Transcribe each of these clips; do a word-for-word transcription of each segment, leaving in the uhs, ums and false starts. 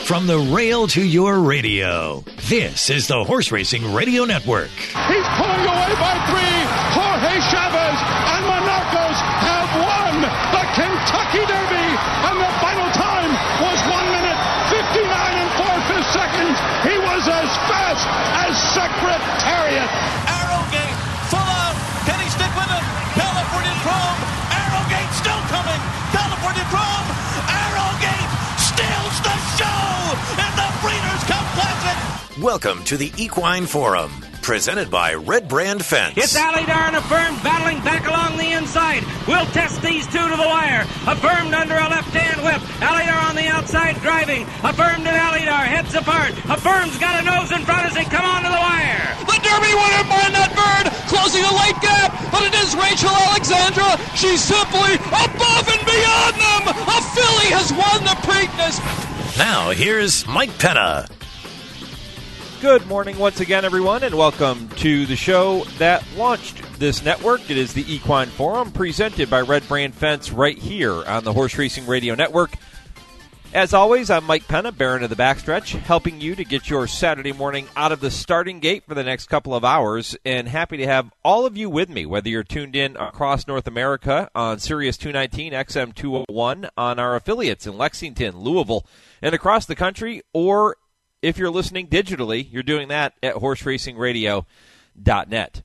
From the rail to your radio, this is the Horse Racing Radio Network. He's pulling away by three. Jorge Chavez and Monarcos have won the Kentucky Derby, and the final time was one minute fifty-nine and four-fifths seconds. He was as fast as Secretariat. Arrowgate, full out. Can he stick with it? California Chrome. Arrowgate still coming. California Chrome. Arrowgate steals the show in the Breeders' Cup Classic. Welcome to the Equine Forum, presented by Red Brand Fence. It's Alydar and Affirmed battling back along the inside. We'll test these two to the wire. Affirmed under a left-hand whip. Alydar on the outside driving. Affirmed and Alydar heads apart. Affirmed's got a nose in front as they come on to the wire. The Derby winner, Barnett Bird, closing a late gap, but it is Rachel Alexandra. She's simply above and beyond them. A filly has won the Preakness. Now, here's Mike Penna. Good morning once again, everyone, and welcome to the show that launched this network. It is the Equine Forum, presented by Red Brand Fence right here on the Horse Racing Radio Network. As always, I'm Mike Penna, Baron of the Backstretch, helping you to get your Saturday morning out of the starting gate for the next couple of hours, and happy to have all of you with me, whether you're tuned in across North America on Sirius two nineteen, X M two oh one, on our affiliates in Lexington, Louisville, and across the country, or if you're listening digitally, you're doing that at horse racing radio dot net.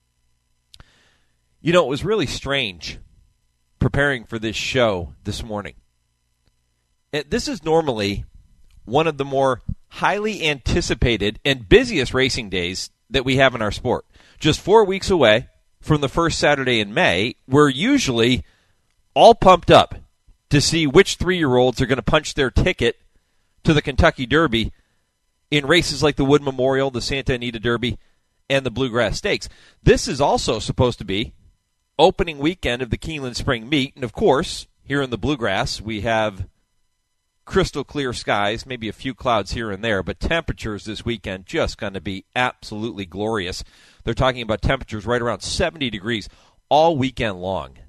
You know, it was really strange preparing for this show this morning. It, this is normally one of the more highly anticipated and busiest racing days that we have in our sport. Just four weeks away from the first Saturday in May, we're usually all pumped up to see which three-year-olds are going to punch their ticket to the Kentucky Derby in races like the Wood Memorial, the Santa Anita Derby, and the Bluegrass Stakes. This is also supposed to be opening weekend of the Keeneland Spring Meet. And, of course, here in the Bluegrass, we have crystal clear skies, maybe a few clouds here and there, but temperatures this weekend just going to be absolutely glorious. They're talking about temperatures right around seventy degrees all weekend long.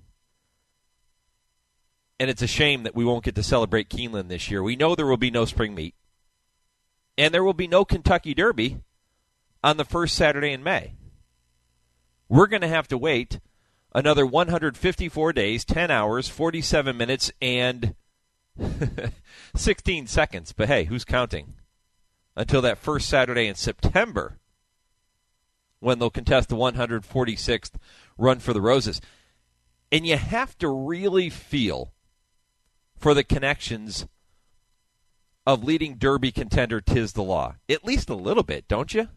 And it's a shame that we won't get to celebrate Keeneland this year. We know there will be no Spring Meet. And there will be no Kentucky Derby on the first Saturday in May. We're going to have to wait another one hundred fifty-four days, ten hours, forty-seven minutes, and sixteen seconds. But hey, who's counting? Until that first Saturday in September, when they'll contest the one hundred forty-sixth Run for the Roses. And you have to really feel for the connections of leading Derby contender Tiz the Law. At least a little bit, don't you?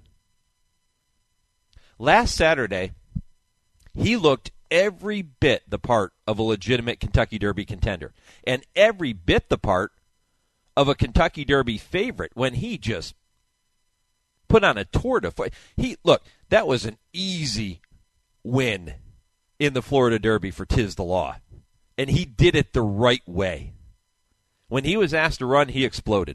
Last Saturday, he looked every bit the part of a legitimate Kentucky Derby contender, and every bit the part of a Kentucky Derby favorite when he just put on a tour de force. He, look, that was an easy win in the Florida Derby for Tiz the Law, and he did it the right way. When he was asked to run, he exploded.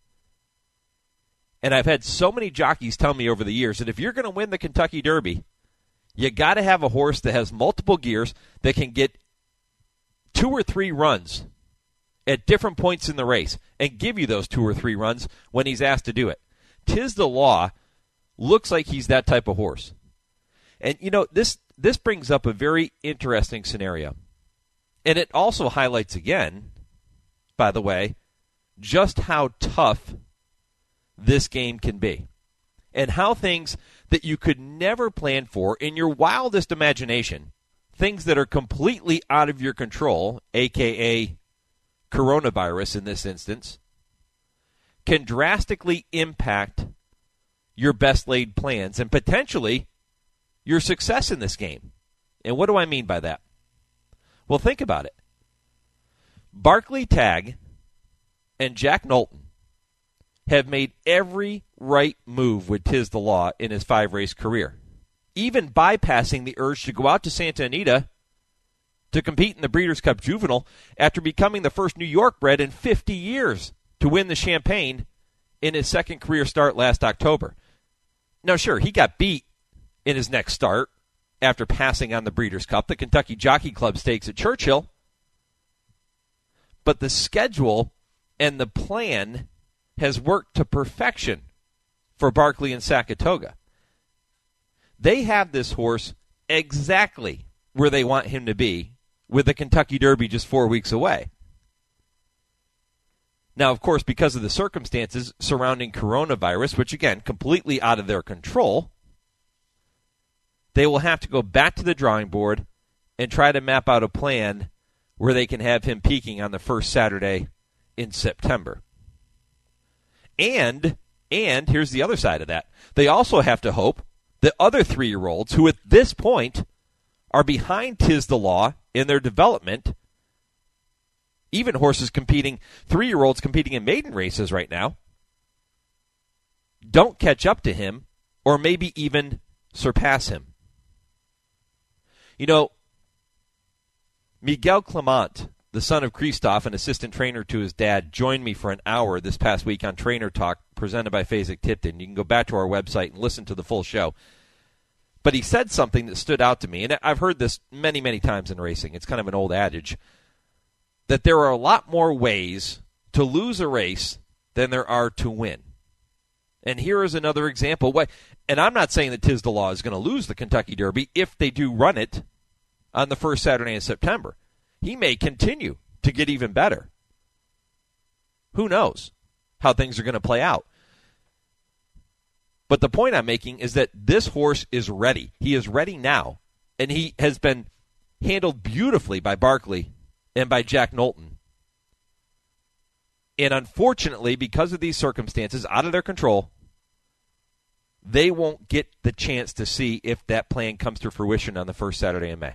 And I've had so many jockeys tell me over the years that if you're going to win the Kentucky Derby, you got to have a horse that has multiple gears that can get two or three runs at different points in the race and give you those two or three runs when he's asked to do it. Tiz the Law looks like he's that type of horse. And, you know, this this brings up a very interesting scenario. And it also highlights again, by the way, just how tough this game can be. And how things that you could never plan for in your wildest imagination, things that are completely out of your control, a k a coronavirus in this instance, can drastically impact your best laid plans and potentially your success in this game. And what do I mean by that? Well, think about it. Barclay Tagg and Jack Knowlton have made every right move with Tiz the Law in his five-race career, even bypassing the urge to go out to Santa Anita to compete in the Breeders' Cup Juvenile after becoming the first New York bred in fifty years to win the Champagne in his second career start last October. Now, sure, he got beat in his next start after passing on the Breeders' Cup, the Kentucky Jockey Club Stakes at Churchill. But the schedule and the plan has worked to perfection for Barkley and Sakatoga. They have this horse exactly where they want him to be, with the Kentucky Derby just four weeks away. Now, of course, because of the circumstances surrounding coronavirus, which, again, completely out of their control, they will have to go back to the drawing board and try to map out a plan where they can have him peaking on the first Saturday in September. And, and here's the other side of that. They also have to hope that other three-year-olds who at this point are behind Tiz the Law in their development, even horses competing, three-year-olds competing in maiden races right now, don't catch up to him or maybe even surpass him. You know, Miguel Clement, the son of Christoph, an assistant trainer to his dad, joined me for an hour this past week on Trainer Talk, presented by Fasig-Tipton. You can go back to our website and listen to the full show. But he said something that stood out to me, and I've heard this many, many times in racing. It's kind of an old adage, that there are a lot more ways to lose a race than there are to win. And here is another example. And I'm not saying that Tiz the Law is going to lose the Kentucky Derby if they do run it on the first Saturday in September. He may continue to get even better. Who knows how things are going to play out. But the point I'm making is that this horse is ready. He is ready now. And he has been handled beautifully by Barkley and by Jack Knowlton. And unfortunately, because of these circumstances out of their control, they won't get the chance to see if that plan comes to fruition on the first Saturday in May.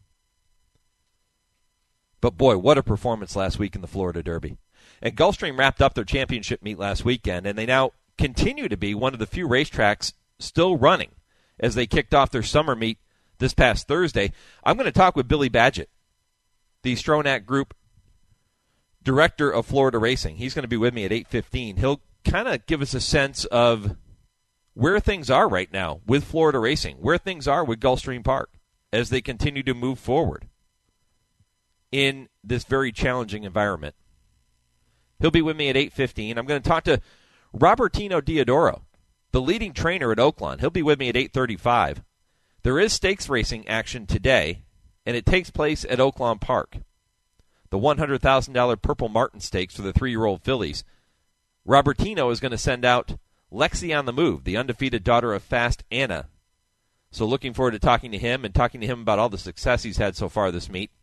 But boy, what a performance last week in the Florida Derby. And Gulfstream wrapped up their championship meet last weekend, and they now continue to be one of the few racetracks still running as they kicked off their summer meet this past Thursday. I'm going to talk with Billy Badgett, the Stronach Group director of Florida Racing. He's going to be with me at eight fifteen. He'll kind of give us a sense of where things are right now with Florida Racing, where things are with Gulfstream Park as they continue to move forward in this very challenging environment. He'll be with me at eight fifteen. I'm going to talk to Robertino Diodoro, the leading trainer at Oaklawn. He'll be with me at eight thirty-five. There is stakes racing action today, and it takes place at Oaklawn Park. The one hundred thousand dollars Purple Martin Stakes for the three-year-old fillies. Robertino is going to send out Lexi on the Move, the undefeated daughter of Fast Anna. So looking forward to talking to him and talking to him about all the success he's had so far this meet.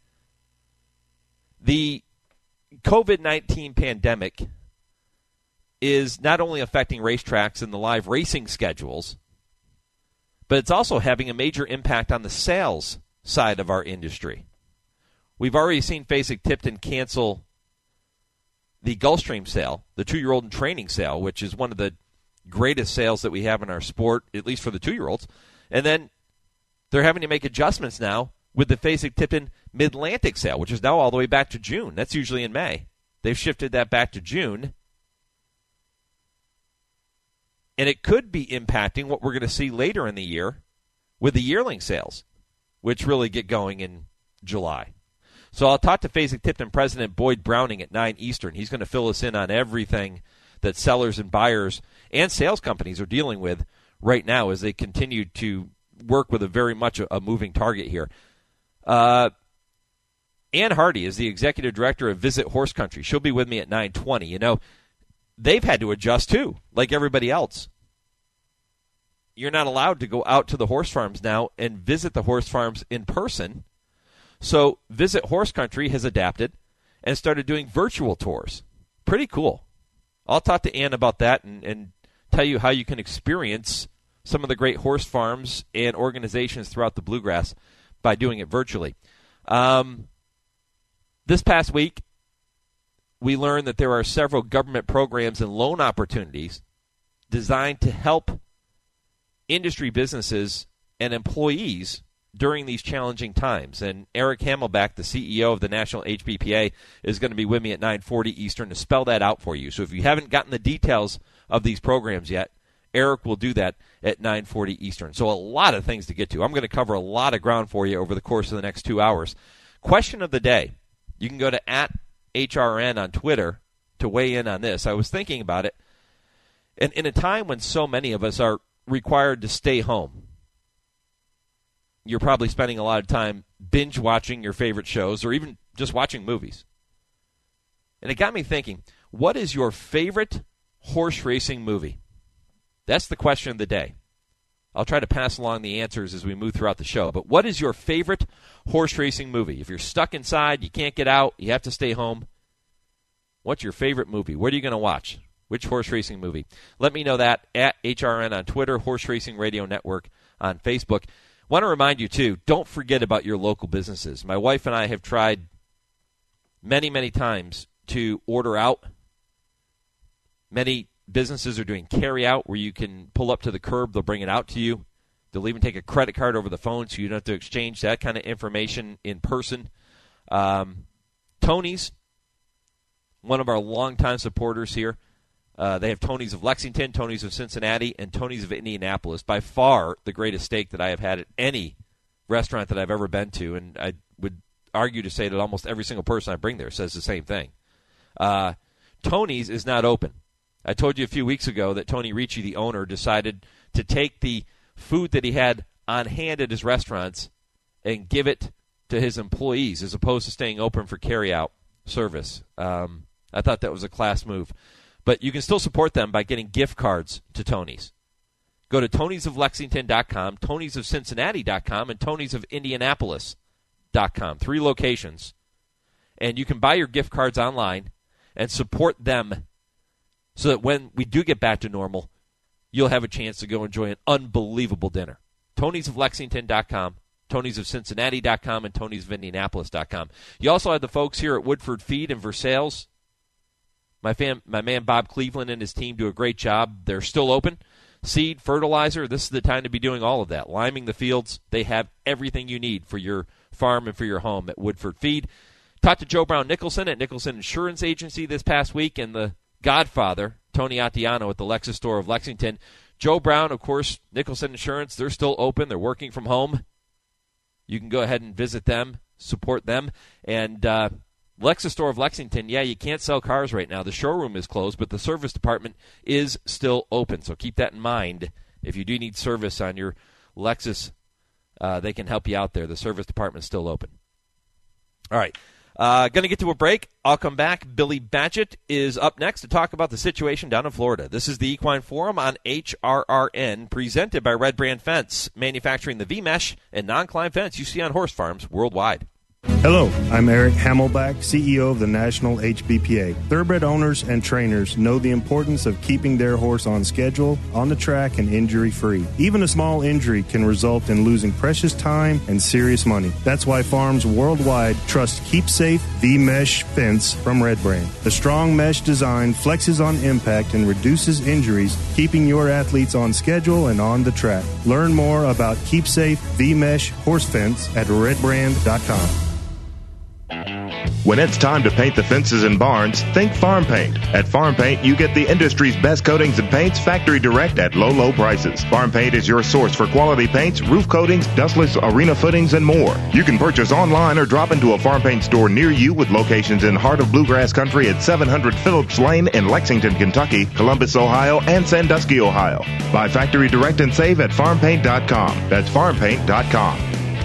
The covid nineteen pandemic is not only affecting racetracks and the live racing schedules, but it's also having a major impact on the sales side of our industry. We've already seen Fasig-Tipton cancel the Gulfstream sale, the two-year-old and training sale, which is one of the greatest sales that we have in our sport, at least for the two-year-olds. And then they're having to make adjustments now with the Fasig-Tipton Mid-Atlantic sale, which is now all the way back to June. That's usually in May. They've shifted that back to June. And it could be impacting what we're going to see later in the year with the yearling sales, which really get going in July. So I'll talk to Fasig-Tipton President Boyd Browning at nine Eastern. He's going to fill us in on everything that sellers and buyers and sales companies are dealing with right now as they continue to work with a very much a, a moving target here. Uh, Ann Hardy is the executive director of Visit Horse Country. She'll be with me at nine twenty. You know, they've had to adjust too, like everybody else. You're not allowed to go out to the horse farms now and visit the horse farms in person. So Visit Horse Country has adapted and started doing virtual tours. Pretty cool. I'll talk to Ann about that and, and tell you how you can experience some of the great horse farms and organizations throughout the Bluegrass by doing it virtually. Um, this past week, we learned that there are several government programs and loan opportunities designed to help industry businesses and employees during these challenging times. And Eric Hamelback, the C E O of the National H P P A, is going to be with me at nine forty Eastern to spell that out for you. So if you haven't gotten the details of these programs yet, Eric will do that at nine forty Eastern. So a lot of things to get to. I'm going to cover a lot of ground for you over the course of the next two hours. Question of the day. You can go to at H R N on Twitter to weigh in on this. I was thinking about it. And in a time when so many of us are required to stay home, you're probably spending a lot of time binge watching your favorite shows or even just watching movies. And it got me thinking, what is your favorite horse racing movie? That's the question of the day. I'll try to pass along the answers as we move throughout the show. But what is your favorite horse racing movie? If you're stuck inside, you can't get out, you have to stay home, what's your favorite movie? What are you going to watch? Which horse racing movie? Let me know that at H R N on Twitter, Horse Racing Radio Network on Facebook. Want to remind you, too, don't forget about your local businesses. My wife and I have tried many, many times to order out. Many businesses are doing carry out where you can pull up to the curb, they'll bring it out to you. They'll even take a credit card over the phone so you don't have to exchange that kind of information in person. Um, Tony's, one of our longtime supporters here. Uh, they have Tony's of Lexington, Tony's of Cincinnati, and Tony's of Indianapolis. By far the greatest steak that I have had at any restaurant that I've ever been to, and I would argue to say that almost every single person I bring there says the same thing. Uh, Tony's is not open. I told you a few weeks ago that Tony Ricci, the owner, decided to take the food that he had on hand at his restaurants and give it to his employees as opposed to staying open for carry-out service. Um, I thought that was a class move. But you can still support them by getting gift cards to Tony's. Go to tonys of lexington dot com, tonys of cincinnati dot com, and tonys of indianapolis dot com. Three locations. And you can buy your gift cards online and support them so that when we do get back to normal, you'll have a chance to go enjoy an unbelievable dinner. tonys of lexington dot com, tonys of cincinnati dot com, and tonys of indianapolis dot com. You also have the folks here at Woodford Feed in Versailles. My, fam, my man Bob Cleveland and his team do a great job. They're still open. Seed, fertilizer, this is the time to be doing all of that. Liming the fields. They have everything you need for your farm and for your home at Woodford Feed. Talked to Joe Brown Nicholson at Nicholson Insurance Agency this past week, and the godfather, Tony Attiano at the Lexus store of Lexington. Joe Brown, of course, Nicholson Insurance, they're still open. They're working from home. You can go ahead and visit them, support them. And uh, Lexus store of Lexington, yeah, you can't sell cars right now. The showroom is closed, but the service department is still open. So keep that in mind. If you do need service on your Lexus, uh, they can help you out there. The service department is still open. All right. Uh, going to get to a break. I'll come back. Billy Badgett is up next to talk about the situation down in Florida. This is the Equine Forum on H R R N, presented by Red Brand Fence, manufacturing the V-Mesh and non-climb fence you see on horse farms worldwide. Hello, I'm Eric Hamelback, C E O of the National H B P A. Thoroughbred owners and trainers know the importance of keeping their horse on schedule, on the track, and injury-free. Even a small injury can result in losing precious time and serious money. That's why farms worldwide trust Keep Safe V-Mesh Fence from Red Brand. The strong mesh design flexes on impact and reduces injuries, keeping your athletes on schedule and on the track. Learn more about Keep Safe V-Mesh Horse Fence at red brand dot com. When it's time to paint the fences and barns, think Farm Paint. At Farm Paint, you get the industry's best coatings and paints factory direct at low, low prices. Farm Paint is your source for quality paints, roof coatings, dustless arena footings, and more. You can purchase online or drop into a Farm Paint store near you with locations in Heart of Bluegrass Country at seven hundred Phillips Lane in Lexington, Kentucky, Columbus, Ohio, and Sandusky, Ohio. Buy factory direct and save at farm paint dot com. That's farm paint dot com.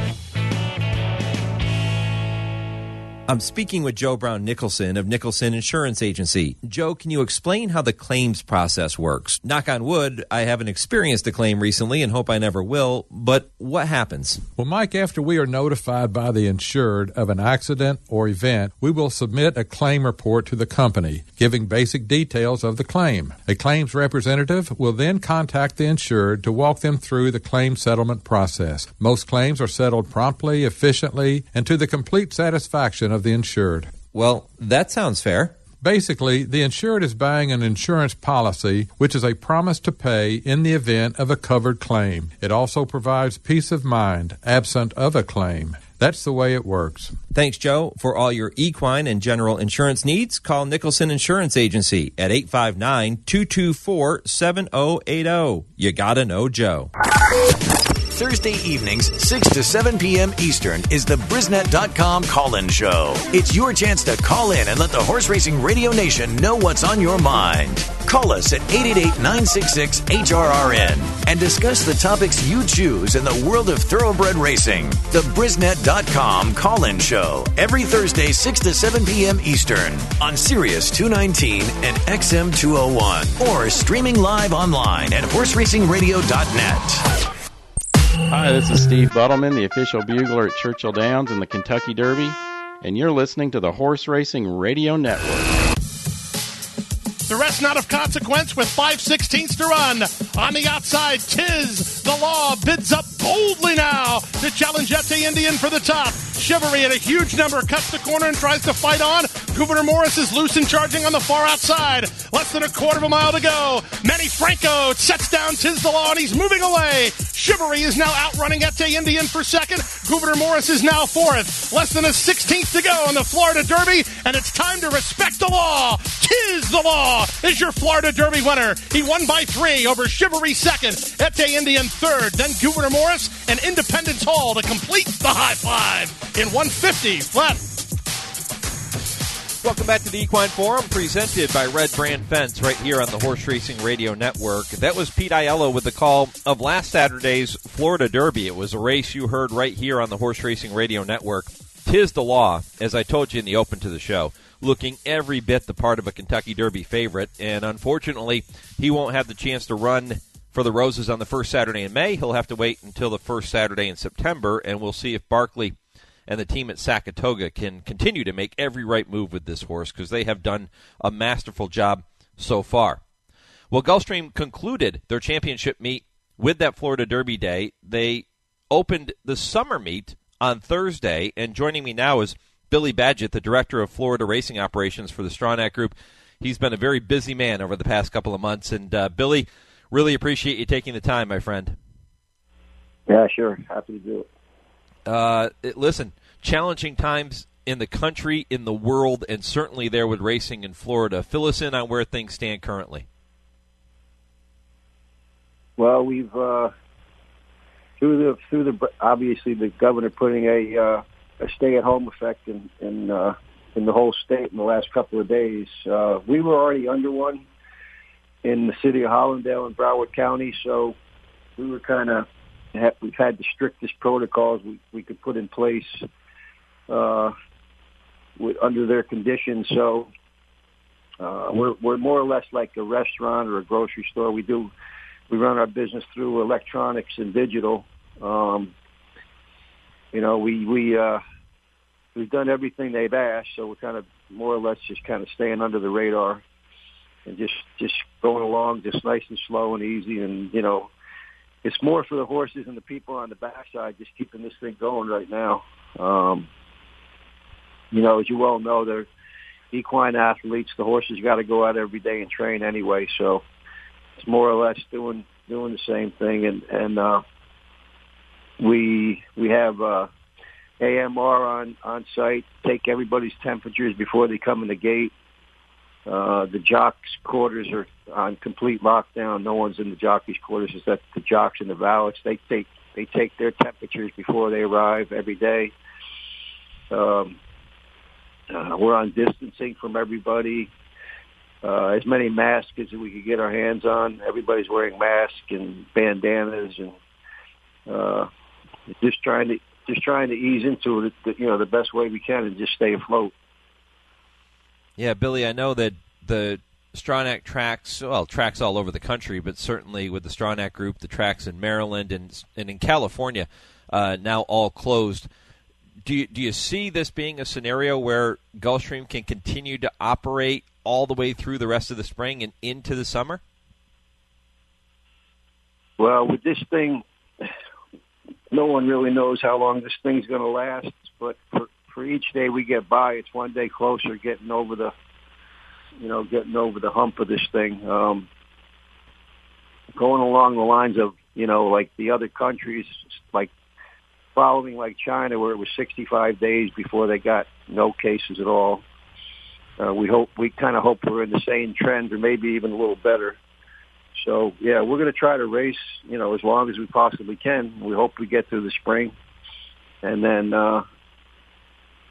I'm speaking with Joe Brown Nicholson of Nicholson Insurance Agency. Joe, can you explain how the claims process works? Knock on wood, I haven't experienced a claim recently and hope I never will, but what happens? Well, Mike, after we are notified by the insured of an accident or event, we will submit a claim report to the company, giving basic details of the claim. A claims representative will then contact the insured to walk them through the claim settlement process. Most claims are settled promptly, efficiently, and to the complete satisfaction of of the insured. Well, that sounds fair. Basically, the insured is buying an insurance policy, which is a promise to pay in the event of a covered claim. It also provides peace of mind, absent of a claim. That's the way it works. Thanks, Joe. For all your equine and general insurance needs, call Nicholson Insurance Agency at eight five nine, two two four, seven zero eight zero. You gotta know Joe. Thursday evenings, six to seven p.m. Eastern, is the Brisnet dot com call-in show. It's your chance to call in and let the Horse Racing Radio Nation know what's on your mind. Call us at eight eight eight, nine six six, H R R N and discuss the topics you choose in the world of thoroughbred racing. The Brisnet dot com call-in show every Thursday, six to seven p.m. Eastern on Sirius two nineteen and X M two oh one or streaming live online at horse racing radio dot net. Hi, this is Steve Buttleman, the official bugler at Churchill Downs in the Kentucky Derby, and you're listening to the Horse Racing Radio Network. The rest not of consequence with five sixteenths to run. On the outside, Tiz the Law bids up boldly now to challenge Ete Indian for the top. Chivalry at a huge number cuts the corner and tries to fight on. Gouverneur Morris is loose and charging on the far outside. Less than a quarter of a mile to go. Manny Franco sets down Tiz the Law and he's moving away. Chivalry is now outrunning Ete Indian for second. Gouverneur Morris is now fourth. Less than a sixteenth to go in the Florida Derby, and it's time to respect the law. Tiz the Law is your Florida Derby winner. He won by three over Chivalry second, Ete Indian third, then Gouverneur Morris and Independence Hall to complete the high five in one fifty flat. Welcome back to the Equine Forum, presented by Red Brand Fence, right here on the Horse Racing Radio Network. That was Pete Aiello with the call of last Saturday's Florida Derby. It was a race you heard right here on the Horse Racing Radio Network. Tiz the Law, as I told you in the open to the show, looking every bit the part of a Kentucky Derby favorite, and unfortunately, he won't have the chance to run for the Roses on the first Saturday in May. He'll have to wait until the first Saturday in September, and we'll see if Barkley and the team at Saratoga can continue to make every right move with this horse, because they have done a masterful job so far. Well, Gulfstream concluded their championship meet with that Florida Derby day. They opened the summer meet on Thursday, and joining me now is Billy Badgett, the Director of Florida Racing Operations for the Stronach Group. He's been a very busy man over the past couple of months, and uh, Billy, really appreciate you taking the time, my friend. Yeah, sure. Happy to do it. Uh, it, listen, challenging times in the country, in the world, and certainly there with racing in Florida. Fill us in on where things stand currently. Well, we've uh, through the through the obviously the governor putting a uh, a stay-at-home effect in in, uh, in the whole state in the last couple of days. Uh, we were already under one in the city of Hollandale and Broward County, so we were kind of we've had the strictest protocols we, we could put in place uh, with, under their conditions. So uh, we're we're more or less like a restaurant or a grocery store. We do we run our business through electronics and digital. Um, you know, we we uh, we've done everything they've asked, so we're kind of more or less just kind of staying under the radar and just just going along, just nice and slow and easy, and you know. It's more for the horses and the people on the backside just keeping this thing going right now. Um, you know, as you well know, they're equine athletes. The horses got to go out every day and train anyway, so it's more or less doing doing the same thing. And and uh, we we have uh, A M R on on site, take everybody's temperatures before they come in the gate. Uh, the jocks' quarters are on complete lockdown. No one's in the jockeys' quarters. It's that the jocks and the valets. They take they take their temperatures before they arrive every day. Um, uh, we're on distancing from everybody. Uh, as many masks as we could get our hands on. Everybody's wearing masks and bandanas, and uh, just trying to just trying to ease into it, you know, the best way we can and just stay afloat. Yeah, Billy, I know that the Stronach tracks, well, tracks all over the country, but certainly with the Stronach Group, the tracks in Maryland and and in California, uh, now all closed. Do you, do you see this being a scenario where Gulfstream can continue to operate all the way through the rest of the spring and into the summer? Well, with this thing, no one really knows how long this thing's going to last, but for For each day we get by, it's one day closer getting over the, you know, getting over the hump of this thing. Um, going along the lines of, you know, like the other countries, like following like China, where it was sixty-five days before they got no cases at all. Uh, we hope we kind of hope we're in the same trend, or maybe even a little better. So yeah, we're going to try to race, you know, as long as we possibly can. We hope we get through the spring, and then. Uh,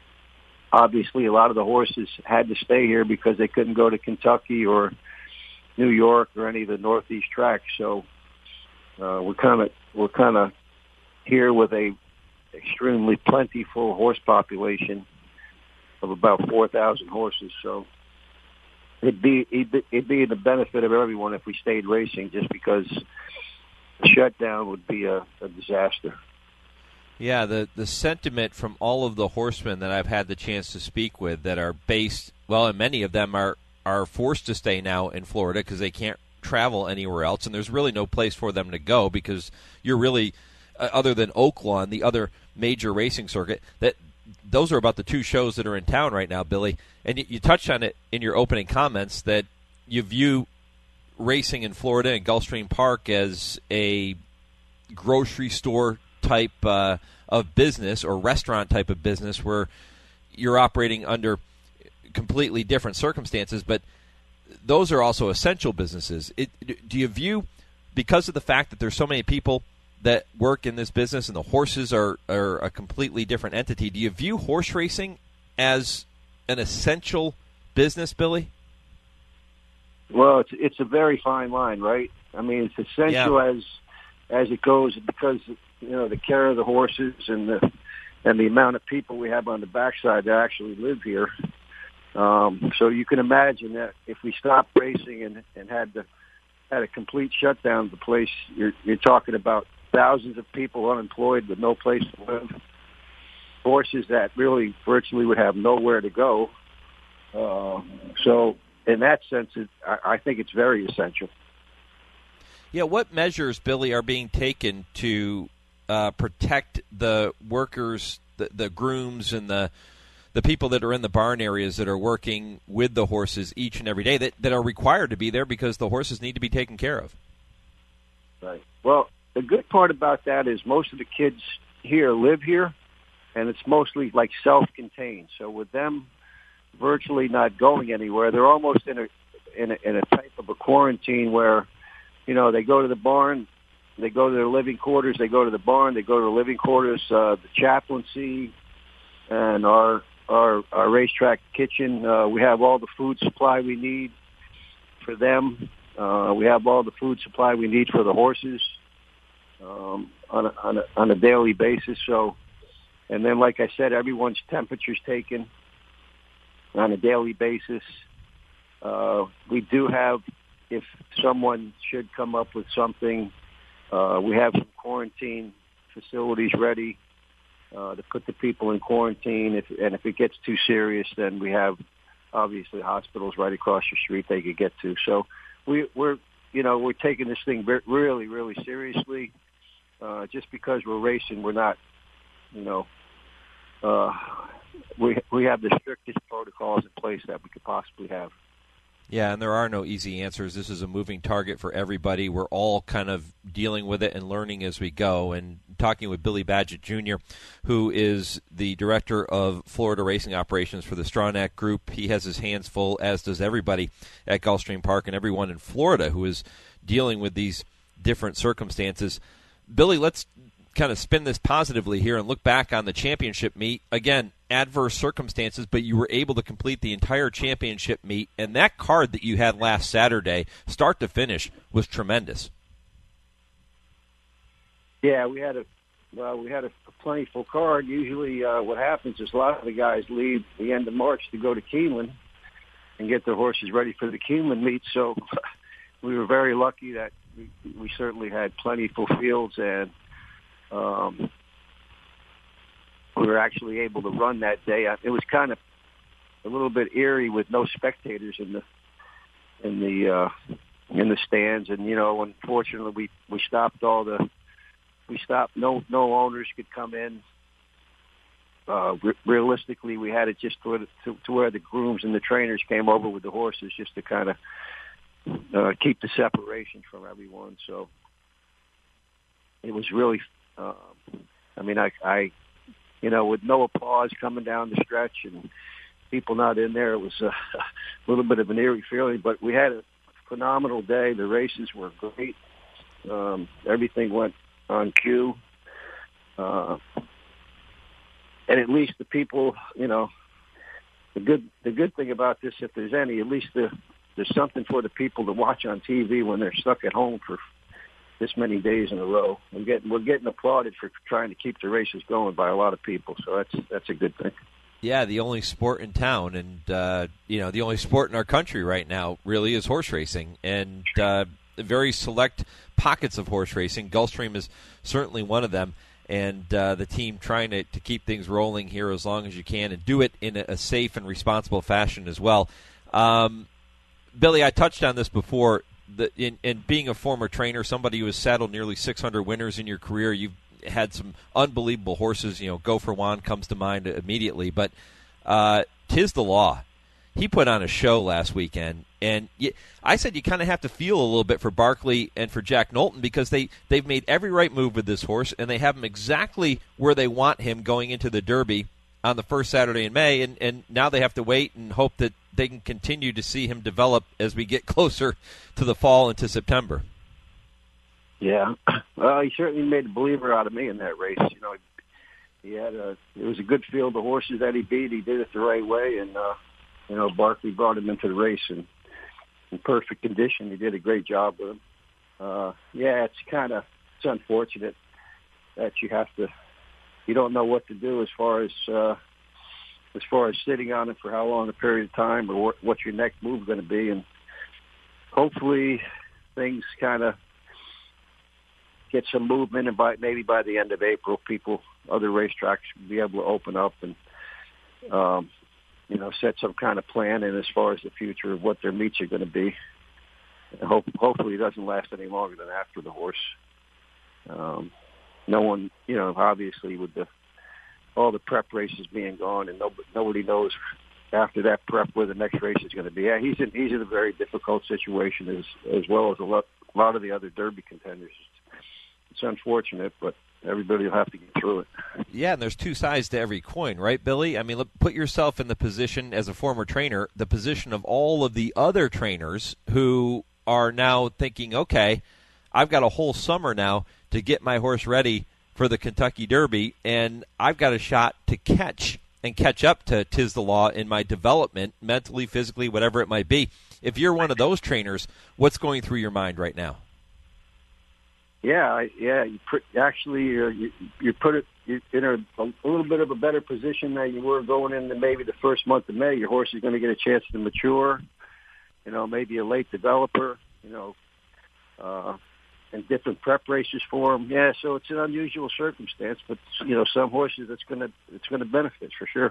Obviously, a lot of the horses had to stay here because they couldn't go to Kentucky or New York or any of the Northeast tracks. So uh, we're kind of we're kind of here with a extremely plentiful horse population of about four thousand horses. So it'd be, it'd be it'd be the benefit of everyone if we stayed racing, just because the shutdown would be a, a disaster. Yeah, the, the sentiment from all of the horsemen that I've had the chance to speak with that are based, well, and many of them are, are forced to stay now in Florida because they can't travel anywhere else, and there's really no place for them to go because you're really, uh, other than Oaklawn, the other major racing circuit, that those are about the two shows that are in town right now, Billy. And you, you touched on it in your opening comments that you view racing in Florida and Gulfstream Park as a grocery store type uh, of business or restaurant type of business where you're operating under completely different circumstances, but those are also essential businesses. It, do you view, because of the fact that there's so many people that work in this business and the horses are, are a completely different entity, do you view horse racing as an essential business, Billy? Well, it's it's a very fine line, right? I mean, it's essential yeah. as as it goes, because you know the care of the horses and the and the amount of people we have on the backside that actually live here. Um, so you can imagine that if we stopped racing and, and had the had a complete shutdown of the place, you're you're talking about thousands of people unemployed with no place to live, horses that really virtually would have nowhere to go. Uh, so in that sense, it, I, I think it's very essential. Yeah, what measures, Billy, are being taken to uh, protect the workers, the, the grooms, and the the people that are in the barn areas that are working with the horses each and every day that, that are required to be there because the horses need to be taken care of? Right. Well, the good part about that is most of the kids here live here, and it's mostly like self-contained. So with them virtually not going anywhere, they're almost in a in a, in a type of a quarantine where, you know, they go to the barn, they go to their living quarters, they go to the barn, they go to the living quarters, uh, the chaplaincy, and our our our racetrack kitchen. Uh, we have all the food supply we need for them. Uh, we have all the food supply we need for the horses um, on a, on a on a daily basis. So, and then, like I said, everyone's temperature's taken on a daily basis. Uh, we do have, if someone should come up with something, uh, we have some quarantine facilities ready uh, to put the people in quarantine. If, and if it gets too serious, then we have obviously hospitals right across the street they could get to. So we, we're, you know, we're taking this thing really, really seriously. Uh, just because we're racing, we're not, you know, uh, we we have the strictest protocols in place that we could possibly have. Yeah, and there are no easy answers. This is a moving target for everybody. We're all kind of dealing with it and learning as we go. And talking with Billy Badgett Junior, who is the director of Florida racing operations for the Stronach Group. He has his hands full, as does everybody at Gulfstream Park and everyone in Florida who is dealing with these different circumstances. Billy, let's kind of spin this positively here and look back on the championship meet. Again, adverse circumstances, but you were able to complete the entire championship meet, and that card that you had last Saturday, start to finish, was tremendous. Yeah, we had a well, we had a, a plentiful card. Usually, uh, what happens is a lot of the guys leave the end of March to go to Keeneland and get their horses ready for the Keeneland meet. So we were very lucky that we, we certainly had plentiful fields, and um, we were actually able to run that day. It was kind of a little bit eerie with no spectators in the in the uh, in the stands, and you know, unfortunately, we we stopped all the we stopped. No no owners could come in. Uh, re- realistically, we had it just to, to, to where the grooms and the trainers came over with the horses, just to kind of uh, keep the separation from everyone. So it was really. Uh, I mean, I, I, you know, with no applause coming down the stretch and people not in there, it was a, a little bit of an eerie feeling. But we had a phenomenal day. The races were great. Um, everything went on cue. Uh, and at least the people, you know, the good the good thing about this, if there's any, at least the there's something for the people to watch on T V when they're stuck at home for this many days in a row. We're getting we're getting applauded for trying to keep the races going by a lot of people, so that's that's a good thing. Yeah, the only sport in town, and uh, you know, the only sport in our country right now really is horse racing, and uh, very select pockets of horse racing. Gulfstream is certainly one of them, and uh, the team trying to, to keep things rolling here as long as you can and do it in a, a safe and responsible fashion as well. Um, Billy, I touched on this before. The, in, in being a former trainer, somebody who has saddled nearly six hundred winners in your career, you've had some unbelievable horses. You know, Gopher Juan comes to mind immediately. But uh, Tiz the Law, he put on a show last weekend. And you, I said you kind of have to feel a little bit for Barkley and for Jack Knowlton because they, they've made every right move with this horse, and they have him exactly where they want him going into the Derby on the first Saturday in May. And, and now they have to wait and hope that they can continue to see him develop as we get closer to the fall into September. Yeah, well, he certainly made a believer out of me in that race. You know, he had a it was a good field of horses that he beat. He did it the right way, and uh, you know, Barkley brought him into the race in, in perfect condition. He did a great job with him. Uh, yeah, it's kind of it's unfortunate that you have to you don't know what to do as far as uh, as far as sitting on it for how long a period of time, or what, what your next move is going to be, and hopefully things kind of get some movement, and by maybe by the end of April, people, other racetracks will be able to open up and, um, you know, set some kind of plan in as far as the future of what their meets are going to be. And hope, hopefully it doesn't last any longer than after the horse. Um, no one, you know, obviously with the all the prep races being gone, and nobody, nobody knows after that prep where the next race is going to be. Yeah, he's in he's in a very difficult situation as as well as a lot, a lot of the other Derby contenders. It's unfortunate, but everybody will have to get through it. Yeah, and there's two sides to every coin, right, Billy? I mean, look, put yourself in the position, as a former trainer, the position of all of the other trainers who are now thinking, okay, I've got a whole summer now to get my horse ready for the Kentucky Derby, and I've got a shot to catch and catch up to Tiz the Law in my development, mentally, physically, whatever it might be. If you're one of those trainers, what's going through your mind right now? Yeah, yeah. You put, actually, you're, you you put it you're in a, a little bit of a better position than you were going into maybe the first month of May. Your horse is going to get a chance to mature. You know, maybe a late developer. You know, uh, and different prep races for him. Yeah, so it's an unusual circumstance, but you know, some horses it's going to it's going to benefit for sure.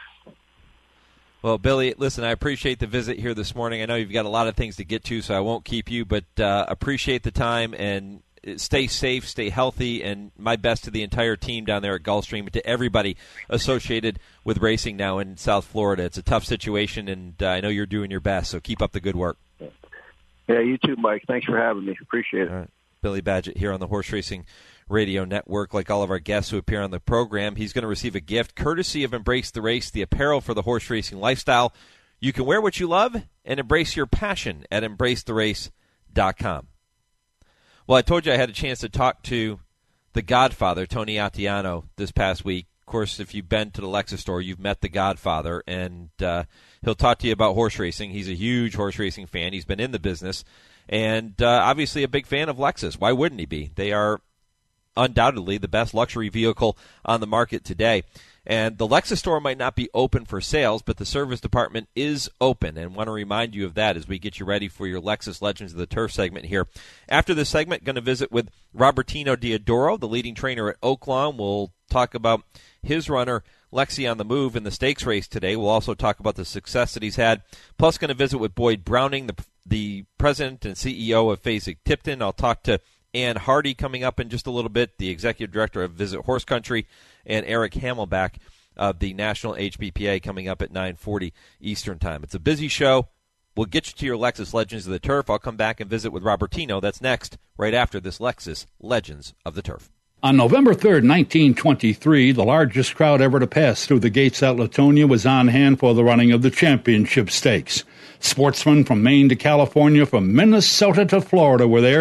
Well, Billy, listen, I appreciate the visit here this morning. I know you've got a lot of things to get to, so I won't keep you, but uh, appreciate the time, and stay safe, stay healthy, and my best to the entire team down there at Gulfstream and to everybody associated with racing now in South Florida. It's a tough situation, and uh, I know you're doing your best, so keep up the good work. Yeah, you too, Mike. Thanks for having me. Appreciate it. All right. Billy Badgett here on the Horse Racing Radio Network. Like all of our guests who appear on the program, he's going to receive a gift courtesy of Embrace the Race, the apparel for the horse racing lifestyle. You can wear what you love and embrace your passion at embrace the race dot com. Well, I told you I had a chance to talk to the Godfather, Tony Attiano, this past week. Of course, if you've been to the Lexus store, you've met the Godfather, and uh, he'll talk to you about horse racing. He's a huge horse racing fan. He's been in the business, and uh, obviously a big fan of Lexus. Why wouldn't he be? They are undoubtedly the best luxury vehicle on the market today. And the Lexus store might not be open for sales, but the service department is open, and want to remind you of that as we get you ready for your Lexus Legends of the Turf segment here. After this segment, going to visit with Robertino Diodoro, the leading trainer at Oaklawn. We'll talk about his runner, Lexi on the Move, in the stakes race today. We'll also talk about the success that he's had. Plus, going to visit with Boyd Browning, the, the president and C E O of Fasig-Tipton. I'll talk to Ann Hardy coming up in just a little bit, the executive director of Visit Horse Country, and Eric Hamelback of the National H B P A coming up at nine forty Eastern Time. It's a busy show. We'll get you to your Lexus Legends of the Turf. I'll come back and visit with Robertino. That's next, right after this Lexus Legends of the Turf. On November third, nineteen twenty-three, the largest crowd ever to pass through the gates at Latonia was on hand for the running of the Championship Stakes. Sportsmen from Maine to California, from Minnesota to Florida were there,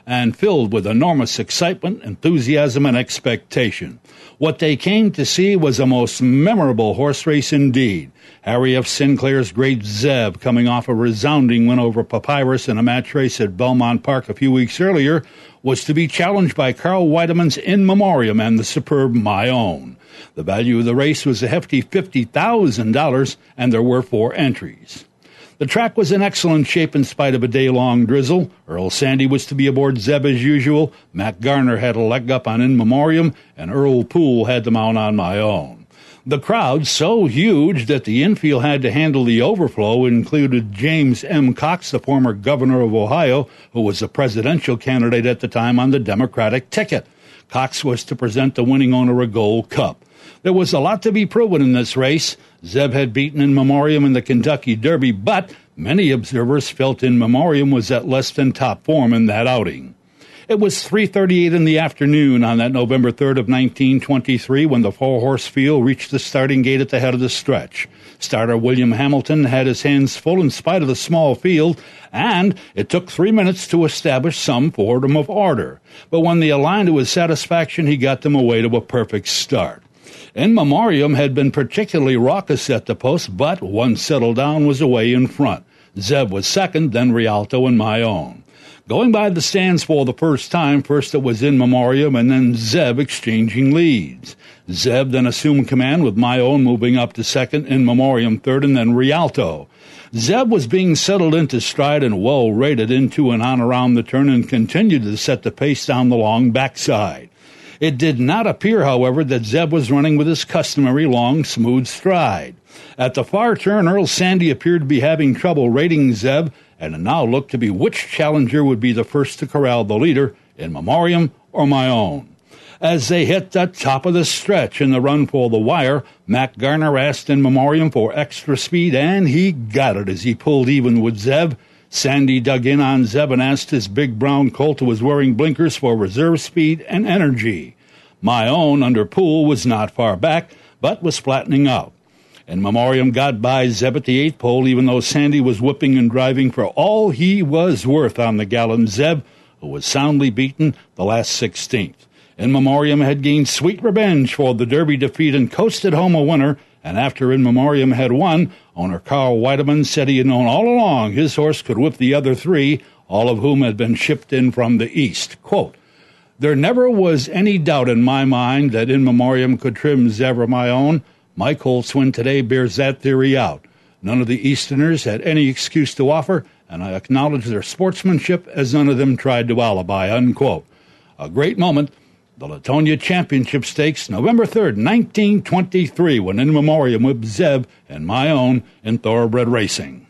and filled with enormous excitement, enthusiasm, and expectation. What they came to see was a most memorable horse race indeed. Harry F. Sinclair's Great Zeb, coming off a resounding win over Papyrus in a match race at Belmont Park a few weeks earlier, was to be challenged by Carl Weideman's In Memoriam and the superb My Own. The value of the race was a hefty fifty thousand dollars, and there were four entries. The track was in excellent shape in spite of a day-long drizzle. Earl Sandy was to be aboard Zeb as usual. Mac Garner had a leg up on In Memoriam, and Earl Poole had the mount on My Own. The crowd, so huge that the infield had to handle the overflow, included James M. Cox, the former governor of Ohio, who was a presidential candidate at the time on the Democratic ticket. Cox was to present the winning owner a gold cup. There was a lot to be proven in this race. Zeb had beaten In Memoriam in the Kentucky Derby, but many observers felt In Memoriam was at less than top form in that outing. It was three thirty-eight in the afternoon on that November third of nineteen twenty-three when the four-horse field reached the starting gate at the head of the stretch. Starter William Hamilton had his hands full in spite of the small field, and it took three minutes to establish some form of order. But when they aligned to his satisfaction, he got them away to a perfect start. In Memoriam had been particularly raucous at the post, but once settled down was away in front. Zeb was second, then Rialto and My Own. Going by the stands for the first time, first it was In Memoriam and then Zeb exchanging leads. Zeb then assumed command with My Own moving up to second, In Memoriam third, and then Rialto. Zeb was being settled into stride and well rated into and on around the turn and continued to set the pace down the long backside. It did not appear, however, that Zeb was running with his customary long, smooth stride. At the far turn, Earl Sandy appeared to be having trouble rating Zeb, and it now looked to be which challenger would be the first to corral the leader, In Memoriam or My Own. As they hit the top of the stretch in the run for the wire, Mac Garner asked In Memoriam for extra speed, and he got it as he pulled even with Zeb. Sandy dug in on Zeb and asked his big brown colt who was wearing blinkers for reserve speed and energy. My Own, under Poole, was not far back, but was flattening out. In Memoriam got by Zeb at the eighth pole, even though Sandy was whipping and driving for all he was worth on the gallant Zeb, who was soundly beaten the last sixteenth. In Memoriam had gained sweet revenge for the Derby defeat and coasted home a winner, and after In Memoriam had won, owner Carl Weideman said he had known all along his horse could whip the other three, all of whom had been shipped in from the east. Quote, "There never was any doubt in my mind that In Memoriam could trim Zeb or My Own. My colt's win today bears that theory out. None of the Easterners had any excuse to offer, and I acknowledge their sportsmanship as none of them tried to alibi," unquote. A great moment, the Latonia Championship Stakes, November third, nineteen twenty-three, when In Memoriam whipped Zeb and My Own in thoroughbred racing.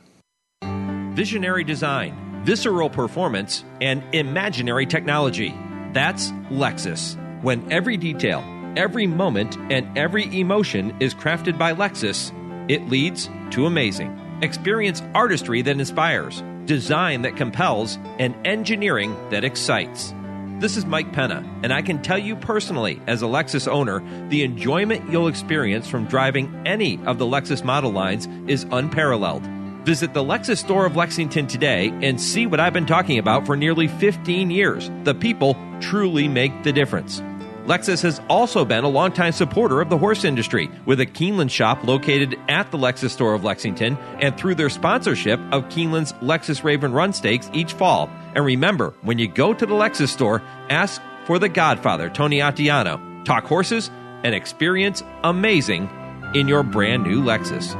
Visionary design, visceral performance, and imaginary technology. That's Lexus. When every detail, every moment, and every emotion is crafted by Lexus, it leads to amazing. Experience artistry that inspires, design that compels, and engineering that excites. This is Mike Penna, and I can tell you personally, as a Lexus owner, the enjoyment you'll experience from driving any of the Lexus model lines is unparalleled. Visit the Lexus store of Lexington today and see what I've been talking about for nearly fifteen years. The people truly make the difference. Lexus has also been a longtime supporter of the horse industry, with a Keeneland shop located at the Lexus store of Lexington and through their sponsorship of Keeneland's Lexus Raven Run Stakes each fall. And remember, when you go to the Lexus store, ask for the Godfather, Tony Attiano. Talk horses and experience amazing in your brand new Lexus.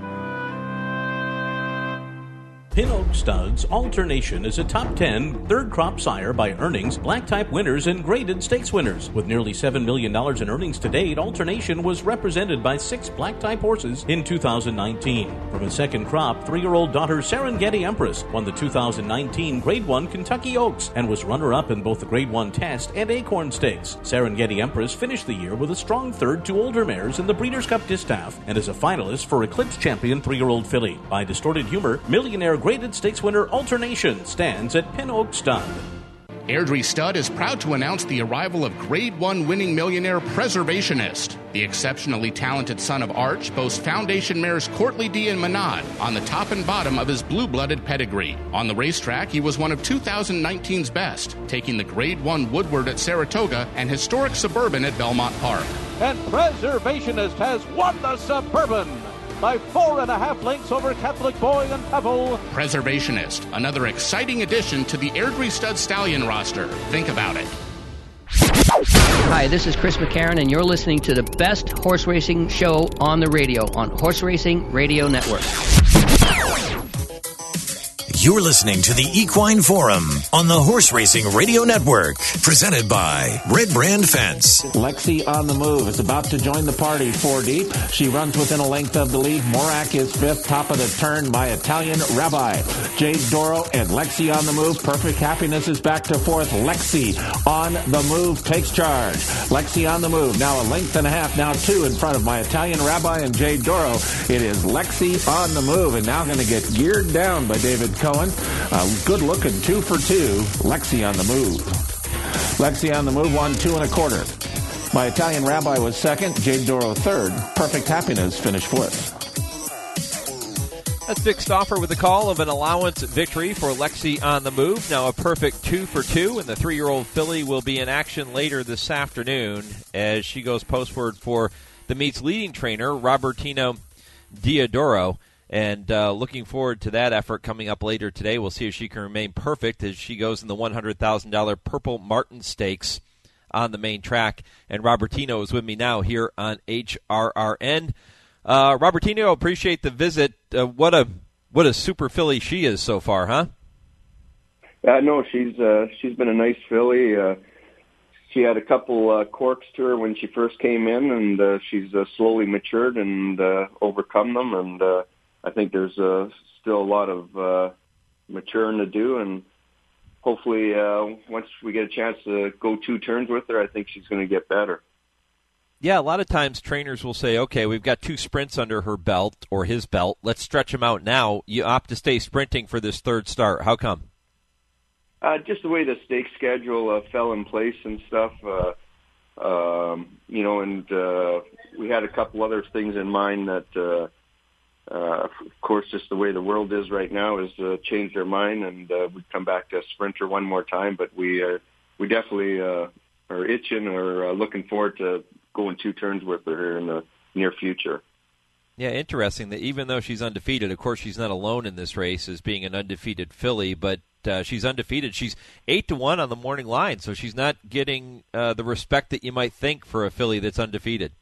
Pin Oak Studs Alternation is a top ten third crop sire by earnings, black type winners, and graded stakes winners. With nearly seven million dollars in earnings to date, Alternation was represented by six black type horses in two thousand nineteen. From his second crop, three-year-old daughter Serengeti Empress won the two thousand nineteen Grade one Kentucky Oaks and was runner-up in both the Grade one Test and Acorn Stakes. Serengeti Empress finished the year with a strong third to older mares in the Breeders' Cup Distaff and is a finalist for Eclipse Champion three-year-old filly. By Distorted Humor, Millionaire Graded Stakes winner Alternation stands at Pin Oak Stud. Airdrie Stud is proud to announce the arrival of Grade one winning millionaire Preservationist. The exceptionally talented son of Arch boasts foundation mares Courtly D and Manad on the top and bottom of his blue-blooded pedigree. On the racetrack, he was one of two thousand nineteen's best, taking the Grade one Woodward at Saratoga and historic Suburban at Belmont Park. And Preservationist has won the Suburban by four and a half lengths over Catholic Boy and Pebble. Preservationist, another exciting addition to the Airdrie Stud Stallion roster. Think about it. Hi, this is Chris McCarron, and you're listening to the best horse racing show on the radio on Horse Racing Radio Network. You're listening to the Equine Forum on the Horse Racing Radio Network, presented by Red Brand Fence. Lexi on the move is about to join the party, four deep. She runs within a length of the lead. Morak is fifth, top of the turn by Italian Rabbi. Jade Doro and Lexi on the move. Perfect Happiness is back to fourth. Lexi on the move takes charge. Lexi on the move, now a length and a half, now two in front of my Italian Rabbi and Jade Doro. It is Lexi on the move, and now going to get geared down by David Cohen. Uh, good looking two for two. Lexi on the move. Lexi on the move won two and a quarter. My Italian Rabbi was second. Jade Doro third. Perfect Happiness finished fourth. That's Vic Stauffer with the call of an allowance victory for Lexi on the move. Now a perfect two for two, and the three-year-old filly will be in action later this afternoon as she goes postward for the meet's leading trainer, Robertino Diodoro. And uh, looking forward to that effort coming up later today. We'll see if she can remain perfect as she goes in the one hundred thousand dollars Purple Martin Stakes on the main track. And Robertino is with me now here on H R R N. Uh, Robertino, appreciate the visit. Uh, what a what a super filly she is so far, huh? Uh, no, she's uh, she's been a nice filly. Uh, she had a couple uh, corks to her when she first came in, and uh, she's uh, slowly matured and uh, overcome them. And uh, I think there's uh, still a lot of uh, maturing to do, and hopefully uh, once we get a chance to go two turns with her, I think she's going to get better. Yeah, a lot of times trainers will say, okay, we've got two sprints under her belt or his belt. Let's stretch them out now. You opt to stay sprinting for this third start. How come? Uh, just the way the stake schedule uh, fell in place and stuff, uh, um, you know, and uh, we had a couple other things in mind that uh, Uh, of course, just the way the world is right now is uh, change their mind, and uh, we'd come back to sprinter one more time. But we uh, we definitely uh, are itching or uh, looking forward to going two turns with her here in the near future. Yeah, interesting that even though she's undefeated, of course she's not alone in this race as being an undefeated filly, but uh, she's undefeated. She's eight to one on the morning line, so she's not getting uh, the respect that you might think for a filly that's undefeated.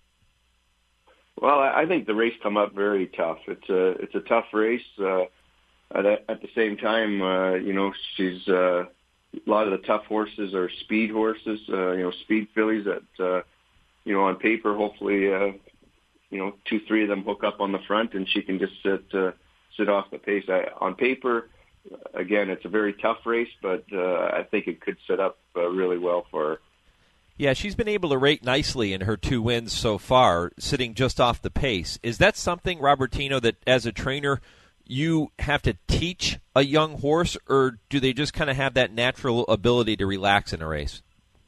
Well, I think the race come up very tough. It's a it's a tough race. Uh, at, at the same time, uh, you know, she's uh, a lot of the tough horses are speed horses. Uh, you know, speed fillies that uh, you know on paper, hopefully, uh, you know, two three of them hook up on the front, and she can just sit uh, sit off the pace. I, on paper, again, it's a very tough race, but uh, I think it could set up uh, really well for her. Yeah, she's been able to rate nicely in her two wins so far, sitting just off the pace. Is that something, Robertino, that as a trainer you have to teach a young horse, or do they just kind of have that natural ability to relax in a race?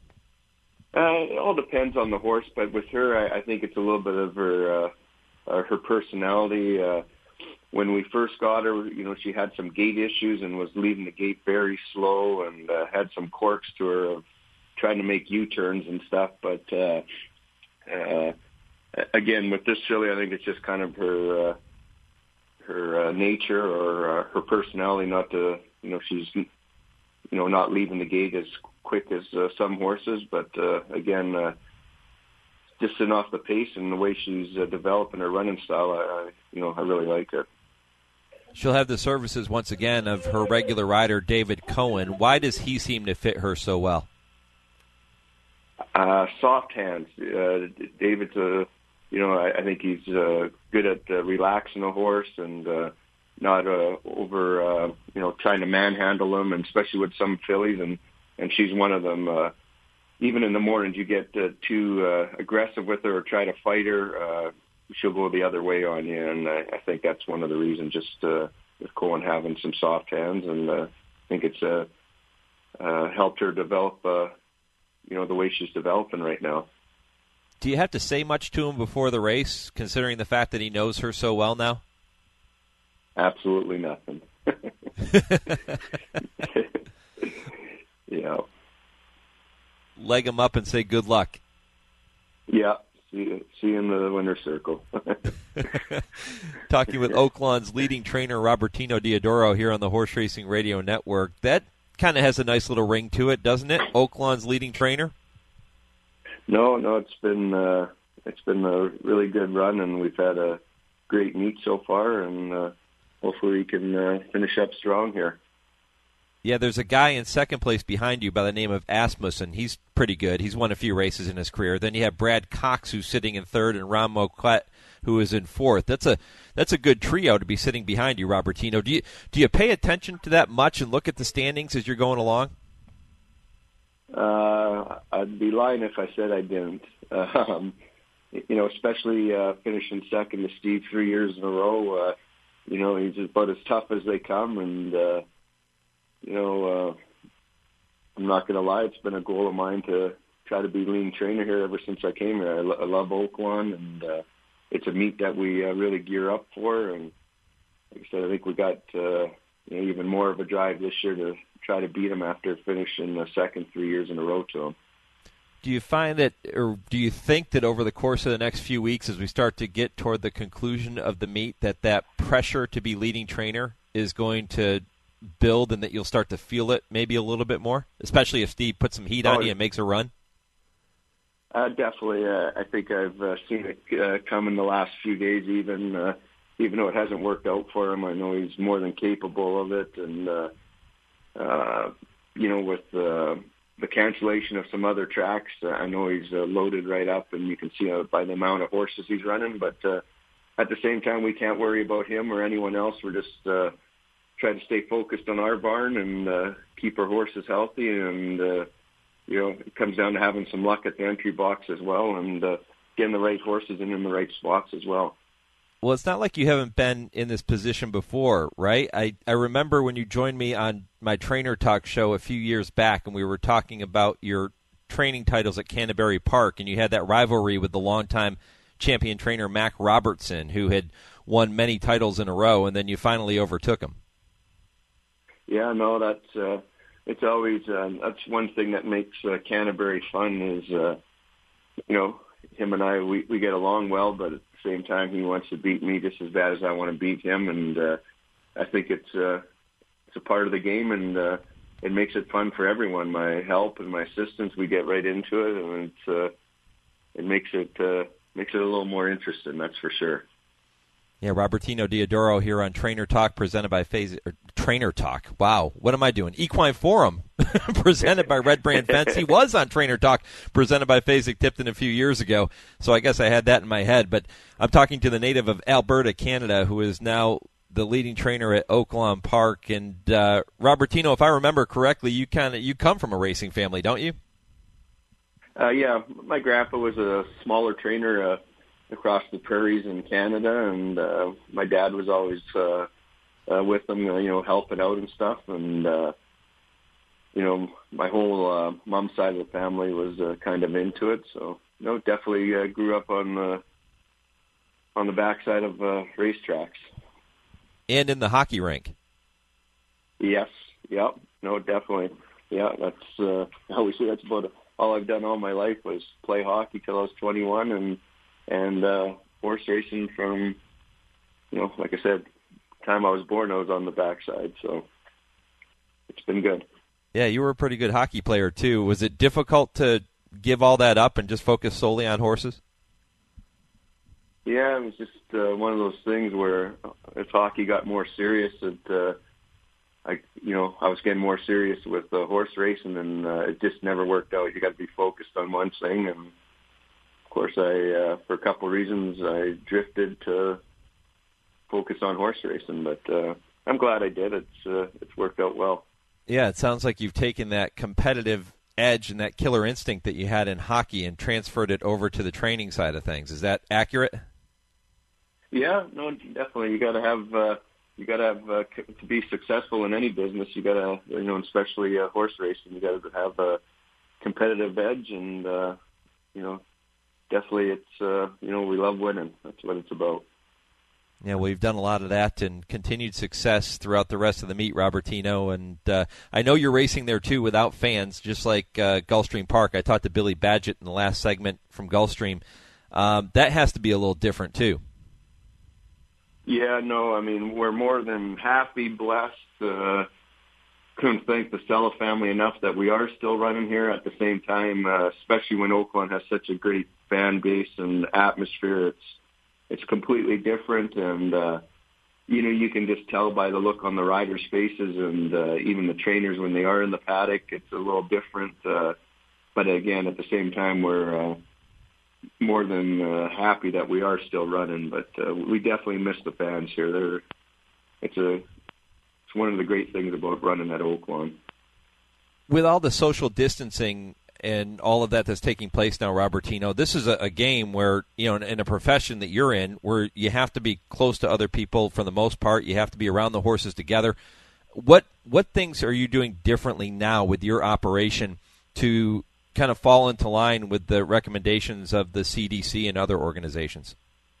Uh, it all depends on the horse, but with her, I, I think it's a little bit of her uh, uh, her personality. Uh, when we first got her, you know, she had some gait issues and was leaving the gate very slow, and uh, had some quirks to her of trying to make U-turns and stuff. But uh, uh, again, with this filly, I think it's just kind of her uh, her uh, nature or uh, her personality. Not to, you know, she's you know not leaving the gate as quick as uh, some horses, but uh, again, uh, just sitting off the pace and the way she's uh, developing her running style, I, I you know I really like it. She'll have the services once again of her regular rider, David Cohen. Why does he seem to fit her so well? Uh, soft hands. Uh, David's a, you know, I, I think he's uh, good at uh, relaxing a horse and uh, not uh, over, uh, you know, trying to manhandle him, and especially with some fillies, and, and she's one of them. Uh, even in the mornings, you get uh, too uh, aggressive with her or try to fight her, uh, she'll go the other way on you, and I, I think that's one of the reasons. Just uh, with Cohen having some soft hands, and uh, I think it's a uh, helped her develop, uh, you know, the way she's developing right now. Do you have to say much to him before the race, considering the fact that he knows her so well now? Absolutely nothing. Yeah. Leg him up and say good luck. Yeah. See, see you in the winner's circle. Talking with Oaklawn's leading trainer, Robertino Diodoro, here on the Horse Racing Radio Network. That kind of has a nice little ring to it, doesn't it? Oaklawn's leading trainer? No, no, it's been uh, it's been a really good run, and we've had a great meet so far, and uh, hopefully we can uh, finish up strong here. Yeah, there's a guy in second place behind you by the name of Asmussen. He's pretty good. He's won a few races in his career. Then you have Brad Cox, who's sitting in third, and Ron Moquette, who is in fourth. That's a that's a good trio to be sitting behind you, Robertino. Do you do you pay attention to that much and look at the standings as you're going along? Uh, I'd be lying if I said I didn't. Um, you know, especially uh, finishing second to Steve three years in a row. Uh, you know, he's about as tough as they come, and uh, you know, uh, I'm not going to lie. It's been a goal of mine to try to be lean trainer here ever since I came here. I, lo- I love Oaklawn, and uh, it's a meet that we uh, really gear up for. And like I said, I think we got uh, you know, even more of a drive this year to try to beat him after finishing the second three years in a row to him. Do you find that, or do you think that over the course of the next few weeks, as we start to get toward the conclusion of the meet, that that pressure to be leading trainer is going to build, and that you'll start to feel it maybe a little bit more, especially if Steve puts some heat on oh, you and makes a run? Uh, definitely. Uh, I think I've uh, seen it uh, come in the last few days, even uh, even though it hasn't worked out for him. I know he's more than capable of it, and uh, uh, you know, with uh, the cancellation of some other tracks, uh, I know he's uh, loaded right up, and you can see uh, by the amount of horses he's running. But uh, at the same time, we can't worry about him or anyone else. We're just uh, trying to stay focused on our barn and uh, keep our horses healthy. And, uh, you know, it comes down to having some luck at the entry box as well, and uh, getting the right horses in, in the right spots as well. Well, it's not like you haven't been in this position before, right? I, I remember when you joined me on my Trainer Talk show a few years back, and we were talking about your training titles at Canterbury Park, and you had that rivalry with the longtime champion trainer Mac Robertson, who had won many titles in a row, and then you finally overtook him. Yeah, no, that's uh, it's always uh, that's one thing that makes uh, Canterbury fun is uh, you know, him and I we, we get along well, but at the same time he wants to beat me just as bad as I want to beat him, and uh, I think it's uh, it's a part of the game, and uh, it makes it fun for everyone. My help and my assistants, we get right into it, and it's, uh, it makes it uh, makes it a little more interesting. That's for sure. Yeah, Robertino Diodoro here on Trainer Talk, presented by Phase or Trainer Talk. Wow, what am I doing? Equine Forum, presented by Red Brand Fence. He was on Trainer Talk, presented by Fasig-Tipton a few years ago, so I guess I had that in my head. But I'm talking to the native of Alberta, Canada, who is now the leading trainer at Oaklawn Park. And uh, Robertino, if I remember correctly, you kind of you come from a racing family, don't you? Uh, yeah, my grandpa was a smaller trainer uh, across the prairies in Canada, and uh, my dad was always uh, uh, with them, you know, helping out and stuff. And uh, you know, my whole uh, mom's side of the family was uh, kind of into it. So, you know, definitely uh, grew up on the on the backside of uh, racetracks. And in the hockey rink. Yes. Yep. No, definitely. Yeah, that's uh, I always say that's about all I've done all my life was play hockey till I was twenty-one, and and uh, horse racing from, you know, like I said, the time I was born, I was on the backside, so it's been good. Yeah, you were a pretty good hockey player, too. Was it difficult to give all that up and just focus solely on horses? Yeah, it was just uh, one of those things where as hockey got more serious, it, uh, I, you know, I was getting more serious with uh, horse racing, and uh, it just never worked out. You got to be focused on one thing, and of course, I, uh, for a couple of reasons, I drifted to focus on horse racing, but uh, I'm glad I did. It's uh, it's worked out well. Yeah, it sounds like you've taken that competitive edge and that killer instinct that you had in hockey and transferred it over to the training side of things. Is that accurate? Yeah, no, definitely. You got to have uh, you got to have uh, to be successful in any business. You got to, you know, especially uh, horse racing, you got to have a competitive edge, and uh, you know, definitely it's uh, you know, we love winning. That's what it's about. Yeah, well, you've done a lot of that and continued success throughout the rest of the meet, Robertino. And uh, I know you're racing there, too, without fans, just like uh, Gulfstream Park. I talked to Billy Badgett in the last segment from Gulfstream. Um, that has to be a little different, too. Yeah, no, I mean, we're more than happy, blessed. Uh, couldn't thank the Stella family enough that we are still running here at the same time, uh, especially when Oaklawn has such a great fan base and atmosphere. It's It's completely different, and, uh, you know, you can just tell by the look on the riders' faces and uh, even the trainers when they are in the paddock. It's a little different. Uh, but, again, at the same time, we're uh, more than uh, happy that we are still running. But uh, we definitely miss the fans here. They're, it's, a, it's one of the great things about running at Oaklawn. With all the social distancing and all of that that's taking place now, Robertino, this is a, a game where, you know, in, in a profession that you're in, where you have to be close to other people for the most part. You have to be around the horses together. What what things are you doing differently now with your operation to kind of fall into line with the recommendations of the C D C and other organizations?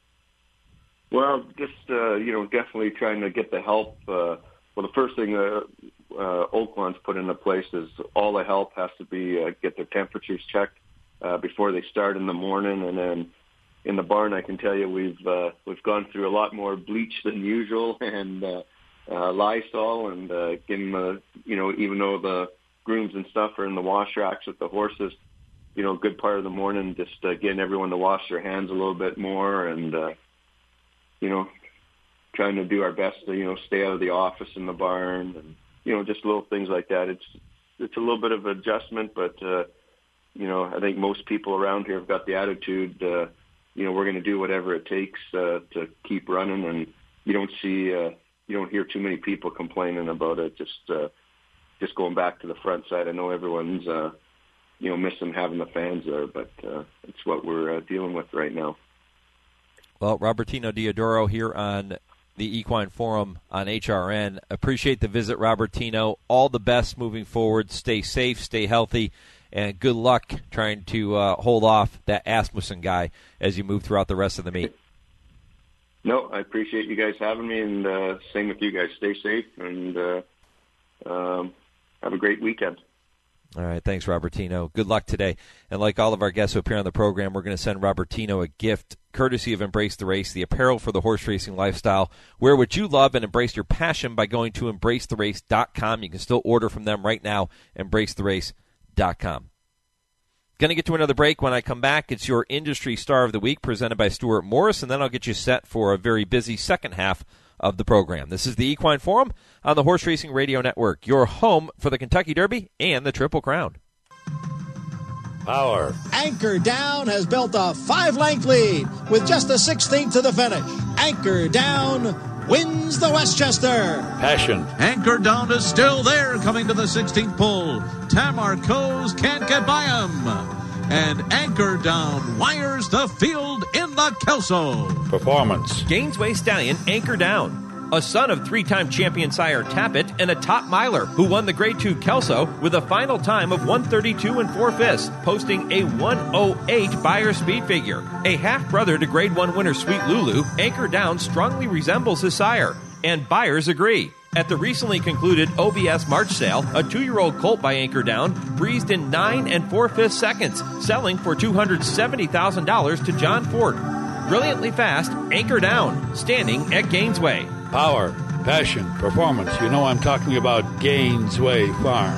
Well, just, uh, you know, definitely trying to get the help. Uh, well, the first thing uh, uh, Oaklawn's put into place is all the help has to be uh, get their temperatures checked uh, before they start in the morning. And then in the barn, I can tell you we've uh, we've gone through a lot more bleach than usual and uh, uh, Lysol and uh, getting the, you know, even though the grooms and stuff are in the wash racks with the horses, you know, a good part of the morning, just uh, getting everyone to wash their hands a little bit more and, uh, you know, trying to do our best to, you know, stay out of the office in the barn and, you know, just little things like that. It's it's a little bit of adjustment, but, uh, you know, I think most people around here have got the attitude, uh, you know, we're going to do whatever it takes uh, to keep running, and you don't see, uh, you don't hear too many people complaining about it, just uh, just going back to the front side. I know everyone's, uh, you know, missing having the fans there, but uh, it's what we're uh, dealing with right now. Well, Robertino Diodoro here on the Equine Forum on H R N. Appreciate the visit, Robertino. All the best moving forward. Stay safe, stay healthy, and good luck trying to uh, hold off that Asmussen guy as you move throughout the rest of the meet. No, I appreciate you guys having me, and uh, same with you guys. Stay safe, and uh, um, have a great weekend. All right, thanks, Robertino. Good luck today. And like all of our guests who appear on the program, we're going to send Robertino a gift courtesy of Embrace the Race, the apparel for the horse racing lifestyle. Wear what you love and embrace your passion by going to embrace the race dot com. You can still order from them right now, embrace the race dot com. Going to get to another break. When I come back, it's your Industry Star of the Week presented by Stuart Morris, and then I'll get you set for a very busy second half of the program. This is the Equine Forum on the Horse Racing Radio Network, your home for the Kentucky Derby and the Triple Crown. Power. Anchor Down has built a five-length lead with just a sixteenth to the finish. Anchor Down wins the Westchester. Passion. Anchor Down is still there coming to the sixteenth pole. Tamar Coes can't get by him. And Anchor Down wires the field in the Kelso. Performance. Gainesway Stallion Anchor Down, a son of three-time champion sire Tappet and a top miler who won the Grade two Kelso with a final time of one thirty-two and four fifths, posting a one oh eight Beyer speed figure. A half-brother to Grade one winner Sweet Lulu, Anchor Down strongly resembles his sire, and buyers agree. At the recently concluded O B S March sale, a two-year-old colt by Anchor Down breezed in nine and four-fifths seconds, selling for two hundred seventy thousand dollars to John Ford. Brilliantly fast, Anchor Down, standing at Gainesway. Power, passion, performance. You know I'm talking about Gainesway Farm.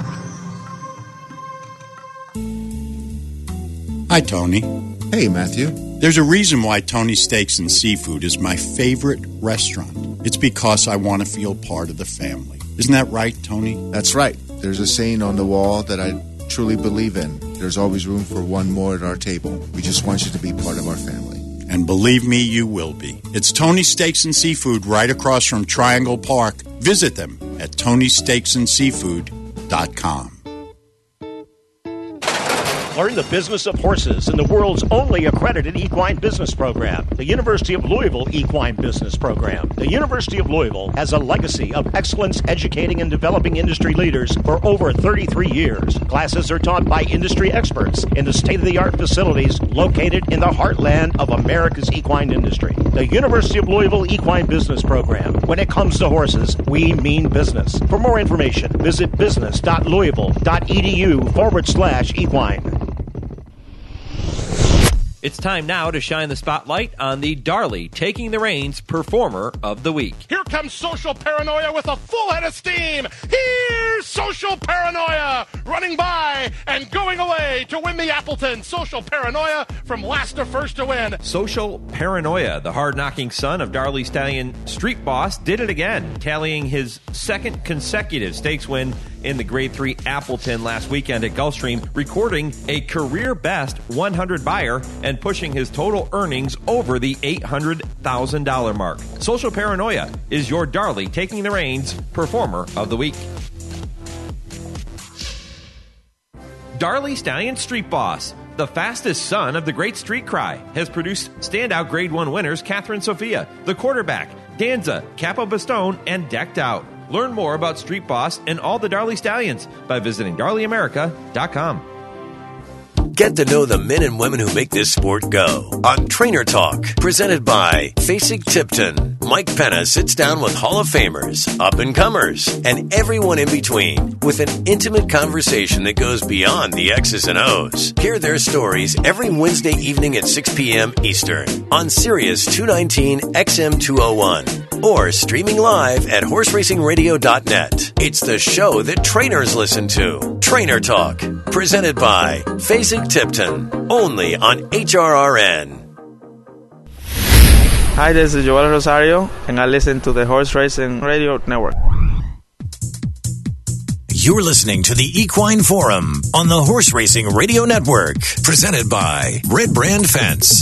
Hi, Tony. Hey, Matthew. There's a reason why Tony's Steaks and Seafood is my favorite restaurant. It's because I want to feel part of the family. Isn't that right, Tony? That's right. There's a saying on the wall that I truly believe in. There's always room for one more at our table. We just want you to be part of our family. And believe me, you will be. It's Tony's Steaks and Seafood right across from Triangle Park. Visit them at tony steaks and seafood dot com. Learn the business of horses in the world's only accredited equine business program, the University of Louisville Equine Business Program. The University of Louisville has a legacy of excellence educating and developing industry leaders for over thirty-three years. Classes are taught by industry experts in the state-of-the-art facilities located in the heartland of America's equine industry. The University of Louisville Equine Business Program. When it comes to horses, we mean business. For more information, visit business.louisville.edu forward slash equine. It's time now to shine the spotlight on the Darley Taking the Reins Performer of the Week. Here comes Social Paranoia with a full head of steam. Here's Social Paranoia running by and going away to win the Appleton. Social Paranoia from last to first to win. Social Paranoia, the hard-knocking son of Darley Stallion Street Boss, did it again, tallying his second consecutive stakes win in the Grade three Appleton last weekend at Gulfstream, recording a career-best one hundred buyer and pushing his total earnings over the eight hundred thousand dollars mark. Social Paranoia is your Darley Taking the Reins Performer of the Week. Darley Stallion Street Boss, the fastest son of the great Street Cry, has produced standout Grade one winners Catherine Sophia, the quarterback, Danza, Capo Bastone, and Decked Out. Learn more about Street Boss and all the Darley Stallions by visiting darley america dot com. Get to know the men and women who make this sport go on Trainer Talk, presented by Fasig Tipton. Mike Penna sits down with Hall of Famers, up-and-comers, and everyone in between with an intimate conversation that goes beyond the X's and O's. Hear their stories every Wednesday evening at six p.m. Eastern on Sirius two nineteen X M two oh one or streaming live at horse racing radio dot net. It's the show that trainers listen to. Trainer Talk, presented by Fasig Tipton, only on H R R N. Hi, this is Joel Rosario, and I listen to the Horse Racing Radio Network. You're listening to the Equine Forum on the Horse Racing Radio Network, presented by Red Brand Fence.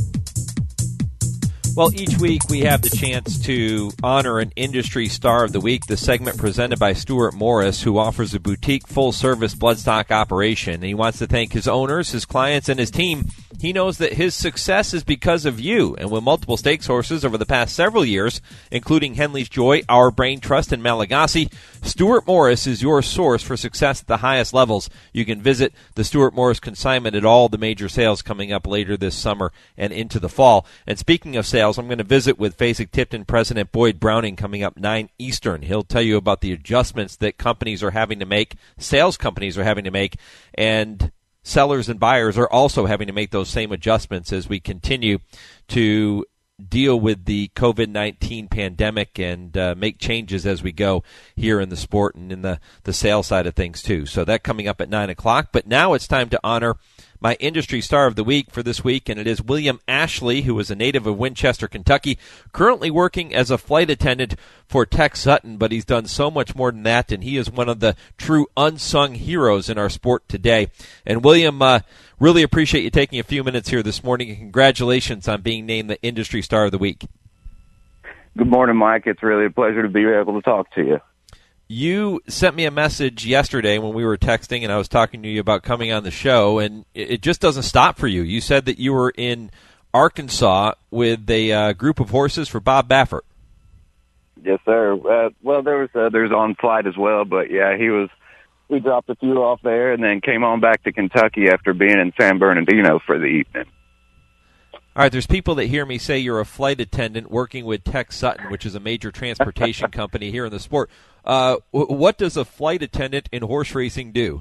Well, each week we have the chance to honor an industry star of the week, the segment presented by Stuart Morris, who offers a boutique full-service bloodstock operation. And he wants to thank his owners, his clients, and his team. He knows that his success is because of you. And with multiple stakes horses over the past several years, including Henley's Joy, Our Brain Trust, and Malagasy, Stuart Morris is your source for success at the highest levels. You can visit the Stuart Morris consignment at all the major sales coming up later this summer and into the fall. And speaking of sales, I'm going to visit with Fasig Tipton President Boyd Browning coming up nine Eastern. He'll tell you about the adjustments that companies are having to make, sales companies are having to make, and sellers and buyers are also having to make those same adjustments as we continue to deal with the covid nineteen pandemic and uh, make changes as we go here in the sport and in the, the sales side of things too. So that coming up at nine o'clock. But now it's time to honor my industry star of the week for this week, and it is William Ashley, who is a native of Winchester, Kentucky, currently working as a flight attendant for Tech Sutton, but he's done so much more than that, and he is one of the true unsung heroes in our sport today. And William, uh, really appreciate you taking a few minutes here this morning, and congratulations on being named the industry star of the week. Good morning, Mike. It's really a pleasure to be able to talk to you. You sent me a message yesterday when we were texting, and I was talking to you about coming on the show, and it just doesn't stop for you. You said that you were in Arkansas with a uh, group of horses for Bob Baffert. Yes, sir. Uh, well, there was uh, there's on flight as well, but yeah, he was. We dropped a few off there, and then came on back to Kentucky after being in San Bernardino for the evening. All right, there's people that hear me say you're a flight attendant working with Tech Sutton, which is a major transportation company here in the sport. Uh, what does a flight attendant in horse racing do?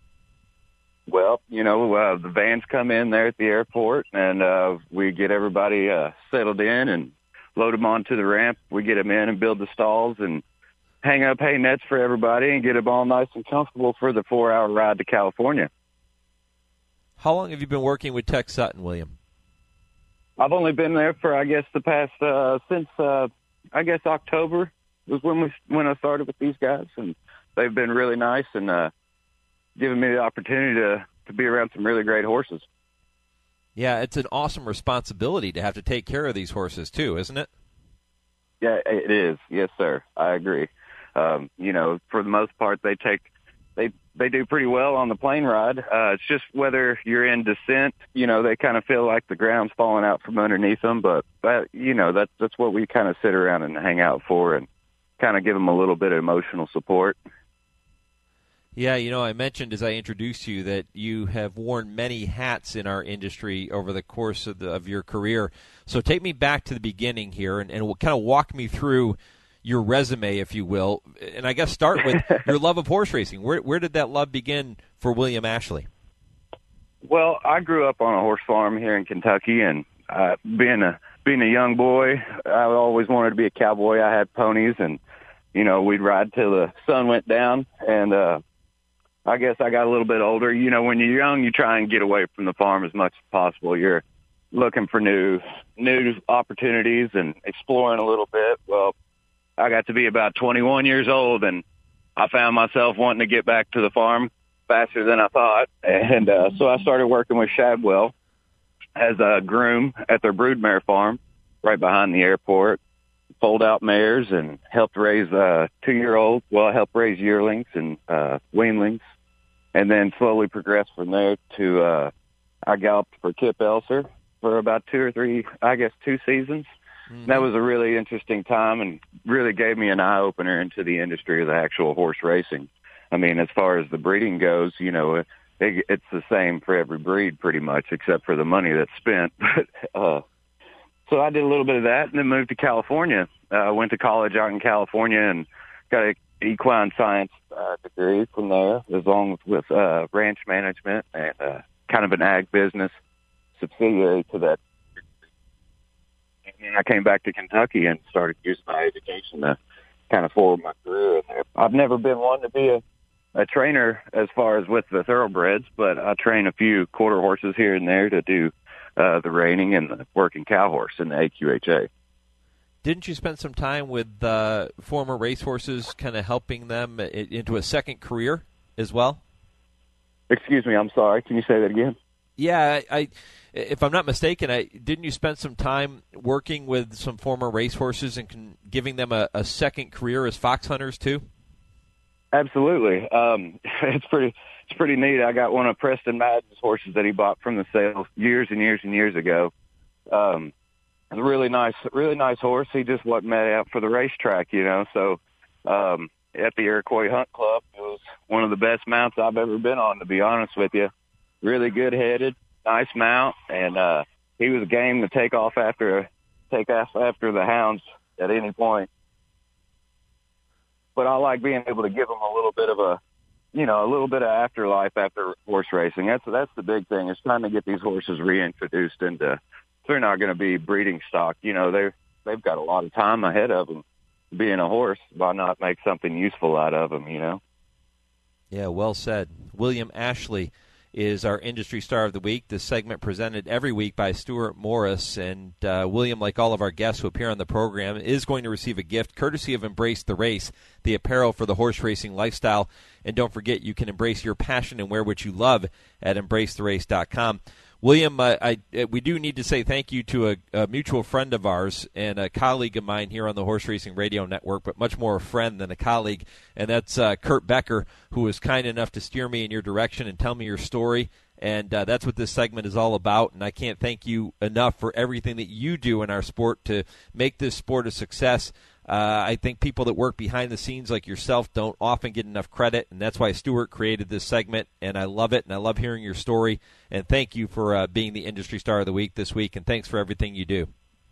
Well, you know, uh, the vans come in there at the airport, and uh, we get everybody uh, settled in and load them onto the ramp. We get them in and build the stalls and hang up hay nets for everybody and get them all nice and comfortable for the four-hour ride to California. How long have you been working with Tech Sutton, William? I've only been there for, I guess, the past, uh, since, uh, I guess, October was when we when I started with these guys, and they've been really nice and uh, given me the opportunity to, to be around some really great horses. Yeah, it's an awesome responsibility to have to take care of these horses, too, isn't it? Yeah, it is. Yes, sir. I agree. Um, you know, for the most part, they take they they do pretty well on the plane ride. Uh, it's just whether you're in descent, you know, they kind of feel like the ground's falling out from underneath them. But that, you know, that's that's what we kind of sit around and hang out for, and kind of give them a little bit of emotional support. Yeah, you know, I mentioned as I introduced you that you have worn many hats in our industry over the course of, the, of your career. So take me back to the beginning here and, and kind of walk me through your resume, if you will. And I guess start with your love of horse racing. Where, where did that love begin for William Ashley? Well, I grew up on a horse farm here in Kentucky, and uh, being a being a young boy, I always wanted to be a cowboy. I had ponies, and, you know, we'd ride till the sun went down, and uh I guess I got a little bit older. You know, when you're young, you try and get away from the farm as much as possible. You're looking for new new opportunities and exploring a little bit. Well, I got to be about twenty-one years old, and I found myself wanting to get back to the farm faster than I thought. And uh, so I started working with Shadwell as a groom at their broodmare farm right behind the airport. Pulled out mares and helped raise uh, two-year-olds. Well, I helped raise yearlings and uh, weanlings, and then slowly progressed from there to uh, I galloped for Kip Elser for about two or three, I guess, two seasons. Mm-hmm. That was a really interesting time and really gave me an eye-opener into the industry of the actual horse racing. I mean, as far as the breeding goes, you know, it, it's the same for every breed pretty much, except for the money that's spent. But uh, so I did a little bit of that and then moved to California. I uh, went to college out in California and got an equine science uh, degree from there, along with, with uh, ranch management and uh, kind of an ag business subsidiary to that. And then I came back to Kentucky and started using my education to kind of forward my career in there. I've never been one to be a, a trainer as far as with the thoroughbreds, but I train a few quarter horses here and there to do uh, the reining and the working cow horse in the A Q H A. Didn't you spend some time with uh, former racehorses, kind of helping them into a second career as well? Excuse me, I'm sorry. Can you say that again? Yeah, I, I if I'm not mistaken, I didn't you spend some time working with some former racehorses and con- giving them a, a second career as fox hunters too? Absolutely. Um, it's pretty it's pretty neat. I got one of Preston Madden's horses that he bought from the sale years and years and years ago. Um, a really nice, really nice horse. He just wasn't made out for the racetrack, you know. So um, at the Iroquois Hunt Club, it was one of the best mounts I've ever been on, to be honest with you. Really good-headed, nice mount, and uh, he was game to take off after take off after the hounds at any point. But I like being able to give them a little bit of a, you know, a little bit of afterlife after horse racing. That's that's the big thing. It's trying to get these horses reintroduced into. They're not going to be breeding stock. You know, they they've got a lot of time ahead of them being a horse. Why not make something useful out of them? You know. Yeah, well said. William Ashley is our Industry Star of the Week. This segment presented every week by Stuart Morris. And uh, William, like all of our guests who appear on the program, is going to receive a gift courtesy of Embrace the Race, the apparel for the horse racing lifestyle. And don't forget, you can embrace your passion and wear what you love at embrace the race dot com. William, uh, I, we do need to say thank you to a, a mutual friend of ours and a colleague of mine here on the Horse Racing Radio Network, but much more a friend than a colleague, and that's uh, Kurt Becker, who was kind enough to steer me in your direction and tell me your story, and uh, that's what this segment is all about, and I can't thank you enough for everything that you do in our sport to make this sport a success. Uh, I think people that work behind the scenes like yourself don't often get enough credit, and that's why Stuart created this segment, and I love it, and I love hearing your story, and thank you for uh, being the Industry Star of the Week this week, and thanks for everything you do.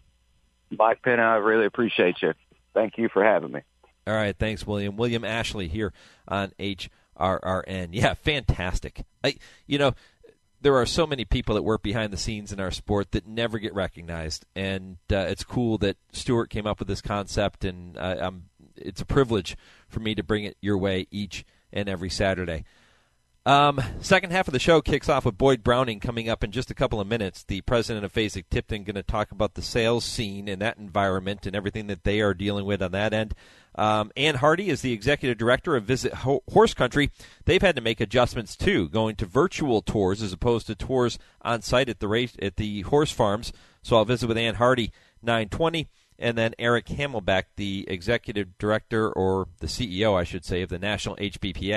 Mike Penna, I really appreciate you. Thank you for having me. All right, thanks, William. William Ashley here on H R R N. Yeah, fantastic. I, you know, there are so many people that work behind the scenes in our sport that never get recognized, and uh, it's cool that Stuart came up with this concept, and uh, I'm, it's a privilege for me to bring it your way each and every Saturday. Um, second half of the show kicks off with Boyd Browning coming up in just a couple of minutes. The president of Fasig-Tipton going to talk about the sales scene and that environment and everything that they are dealing with on that end. Um, Ann Hardy is the executive director of Visit Ho- Horse Country. They've had to make adjustments too, going to virtual tours as opposed to tours on site at the race, at the horse farms. So I'll visit with Ann Hardy nine twenty, and then Eric Hamelback, the executive director or the C E O, I should say, of the National H P P A.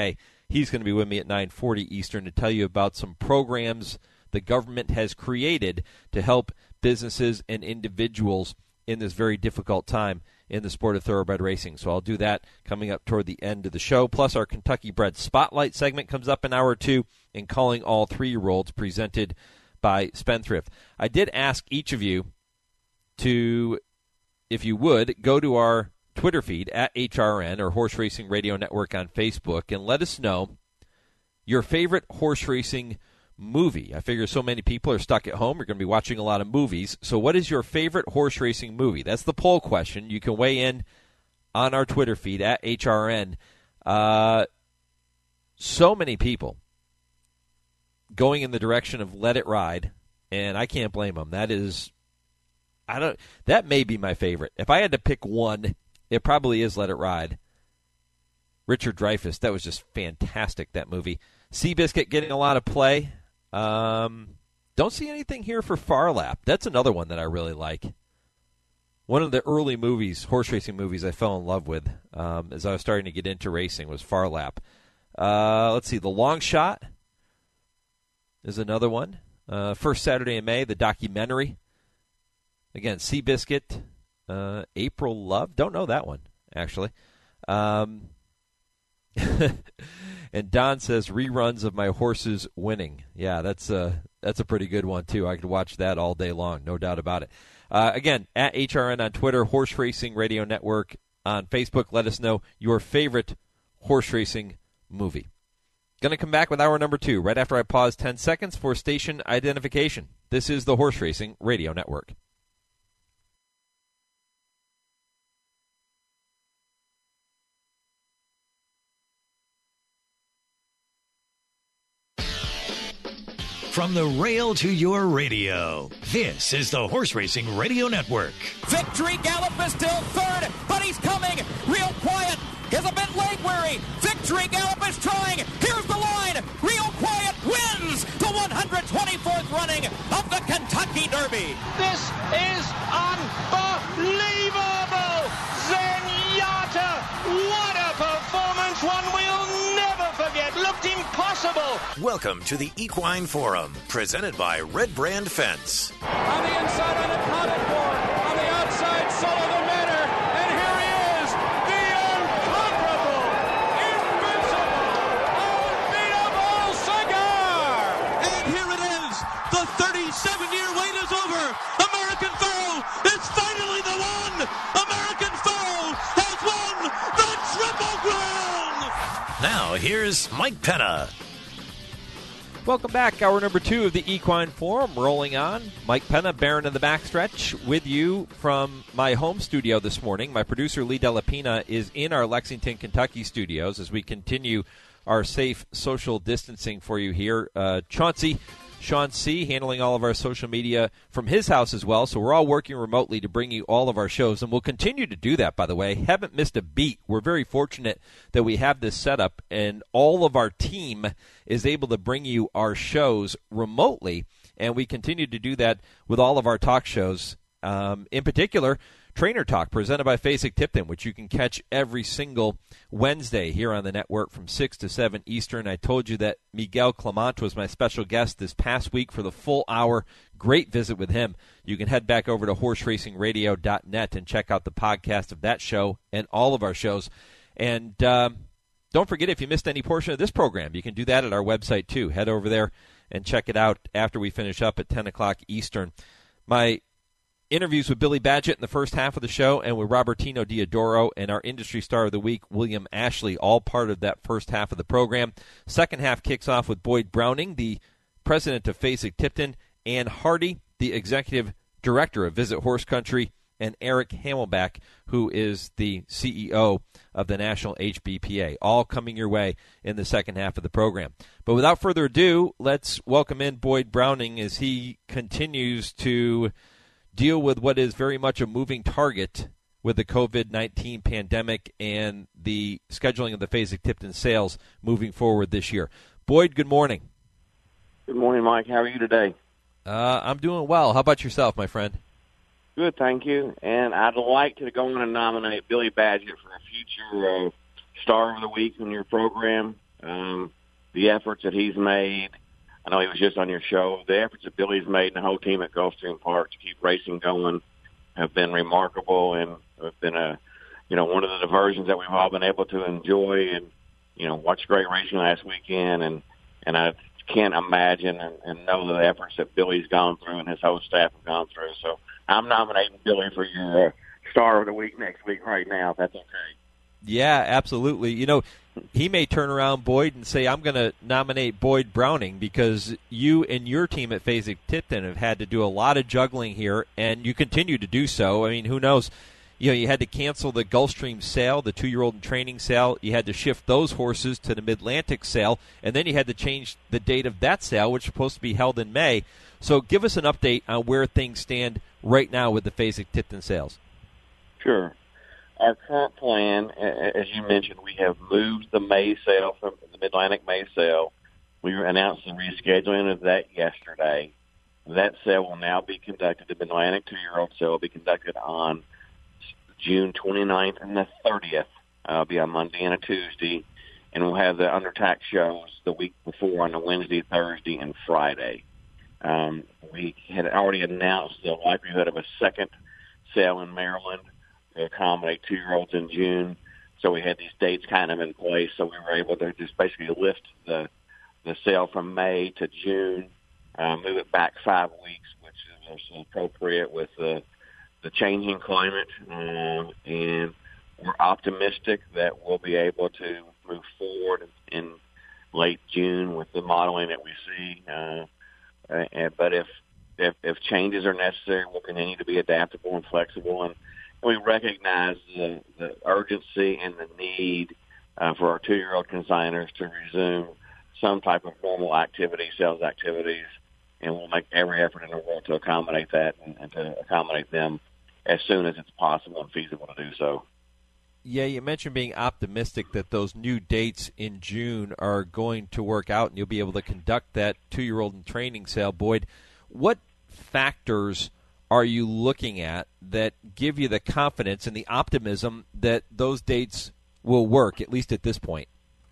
He's going to be with me at nine forty Eastern to tell you about some programs the government has created to help businesses and individuals in this very difficult time in the sport of thoroughbred racing. So I'll do that coming up toward the end of the show. Plus, our Kentucky Bred Spotlight segment comes up in hour two, and Calling All Three-Year-Olds presented by Spendthrift. I did ask each of you to, if you would, go to our Twitter feed at H R N or Horse Racing Radio Network on Facebook and let us know your favorite horse racing movie. I figure so many people are stuck at home. You're going to be watching a lot of movies. So what is your favorite horse racing movie? That's the poll question. You can weigh in on our Twitter feed at H R N. Uh, so many people going in the direction of Let It Ride, and I can't blame them. That is, I don't. That may be my favorite. If I had to pick one, it probably is Let It Ride. Richard Dreyfuss, that was just fantastic, that movie. Seabiscuit getting a lot of play. Um, don't see anything here for Far Lap. That's another one that I really like. One of the early movies, horse racing movies, I fell in love with um, as I was starting to get into racing was Far Lap. Uh, let's see, The Long Shot is another one. Uh, First Saturday in May, the documentary. Again, Seabiscuit, uh, April Love. Don't know that one, actually. Um, and Don says, reruns of my horses winning. Yeah, that's a, that's a pretty good one, too. I could watch that all day long, no doubt about it. Uh, again, at H R N on Twitter, Horse Racing Radio Network on Facebook. Let us know your favorite horse racing movie. Going to come back with hour number two right after I pause ten seconds for station identification. This is the Horse Racing Radio Network. From the rail to your radio, this is the Horse Racing Radio Network. Victory Gallop is still third, but he's coming. Real Quiet is a bit leg weary. Victory Gallop is trying. Here's the line. Real Quiet wins the one hundred twenty-fourth running of the Kentucky Derby. This is unbelievable. Zenyatta, what a performance. One will never forget. Looked impossible. Welcome to the Equine Forum, presented by Red Brand Fence. On the inside, on the potted board. On the outside, Sullivan Manor. And here he is, the incomparable, invincible, unbeatable Cigar. And here it is. The thirty-seven-year wait is over. American Pharoah is finally the one. American Pharoah has won the Triple Crown. Now, here's Mike Penna. Welcome back. Hour number two of the Equine Forum rolling on. Mike Penna, Baron in the backstretch, with you from my home studio this morning. My producer, Lee Delapina, is in our Lexington, Kentucky studios as we continue our safe social distancing for you here. Uh, Chauncey, Sean C., handling all of our social media from his house as well. So we're all working remotely to bring you all of our shows, and we'll continue to do that, by the way. Haven't missed a beat. We're very fortunate that we have this setup, and all of our team is able to bring you our shows remotely, and we continue to do that with all of our talk shows. Um, in particular, Trainer Talk, presented by Fasig-Tipton, which you can catch every single Wednesday here on the network from six to seven Eastern. I told you that Miguel Clement was my special guest this past week for the full hour. Great visit with him. You can head back over to horse racing radio dot net and check out the podcast of that show and all of our shows. And um, don't forget, if you missed any portion of this program, you can do that at our website, too. Head over there and check it out after we finish up at ten o'clock Eastern. My interviews with Billy Badgett in the first half of the show and with Robertino Diodoro and our industry star of the week, William Ashley, all part of that first half of the program. Second half kicks off with Boyd Browning, the president of Fasig-Tipton, Ann Hardy, the executive director of Visit Horse Country, and Eric Hamelback, who is the C E O of the National H B P A, all coming your way in the second half of the program. But without further ado, let's welcome in Boyd Browning as he continues to deal with what is very much a moving target with the covid nineteen pandemic and the scheduling of the Fasig-Tipton sales moving forward this year. Boyd, good morning. Good morning, Mike. How are you today? Uh, I'm doing well. How about yourself, my friend? Good, thank you. And I'd like to go on and nominate Billy Badgett for a future uh, Star of the Week on your program. Um, the efforts that he's made, I know he was just on your show, the efforts that Billy's made and the whole team at Gulfstream Park to keep racing going have been remarkable and have been a, you know, one of the diversions that we've all been able to enjoy and, you know, watch great racing last weekend. And, and I can't imagine and, and know the efforts that Billy's gone through and his whole staff have gone through. So I'm nominating Billy for your uh, Star of the Week next week right now, if that's okay. Yeah, absolutely. You know, he may turn around, Boyd, and say, I'm going to nominate Boyd Browning because you and your team at Fasig-Tipton have had to do a lot of juggling here, and you continue to do so. I mean, who knows? You know, you had to cancel the Gulfstream sale, the two-year-old in training sale. You had to shift those horses to the Mid-Atlantic sale, and then you had to change the date of that sale, which was supposed to be held in May. So give us an update on where things stand right now with the Fasig-Tipton sales. Sure. Our current plan, as you mentioned, we have moved the May sale from the Mid-Atlantic May sale. We announced the rescheduling of that yesterday. That sale will now be conducted, the Mid-Atlantic two-year-old sale will be conducted on June twenty-ninth and the thirtieth. Uh, it'll be on Monday and a Tuesday. And we'll have the undertax shows the week before on a Wednesday, Thursday, and Friday. Um, we had already announced the likelihood of a second sale in Maryland to accommodate two-year-olds in June. So we had these dates kind of in place, so we were able to just basically lift the the sale from May to June, uh, move it back five weeks, which is appropriate with the the changing climate. Um, and we're optimistic that we'll be able to move forward in late June with the modeling that we see. Uh, and, but if, if if changes are necessary, we'll continue to be adaptable and flexible. And we recognize the, the urgency and the need uh, for our two-year-old consigners to resume some type of normal activity, sales activities, and we'll make every effort in the world to accommodate that and, and to accommodate them as soon as it's possible and feasible to do so. Yeah, you mentioned being optimistic that those new dates in June are going to work out and you'll be able to conduct that two-year-old in training sale. Boyd, what factors are you looking at that give you the confidence and the optimism that those dates will work, at least at this point?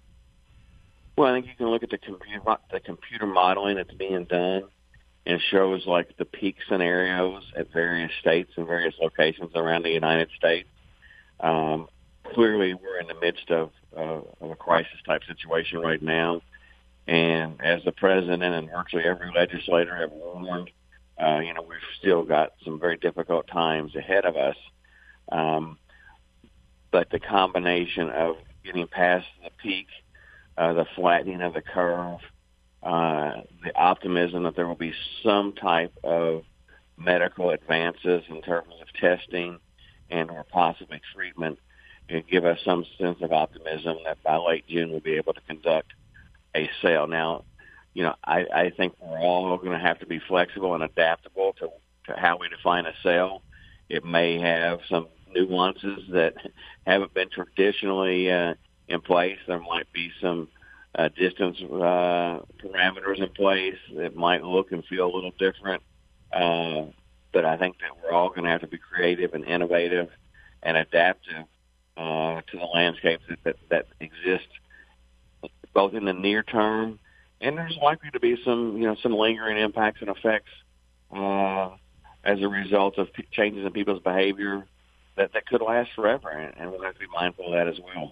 Well, I think you can look at the computer, the computer modeling that's being done, and it shows like the peak scenarios at various states and various locations around the United States. Um, clearly, we're in the midst of, uh, of a crisis-type situation right now, and as the president and virtually every legislator have warned, Uh, you know, we've still got some very difficult times ahead of us. Um, but the combination of getting past the peak, uh, the flattening of the curve, uh, the optimism that there will be some type of medical advances in terms of testing and or possibly treatment, it give us some sense of optimism that by late June we'll be able to conduct a sale. Now, you know, I, I think we're all going to have to be flexible and adaptable to, to how we define a sale. It may have some nuances that haven't been traditionally uh, in place. There might be some uh, distance uh, parameters in place that might look and feel a little different. Uh, but I think that we're all going to have to be creative and innovative and adaptive uh, to the landscapes that, that, that exist both in the near term. And there's likely to be some, you know, some lingering impacts and effects uh, as a result of p- changes in people's behavior that, that could last forever, and, and we'll have to be mindful of that as well.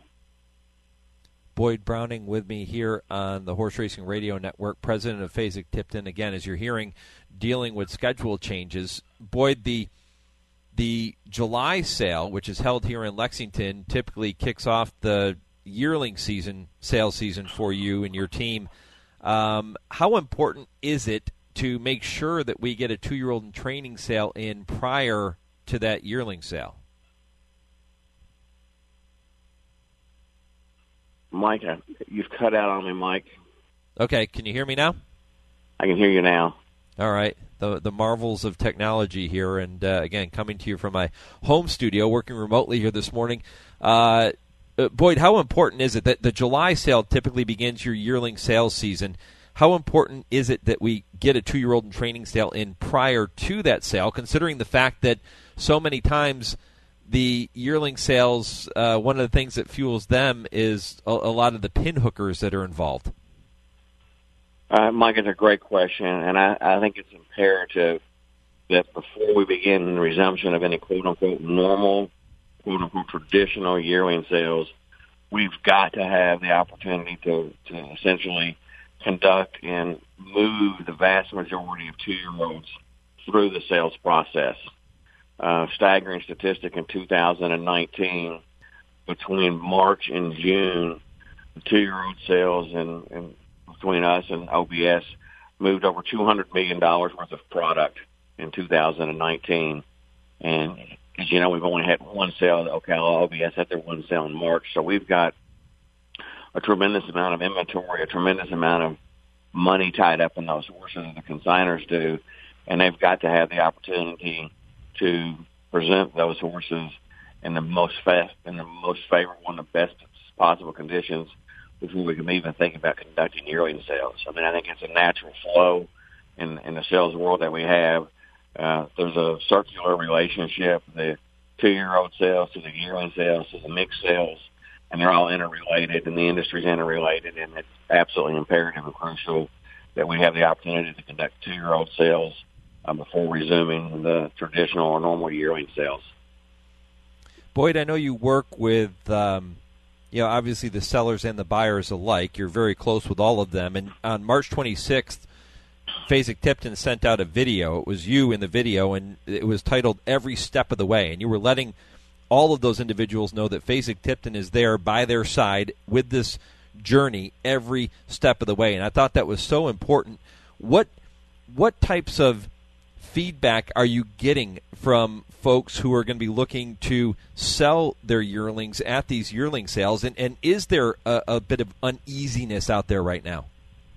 Boyd Browning with me here on the Horse Racing Radio Network, president of Fasig-Tipton. Again, as you're hearing, dealing with schedule changes. Boyd, the the July sale, which is held here in Lexington, typically kicks off the yearling season, sales season for you and your team. Um, how important is it to make sure that we get a two-year-old in training sale in prior to that yearling sale? Mike, you've cut out on me, Mike. Okay, can you hear me now? I can hear you now. All right. The the marvels of technology here, and uh, again, coming to you from my home studio, working remotely here this morning. Uh, uh, Boyd, how important is it that the July sale typically begins your yearling sales season? How important is it that we get a two-year-old in training sale in prior to that sale, considering the fact that so many times the yearling sales, uh, one of the things that fuels them is a, a lot of the pin hookers that are involved. Uh, Mike, it's a great question, and I, I think it's imperative that before we begin the resumption of any quote-unquote normal, quote-unquote traditional yearling sales, we've got to have the opportunity to, to essentially conduct and move the vast majority of two-year-olds through the sales process. Uh, staggering statistic in two thousand nineteen, between March and June, the two-year-old sales and, and between us and O B S moved over two hundred million dollars worth of product in two thousand nineteen. And as you know, we've only had one sale. Ocala O B S had their one sale in March. So we've got a tremendous amount of inventory, a tremendous amount of money tied up in those horses, the consigners do, and they've got to have the opportunity to present those horses in the most fast, in the most favorable and the best possible conditions before we can even think about conducting yearling sales. I mean, I think it's a natural flow in, in the sales world that we have. Uh, there's a circular relationship, the two-year-old sales to the yearling sales to the mixed sales, and they're all interrelated, and the industry's interrelated, and it's absolutely imperative and crucial that we have the opportunity to conduct two-year-old sales uh, before resuming the traditional or normal yearling sales. Boyd, I know you work with, um, you know, obviously the sellers and the buyers alike. You're very close with all of them, and on March twenty-sixth, Fasig-Tipton sent out a video. It was you in the video, and it was titled Every Step of the Way, and you were letting all of those individuals know that Fasig-Tipton is there by their side with this journey every step of the way, and I thought that was so important. What what types of feedback are you getting from folks who are going to be looking to sell their yearlings at these yearling sales, and, and is there a, a bit of uneasiness out there right now?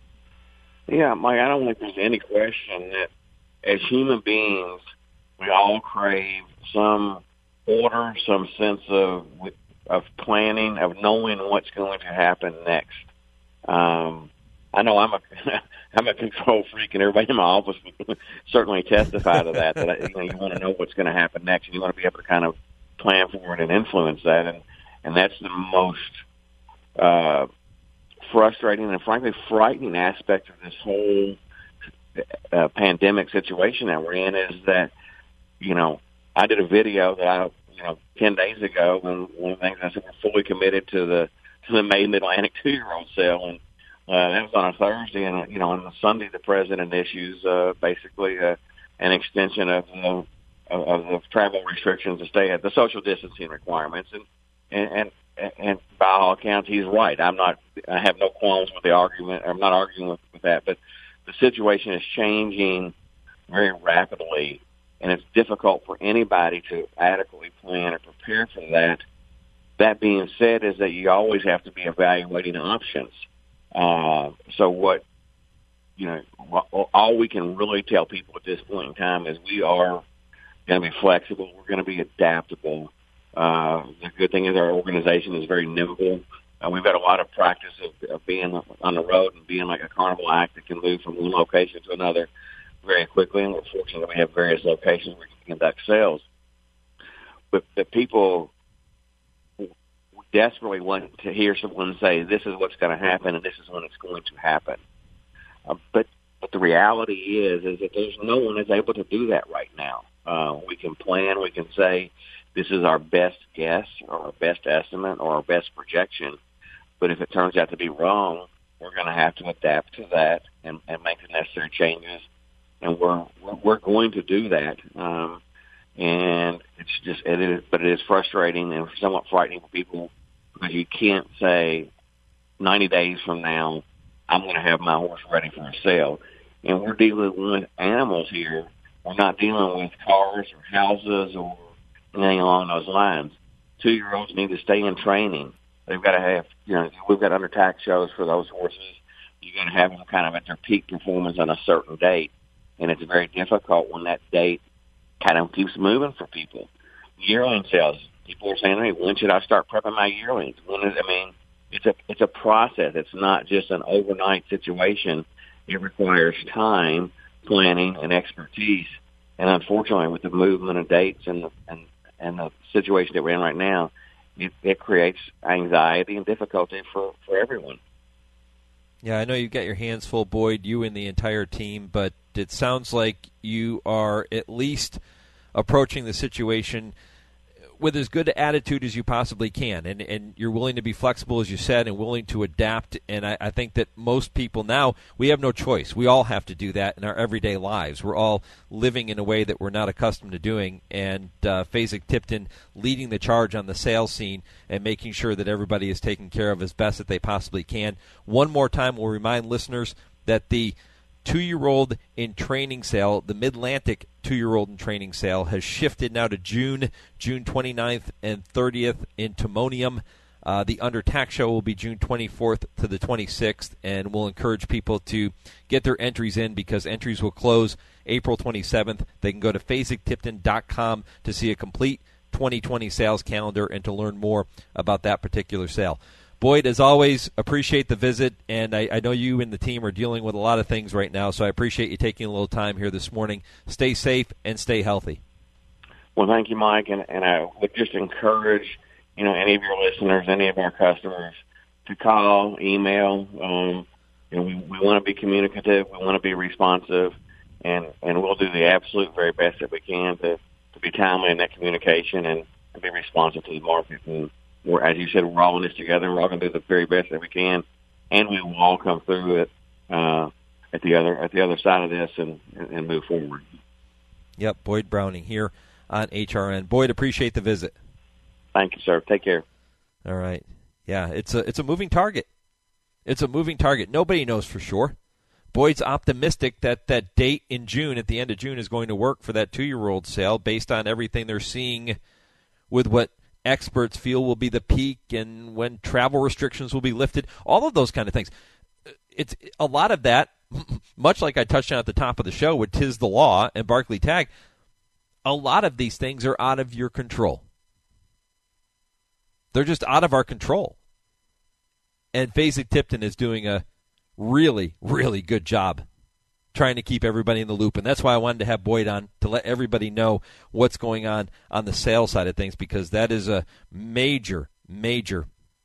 Yeah, Mike, I don't think there's any question that as human beings, we all crave some order, some sense of of planning, of knowing what's going to happen next. Um, I know I'm a I'm a control freak, and everybody in my office would certainly testify to that. That you know, you want to know what's going to happen next, and you want to be able to kind of plan for it and influence that, and and that's the most uh, frustrating and frankly frightening aspect of this whole uh, pandemic situation that we're in. Is that you know I did a video that I you know ten days ago, and one of the things I said we're fully committed to the to the Maiden Atlantic two-year-old sale, and Uh, that was on a Thursday, and you know, on the Sunday, the president issues uh, basically uh, an extension of, uh, of of the travel restrictions to stay at the social distancing requirements, and and and, and by all accounts, he's right. I'm not. I have no qualms with the argument. I'm not arguing with, with that, but the situation is changing very rapidly, and it's difficult for anybody to adequately plan or prepare for that. That being said, is that you always have to be evaluating options. Uh, so what, you know, all we can really tell people at this point in time is we are going to be flexible. We're going to be adaptable. Uh, the good thing is our organization is very nimble. Uh, we've got a lot of practice of, of being on the road and being like a carnival act that can move from one location to another very quickly. And we're fortunate that we have various locations where we can conduct sales. But the people desperately want to hear someone say, this is what's going to happen and this is when it's going to happen. Uh, but but the reality is is that there's no one is able to do that right now. Uh, we can plan, we can say this is our best guess or our best estimate or our best projection. But if it turns out to be wrong, we're going to have to adapt to that and, and make the necessary changes. And we're we're going to do that. Um, and it's just it is, but it is frustrating and somewhat frightening for people. Because you can't say ninety days from now, I'm going to have my horse ready for a sale. And we're dealing with animals here. We're not dealing with cars or houses or anything along those lines. Two-year-olds need to stay in training. They've got to have, you know, we've got undertack shows for those horses. You've got to have them kind of at their peak performance on a certain date. And it's very difficult when that date kind of keeps moving for people. Yearling sales. People are saying, hey, when should I start prepping my yearlings? When is, I mean, it's a it's a process. It's not just an overnight situation. It requires time, planning, and expertise. And unfortunately, with the movement of dates and the, and, and the situation that we're in right now, it, it creates anxiety and difficulty for, for everyone. Yeah, I know you've got your hands full, Boyd, you and the entire team, but it sounds like you are at least approaching the situation with as good attitude as you possibly can, and, and you're willing to be flexible, as you said, and willing to adapt. And I, I think that most people now, we have no choice. We all have to do that in our everyday lives. We're all living in a way that we're not accustomed to doing, and uh, Fasig-Tipton leading the charge on the sales scene and making sure that everybody is taken care of as best that they possibly can. One more time, we'll remind listeners that the two-year-old in training sale, the Mid-Atlantic two-year-old in training sale, has shifted now to June, June twenty-ninth and thirtieth in Timonium. Uh, the Under Tax Show will be June twenty-fourth to the twenty-sixth, and we'll encourage people to get their entries in because entries will close April twenty-seventh. They can go to Fasig Tipton dot com to see a complete twenty twenty sales calendar and to learn more about that particular sale. Boyd, as always, appreciate the visit, and I, I know you and the team are dealing with a lot of things right now, so I appreciate you taking a little time here this morning. Stay safe and stay healthy. Well, thank you, Mike, and, and I would just encourage, you know, any of your listeners, any of our customers, to call, email. Um, you know, we, we want to be communicative, we want to be responsive, and, and we'll do the absolute very best that we can to, to be timely in that communication and, and be responsive to the market. And we're, as you said, we're all in this together, and we're all going to do the very best that we can, and we will all come through it uh, at the other at the other side of this and, and move forward. Yep, Boyd Browning here on H R N. Boyd, appreciate the visit. Thank you, sir. Take care. All right. Yeah, it's a it's a moving target. It's a moving target. Nobody knows for sure. Boyd's optimistic that that date in June, at the end of June, is going to work for that two-year-old sale based on everything they're seeing with what experts feel will be the peak and when travel restrictions will be lifted, all of those kind of things. It's a lot of that, much like I touched on at the top of the show with Tiz the Law and Barclay Tag, a lot of these things are out of your control. They're just out of our control. And Fasig-Tipton is doing a really, really good job trying to keep everybody in the loop. And that's why I wanted to have Boyd on, to let everybody know what's going on on the sales side of things, because that is a major, major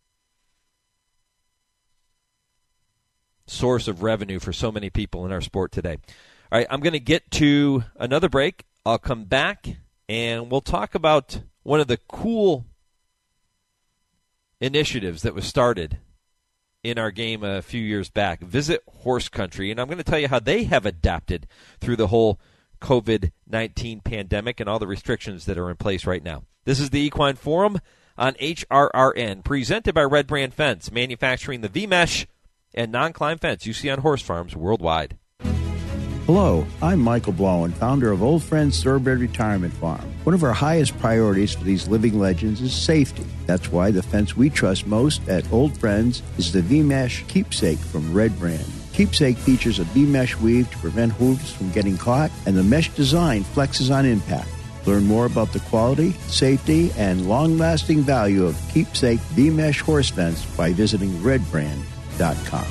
source of revenue for so many people in our sport today. All right, I'm going to get to another break. I'll come back, and we'll talk about one of the cool initiatives that was started in our game a few years back, Visit Horse Country, and I'm going to tell you how they have adapted through the whole covid nineteen pandemic and all the restrictions that are in place right now. This is the Equine Forum on H R R N, presented by Red Brand Fence, manufacturing the V-Mesh and non-climb fence you see on horse farms worldwide. Hello, I'm Michael Blowen, founder of Old Friends Thoroughbred Retirement Farm. One of our highest priorities for these living legends is safety. That's why the fence we trust most at Old Friends is the V-Mesh Keepsake from Red Brand. Keepsake features a V-Mesh weave to prevent hooves from getting caught, and the mesh design flexes on impact. Learn more about the quality, safety, and long-lasting value of Keepsake V-Mesh horse fence by visiting red brand dot com.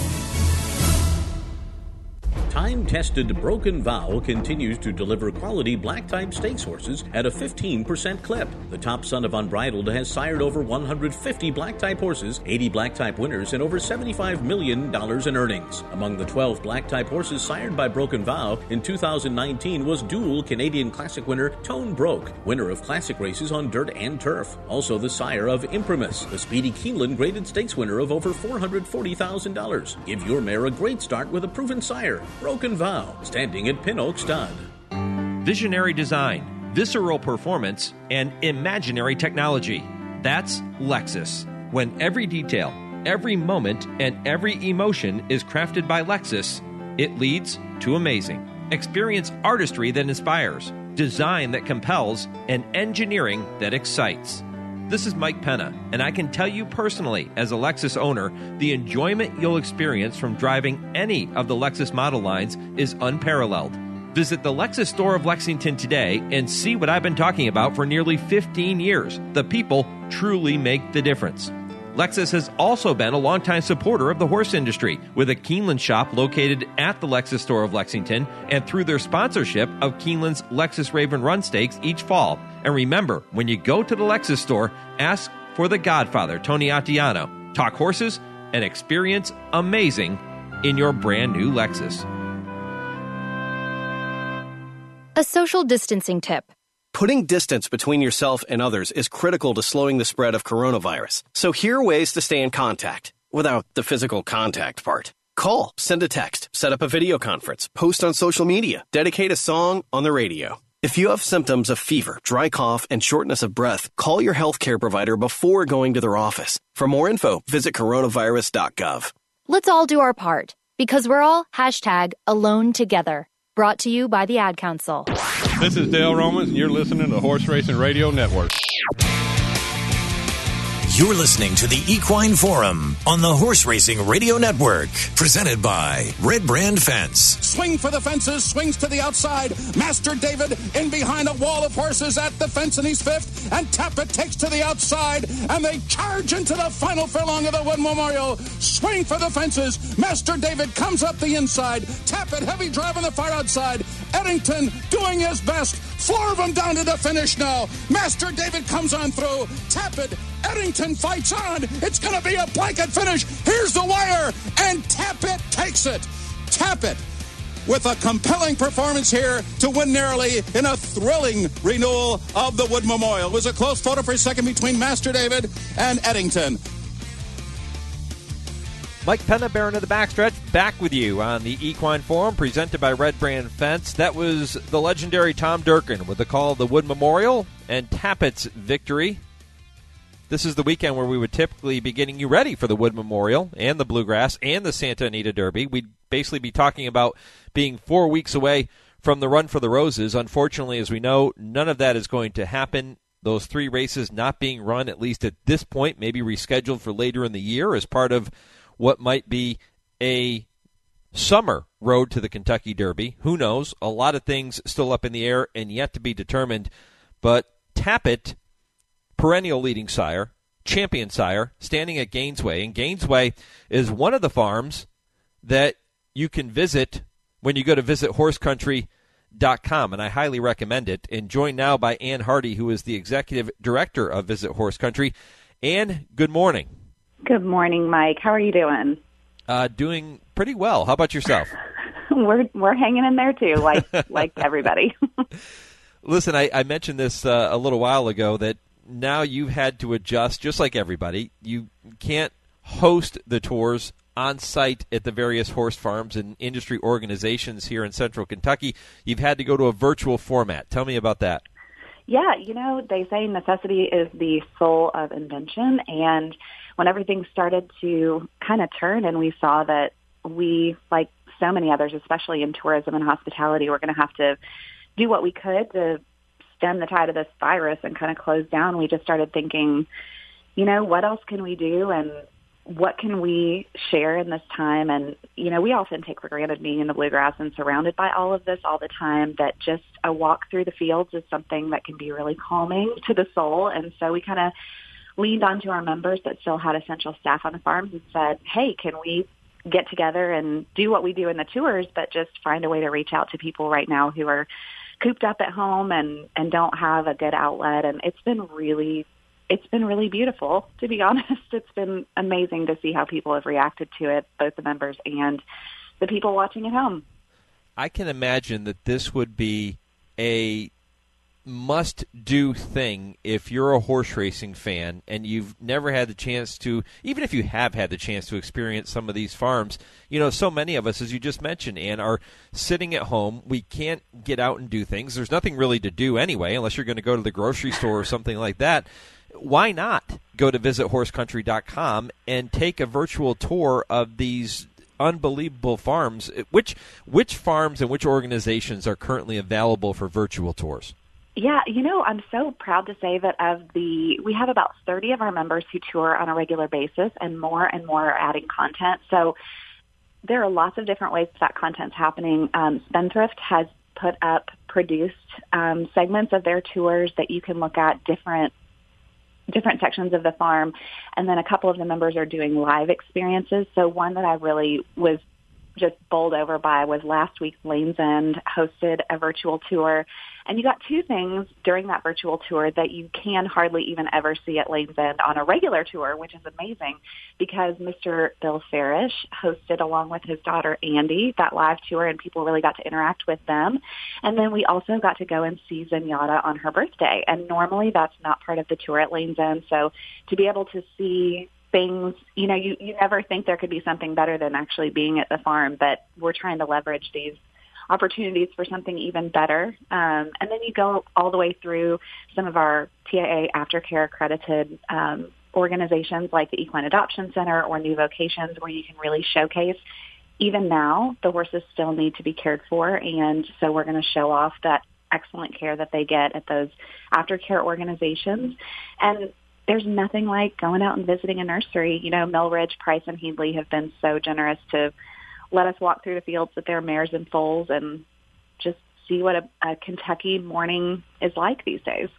Time-tested Broken Vow continues to deliver quality black-type stakes horses at a fifteen percent clip. The top son of Unbridled has sired over one hundred fifty black-type horses, eighty black-type winners, and over seventy-five million dollars in earnings. Among the twelve black-type horses sired by Broken Vow in two thousand nineteen was dual Canadian Classic winner Tone Broke, winner of classic races on dirt and turf. Also the sire of Imprimus, the Speedy Keeneland graded stakes winner of over four hundred forty thousand dollars. Give your mare a great start with a proven sire. Broken Vow, standing at Pin Oak Stud. Visionary design, visceral performance, and imaginary technology. That's Lexus. When every detail, every moment, and every emotion is crafted by Lexus, it leads to amazing. Experience artistry that inspires, design that compels, and engineering that excites. This is Mike Penna, and I can tell you personally, as a Lexus owner, the enjoyment you'll experience from driving any of the Lexus model lines is unparalleled. Visit the Lexus store of Lexington today and see what I've been talking about for nearly fifteen years. The people truly make the difference. Lexus has also been a longtime supporter of the horse industry, with a Keeneland shop located at the Lexus store of Lexington and through their sponsorship of Keeneland's Lexus Raven Run Stakes each fall. And remember, when you go to the Lexus store, ask for the Godfather, Tony Attiano. Talk horses and experience amazing in your brand new Lexus. A social distancing tip. Putting distance between yourself and others is critical to slowing the spread of coronavirus. So here are ways to stay in contact without the physical contact part. Call, send a text, set up a video conference, post on social media, dedicate a song on the radio. If you have symptoms of fever, dry cough, and shortness of breath, call your healthcare provider before going to their office. For more info, visit coronavirus dot gov. Let's all do our part, because we're all hashtag alone together. Brought to you by the Ad Council. This is Dale Romans, and you're listening to the Horse Racing Radio Network. You're listening to the Equine Forum on the Horse Racing Radio Network, presented by Red Brand Fence. Swing for the fences, swings to the outside. Master David in behind a wall of horses at the fence, and he's fifth. And Tappet takes to the outside, and they charge into the final furlong of the Wood Memorial. Swing for the fences. Master David comes up the inside. Tappet heavy drive on the far outside. Eddington doing his best. Four of them down to the finish now. Master David comes on through. Tappet, Eddington fights on. It's going to be a blanket finish. Here's the wire, and Tappet takes it. Tappet with a compelling performance here to win narrowly in a thrilling renewal of the Wood Memorial. It was a close photo for a second between Master David and Eddington. Mike Penna, Baron of the Backstretch, back with you on the Equine Forum, presented by Red Brand Fence. That was the legendary Tom Durkin with the call of the Wood Memorial and Tappet's victory. This is the weekend where we would typically be getting you ready for the Wood Memorial and the Bluegrass and the Santa Anita Derby. We'd basically be talking about being four weeks away from the Run for the Roses. Unfortunately, as we know, none of that is going to happen. Those three races not being run, at least at this point, maybe rescheduled for later in the year as part of what might be a summer road to the Kentucky Derby. Who knows? A lot of things still up in the air and yet to be determined. But Tappet, perennial leading sire, champion sire, standing at Gainesway. And Gainesway is one of the farms that you can visit when you go to visit horse country dot com, and I highly recommend it. And joined now by Ann Hardy, who is the executive director of Visit Horse Country. Ann, good morning. Good morning, Mike. How are you doing? Uh, doing pretty well. How about yourself? we're we're hanging in there too, like like everybody. Listen, I, I mentioned this uh, a little while ago that now you've had to adjust, just like everybody. You can't host the tours on site at the various horse farms and industry organizations here in Central Kentucky. You've had to go to a virtual format. Tell me about that. Yeah, you know, they say necessity is the soul of invention, and when everything started to kind of turn and we saw that we, like so many others, especially in tourism and hospitality, we're going to have to do what we could to stem the tide of this virus and kind of close down, we just started thinking, you know, what else can we do and what can we share in this time? And, you know, we often take for granted being in the Bluegrass and surrounded by all of this all the time, that just a walk through the fields is something that can be really calming to the soul. And so we kind of leaned onto our members that still had essential staff on the farms and said, hey, can we get together and do what we do in the tours, but just find a way to reach out to people right now who are cooped up at home and, and don't have a good outlet. And it's been really, it's been really beautiful, to be honest. It's been amazing to see how people have reacted to it, both the members and the people watching at home. I can imagine that this would be a must-do thing if you're a horse racing fan and you've never had the chance to, even if you have had the chance to experience some of these farms. You know, so many of us, as you just mentioned, Ann, are sitting at home. We can't get out and do things. There's nothing really to do anyway, unless you're going to go to the grocery store or something like that. Why not go to visit horse country dot com and take a virtual tour of these unbelievable farms? Which which farms and which organizations are currently available for virtual tours? Yeah, you know, I'm so proud to say that of the, we have about thirty of our members who tour on a regular basis, and more and more are adding content. So there are lots of different ways that content's happening. Um, Spendthrift has put up produced um, segments of their tours that you can look at, different different sections of the farm, and then a couple of the members are doing live experiences. So one that I really was just bowled over by was last week Lane's End hosted a virtual tour, and you got two things during that virtual tour that you can hardly even ever see at Lane's End on a regular tour, which is amazing because Mister Bill Farish hosted along with his daughter Andy that live tour, and people really got to interact with them. And then we also got to go and see Zenyatta on her birthday, and normally that's not part of the tour at Lane's End. So to be able to see things, you know, you, you never think there could be something better than actually being at the farm, but we're trying to leverage these opportunities for something even better. Um, and then you go all the way through some of our T I A aftercare accredited um, organizations like the Equine Adoption Center or New Vocations, where you can really showcase, even now, the horses still need to be cared for. And so we're going to show off that excellent care that they get at those aftercare organizations. And there's nothing like going out and visiting a nursery. You know, Millridge, Price, and Headley have been so generous to let us walk through the fields with their mares and foals and just see what a, a Kentucky morning is like these days.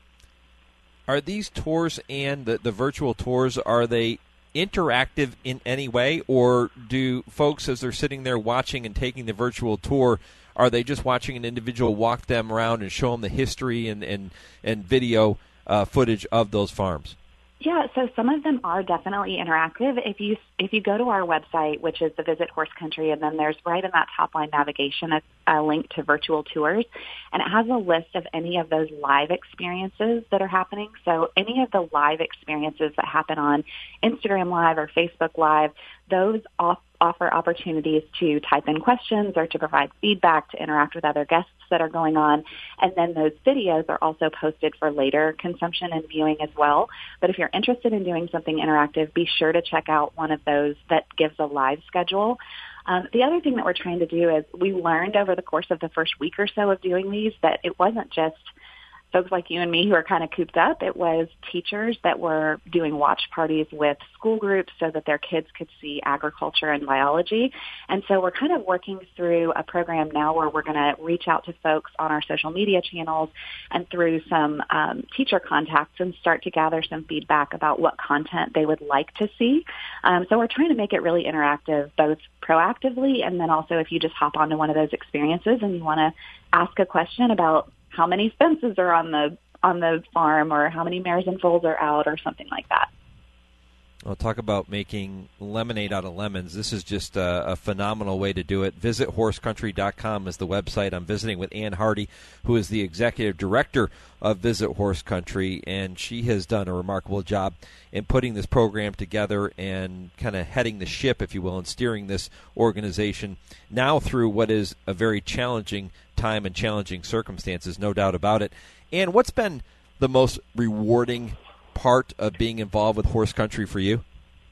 Are these tours and the, the virtual tours, are they interactive in any way, or do folks, as they're sitting there watching and taking the virtual tour, are they just watching an individual walk them around and show them the history and, and, and video Uh, footage of those farms? Yeah, so some of them are definitely interactive. If you if you go to our website, which is the Visit Horse Country, and then there's right in that top line navigation a, a link to virtual tours, and it has a list of any of those live experiences that are happening. So any of the live experiences that happen on Instagram Live or Facebook Live, those off, offer opportunities to type in questions or to provide feedback, to interact with other guests that are going on. And then those videos are also posted for later consumption and viewing as well. But if you're interested in doing something interactive, be sure to check out one of those that gives a live schedule. Um, the other thing that we're trying to do is we learned over the course of the first week or so of doing these that it wasn't just folks like you and me who are kind of cooped up. It was teachers that were doing watch parties with school groups so that their kids could see agriculture and biology. And so we're kind of working through a program now where we're going to reach out to folks on our social media channels and through some um, teacher contacts and start to gather some feedback about what content they would like to see. Um, so we're trying to make it really interactive, both proactively and then also if you just hop onto one of those experiences and you want to ask a question about how many fences are on the on the farm or how many mares and foals are out or something like that. Well, talk about making lemonade out of lemons. This is just a, a phenomenal way to do it. Visit horse country dot com is the website. I'm visiting with Ann Hardy, who is the executive director of Visit Horse Country, and she has done a remarkable job in putting this program together and kind of heading the ship, if you will, and steering this organization now through what is a very challenging time and challenging circumstances, no doubt about it. And what's been the most rewarding part of being involved with Horse Country for you?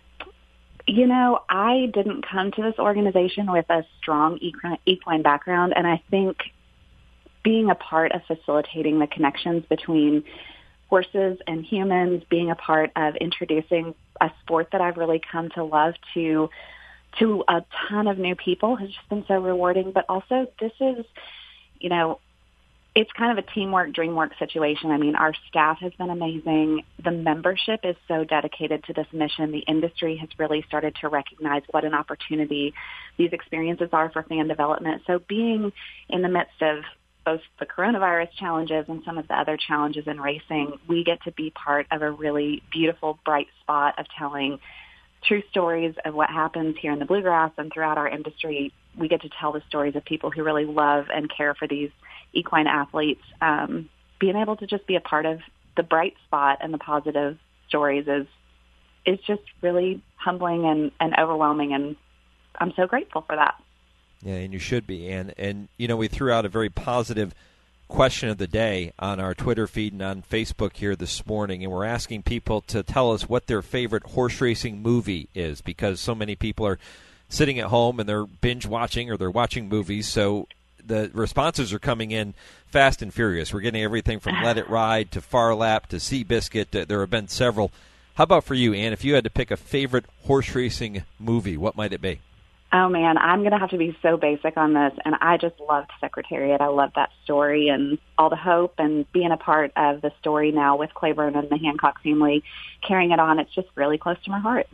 You know, I didn't come to this organization with a strong equine background, and I think being a part of facilitating the connections between horses and humans, being a part of introducing a sport that I've really come to love to to a ton of new people has just been so rewarding. But also, this is, you know, it's kind of a teamwork, dreamwork situation. I mean, our staff has been amazing. The membership is so dedicated to this mission. The industry has really started to recognize what an opportunity these experiences are for fan development. So being in the midst of both the coronavirus challenges and some of the other challenges in racing, we get to be part of a really beautiful, bright spot of telling true stories of what happens here in the bluegrass and throughout our industry. We get to tell the stories of people who really love and care for these equine athletes. Um, being able to just be a part of the bright spot and the positive stories is is just really humbling and, and overwhelming, and I'm so grateful for that. Yeah, and you should be. And, and, you know, we threw out a very positive question of the day on our Twitter feed and on Facebook here this morning, and we're asking people to tell us what their favorite horse racing movie is, because so many people are sitting at home and they're binge watching or they're watching movies. So the responses are coming in fast and furious. We're getting everything from Let It Ride to Far Lap to Seabiscuit. There have been several. How about for you, Ann? If you had to pick a favorite horse racing movie, what might it be? Oh, man, I'm going to have to be so basic on this. And I just loved Secretariat. I love that story and all the hope and being a part of the story now with Claiborne and the Hancock family, carrying it on. It's just really close to my heart.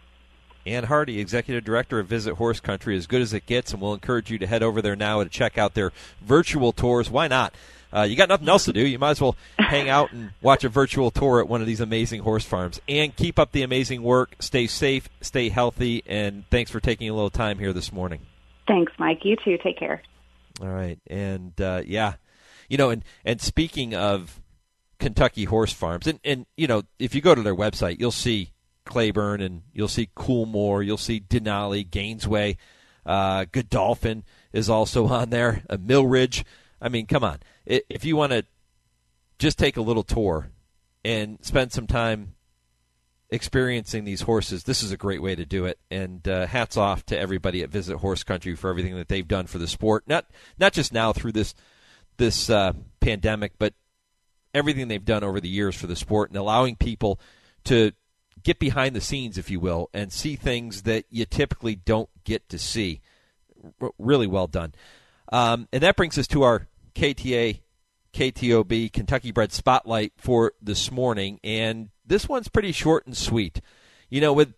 Ann Hardy, Executive Director of Visit Horse Country, as good as it gets, and we'll encourage you to head over there now and check out their virtual tours. Why not? Uh, you got nothing else to do. You might as well hang out and watch a virtual tour at one of these amazing horse farms. And keep up the amazing work. Stay safe, stay healthy, and thanks for taking a little time here this morning. Thanks, Mike. You too. Take care. All right. And, uh, yeah, you know, and, and speaking of Kentucky horse farms, and, and, you know, if you go to their website, you'll see Claiborne, and you'll see Coolmore, you'll see Denali, Gainesway, uh, Godolphin is also on there, uh, Millridge. I mean, come on. If you want to just take a little tour and spend some time experiencing these horses, this is a great way to do it. And uh, hats off to everybody at Visit Horse Country for everything that they've done for the sport. Not not just now through this this uh, pandemic, but everything they've done over the years for the sport and allowing people to get behind the scenes, if you will, and see things that you typically don't get to see. R- really well done. Um, and that brings us to our K T A, K T O B, Kentucky Bred Spotlight for this morning. And this one's pretty short and sweet. You know, with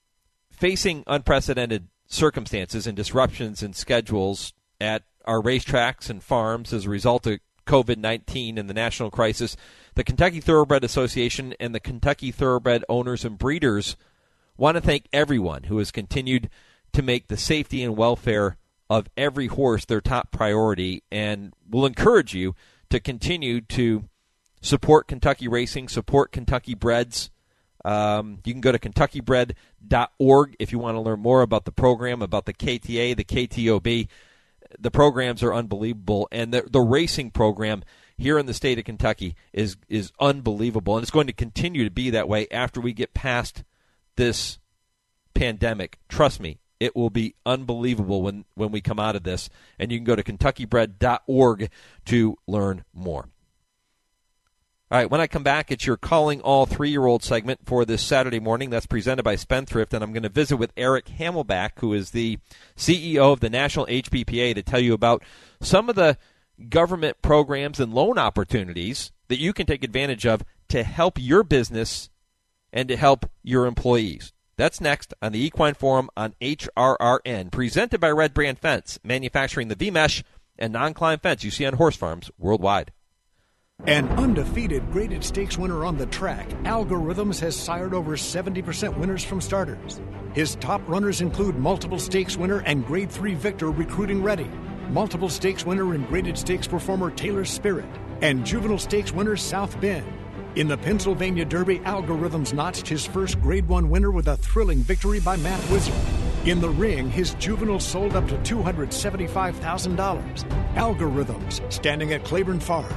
facing unprecedented circumstances and disruptions in schedules at our racetracks and farms as a result of COVID nineteen and the national crisis, the Kentucky Thoroughbred Association and the Kentucky Thoroughbred owners and breeders want to thank everyone who has continued to make the safety and welfare of every horse their top priority, and will encourage you to continue to support Kentucky racing, support Kentucky breds. Um, you can go to kentucky bred dot org if you want to learn more about the program, about the K T A, the K T O B. The programs are unbelievable, and the, the racing program here in the state of Kentucky is is unbelievable, and it's going to continue to be that way after we get past this pandemic. Trust me, it will be unbelievable when, when we come out of this, and you can go to kentucky bred dot org to learn more. All right, when I come back, it's your Calling All Three-Year-Old segment for this Saturday morning. That's presented by Spendthrift, and I'm going to visit with Eric Hamelback, who is the C E O of the National H B P A, to tell you about some of the government programs and loan opportunities that you can take advantage of to help your business and to help your employees. That's next on the Equine Forum on H R R N, presented by Red Brand Fence, manufacturing the V-Mesh and non-climb fence you see on horse farms worldwide. An undefeated graded stakes winner on the track, Algorithms has sired over seventy percent winners from starters. His top runners include multiple stakes winner and grade three victor Recruiting Ready, multiple stakes winner and graded stakes performer Taylor Spirit, and juvenile stakes winner South Bend. In the Pennsylvania Derby, Algorithms notched his first Grade one winner with a thrilling victory by Matt Wizard. In the ring, his juvenile sold up to two hundred seventy-five thousand dollars. Algorithms, standing at Claiborne Farm.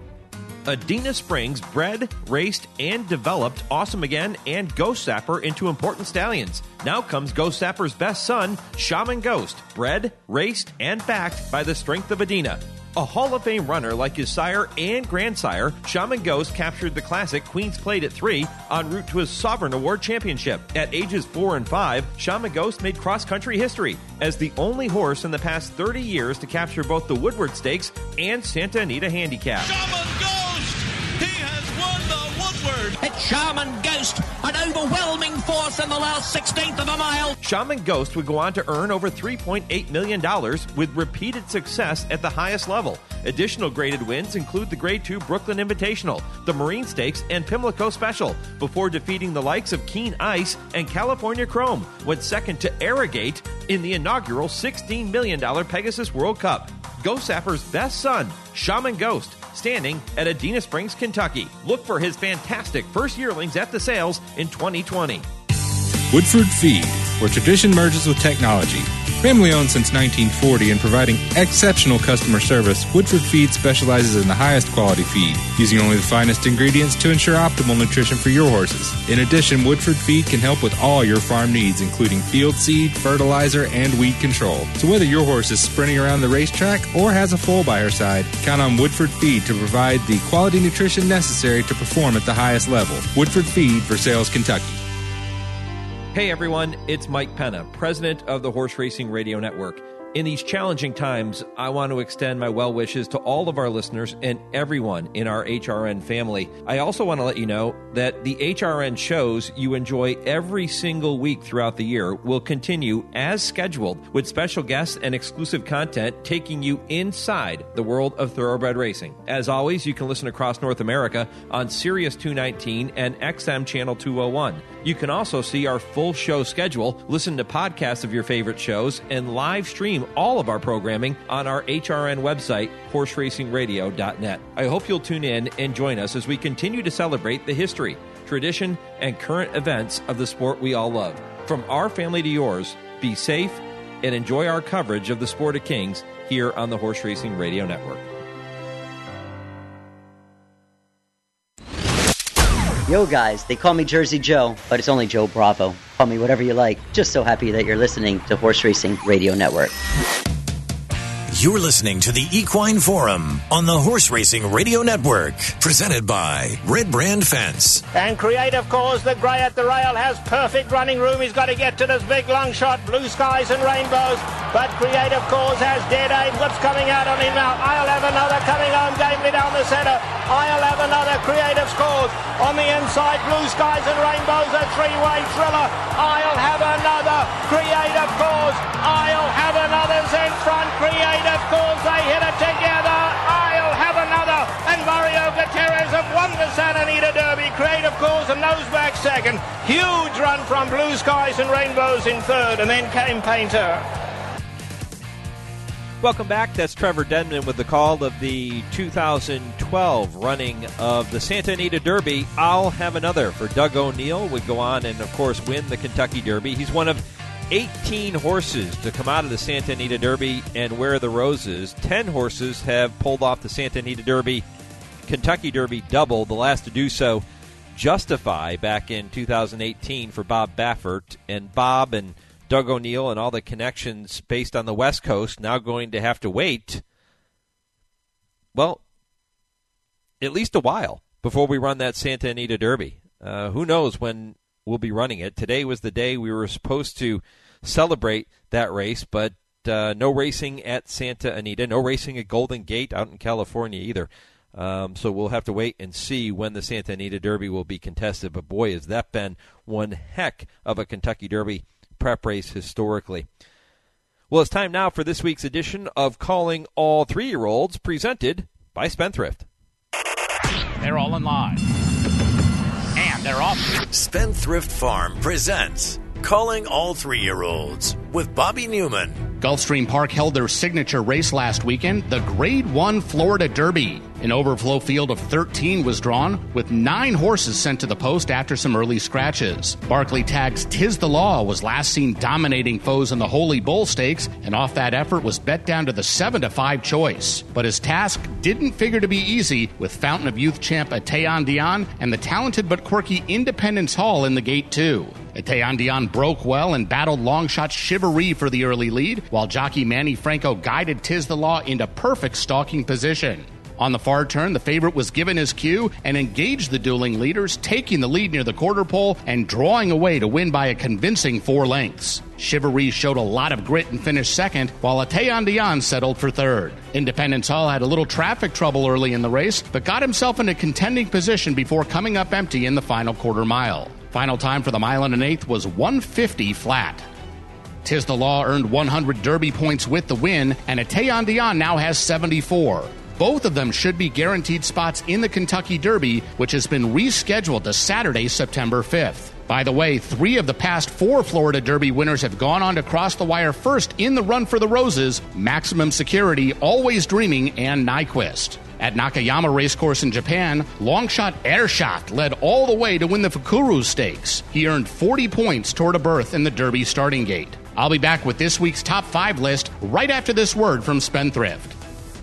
Adena Springs bred, raced, and developed Awesome Again and Ghost Sapper into important stallions. Now comes Ghost Sapper's best son, Shaman Ghost, bred, raced, and backed by the strength of Adena. A Hall of Fame runner like his sire and grandsire, Shaman Ghost captured the classic Queen's Plate at three en route to his Sovereign Award championship. At ages four and five, Shaman Ghost made cross-country history as the only horse in the past thirty years to capture both the Woodward Stakes and Santa Anita Handicap. Shaman Ghost! He has won the Woodward! It's Shaman Ghost, an overwhelming force in the last sixteenth of a mile. Shaman Ghost would go on to earn over three point eight million dollars with repeated success at the highest level. Additional graded wins include the Grade two Brooklyn Invitational, the Marine Stakes, and Pimlico Special, before defeating the likes of Keen Ice and California Chrome, went second to Arrogate in the inaugural sixteen million dollars Pegasus World Cup. Ghost Sapper's best son, Shaman Ghost, standing at Adena Springs, Kentucky. Look for his fantastic first yearlings at the sales in twenty twenty. Woodford Feed, where tradition merges with technology. Family owned since nineteen forty and providing exceptional customer service, Woodford Feed specializes in the highest quality feed, using only the finest ingredients to ensure optimal nutrition for your horses. In addition, Woodford Feed can help with all your farm needs, including field seed, fertilizer, and weed control. So whether your horse is sprinting around the racetrack or has a foal by her side, count on Woodford Feed to provide the quality nutrition necessary to perform at the highest level. Woodford Feed for Sales, Kentucky. Hey everyone, it's Mike Penna, president of the Horse Racing Radio Network. In these challenging times, I want to extend my well wishes to all of our listeners and everyone in our H R N family. I also want to let you know that the H R N shows you enjoy every single week throughout the year will continue as scheduled, with special guests and exclusive content taking you inside the world of thoroughbred racing. As always, you can listen across North America on Sirius two nineteen and X M Channel two oh one. You can also see our full show schedule, listen to podcasts of your favorite shows, and live stream all of our programming on our H R N website, horse racing radio dot net. I hope you'll tune in and join us as we continue to celebrate the history, tradition, and current events of the sport we all love. From our family to yours, be safe and enjoy our coverage of the Sport of Kings here on the Horse Racing Radio Network. Yo guys, they call me Jersey Joe, but it's only Joe Bravo. Call me whatever you like. Just so happy that you're listening to Horse Racing Radio Network. You're listening to the Equine Forum on the Horse Racing Radio Network, presented by Red Brand Fence. And Creative Cause, the grey at the rail, has perfect running room. He's got to get to this big long shot, blue skies and rainbows. But Creative Cause has dead aim. What's coming out on him now? I'll have another coming home gamely down the centre. I'll have another Creative Cause. On the inside, blue skies and rainbows, a three-way thriller. I'll have another Creative Cause. I'll have another's in front. Creative Cause, they hit it together. I'll have another. And Mario Gutierrez have won the Santa Anita Derby. Creative Cause and nose back second. Huge run from Blue Skies and Rainbows in third, and then came Painter. Welcome back. That's Trevor Denman with the call of the two thousand twelve running of the Santa Anita Derby. I'll have another for Doug O'Neill. Would go on and, of course, win the Kentucky Derby. He's one of eighteen horses to come out of the Santa Anita Derby and wear the roses. ten horses have pulled off the Santa Anita Derby, Kentucky Derby double. The last to do so, Justify, back in two thousand eighteen for Bob Baffert. And Bob and Doug O'Neill and all the connections based on the West Coast now going to have to wait, well, at least a while before we run that Santa Anita Derby. Uh, who knows when we'll be running it. Today was the day we were supposed to celebrate that race, but uh, no racing at Santa Anita, no racing at Golden Gate out in California either. Um, so we'll have to wait and see when the Santa Anita Derby will be contested. But boy, has that been one heck of a Kentucky Derby prep race historically. Well, it's time now for this week's edition of Calling All Three-Year-Olds, presented by Spendthrift. They're all in line. And they're off. Spendthrift Farm presents Calling All Three-Year-Olds with Bobby Newman. Gulfstream Park held their signature race last weekend, the Grade one Florida Derby. An overflow field of thirteen was drawn, with nine horses sent to the post after some early scratches. Barkley Tag's Tiz the Law was last seen dominating foes in the Holy Bull Stakes, and off that effort was bet down to the seven to five choice. But his task didn't figure to be easy, with Fountain of Youth champ Atayan Dion and the talented but quirky Independence Hall in the gate too. Atayan Dion broke well and battled long shot Chivalry for the early lead, while jockey Manny Franco guided Tiz the Law into perfect stalking position. On the far turn, the favorite was given his cue and engaged the dueling leaders, taking the lead near the quarter pole and drawing away to win by a convincing four lengths. Chivalry showed a lot of grit and finished second, while Atayan Dion settled for third. Independence Hall had a little traffic trouble early in the race, but got himself in a contending position before coming up empty in the final quarter mile. Final time for the mile and an eighth was one fifty flat. Tiz the Law earned one hundred Derby points with the win, and Atayan Dion now has seventy-four. Both of them should be guaranteed spots in the Kentucky Derby, which has been rescheduled to Saturday, September fifth. By the way, three of the past four Florida Derby winners have gone on to cross the wire first in the run for the Roses: Maximum Security, Always Dreaming, and Nyquist. At Nakayama Racecourse in Japan, longshot Airshot led all the way to win the Fukuru Stakes. He earned forty points toward a berth in the Derby starting gate. I'll be back with this week's top five list right after this word from Spendthrift.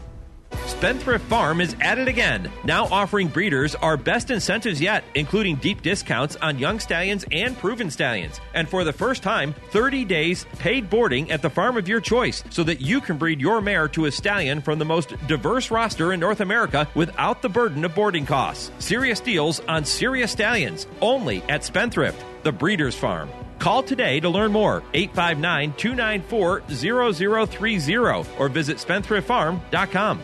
Spendthrift Farm is at it again, now offering breeders our best incentives yet, including deep discounts on young stallions and proven stallions. And for the first time, thirty days paid boarding at the farm of your choice, so that you can breed your mare to a stallion from the most diverse roster in North America without the burden of boarding costs. Serious deals on serious stallions, only at Spendthrift, the breeder's farm. Call today to learn more, eight five nine, two nine four, zero zero three zero, or visit spendthrift farm dot com.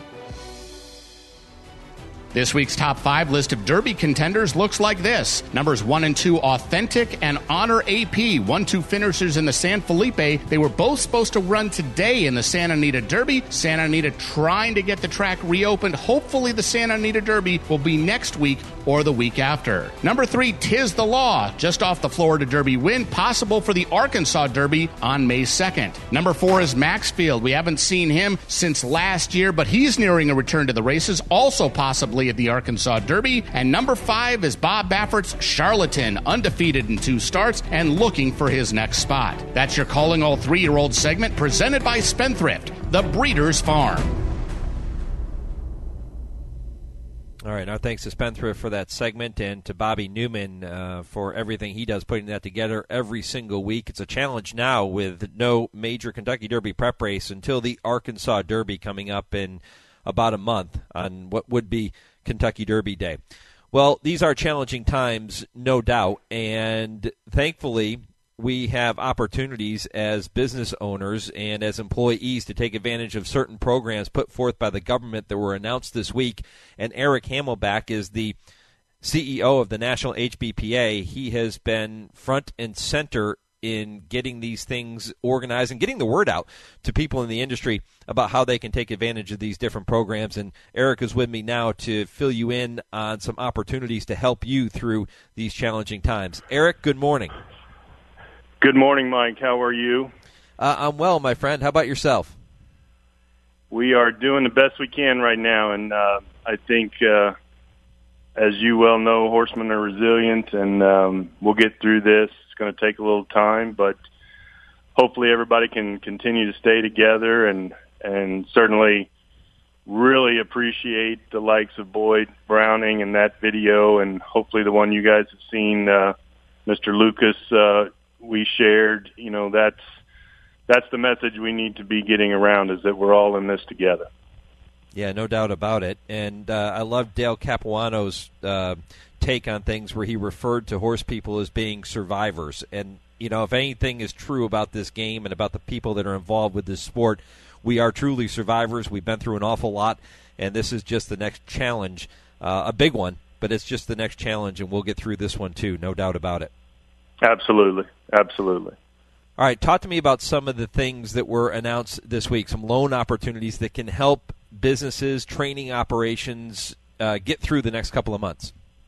This week's top five list of Derby contenders looks like this. Numbers one and two, Authentic and Honor A P. One two finishers in the San Felipe. They were both supposed to run today in the Santa Anita Derby. Santa Anita trying to get the track reopened. Hopefully the Santa Anita Derby will be next week or the week after. Number three, Tiz the Law. Just off the Florida Derby win, possible for the Arkansas Derby on May second. Number four is Maxfield. We haven't seen him since last year, but he's nearing a return to the races, also possibly at the Arkansas Derby. And number five is Bob Baffert's Charlatan, undefeated in two starts and looking for his next spot. That's your Calling All Three-Year-Olds segment presented by Spendthrift, the Breeders' Farm. All right, our thanks to Spendthrift for that segment and to Bobby Newman uh, for everything he does putting that together every single week. It's a challenge now with no major Kentucky Derby prep race until the Arkansas Derby coming up in about a month on what would be Kentucky Derby Day. Well, these are challenging times, no doubt, and thankfully we have opportunities as business owners and as employees to take advantage of certain programs put forth by the government that were announced this week. And Eric Hamelback is the C E O of the National H B P A. He has been front and center in getting these things organized and getting the word out to people in the industry about how they can take advantage of these different programs. And Eric is with me now to fill you in on some opportunities to help you through these challenging times. Eric, good morning. Good morning, Mike. How are you? Uh, I'm well, my friend. How about yourself? We are doing the best we can right now, and uh, I think, uh, as you well know, horsemen are resilient, and um, we'll get through this. It's going to take a little time, but hopefully everybody can continue to stay together, and and certainly really appreciate the likes of Boyd Browning and that video, and hopefully the one you guys have seen, uh, Mister Lucas, uh, we shared. You know, that's that's the message we need to be getting around, is that we're all in this together. Yeah, no doubt about it. And uh, I love Dale Capuano's uh, take on things where he referred to horse people as being survivors. And, you know, if anything is true about this game and about the people that are involved with this sport, we are truly survivors. We've been through an awful lot, and this is just the next challenge, uh, a big one, but it's just the next challenge, and we'll get through this one too, no doubt about it. Absolutely, absolutely. All right, talk to me about some of the things that were announced this week, some loan opportunities that can help businesses, training operations uh, get through the next couple of months.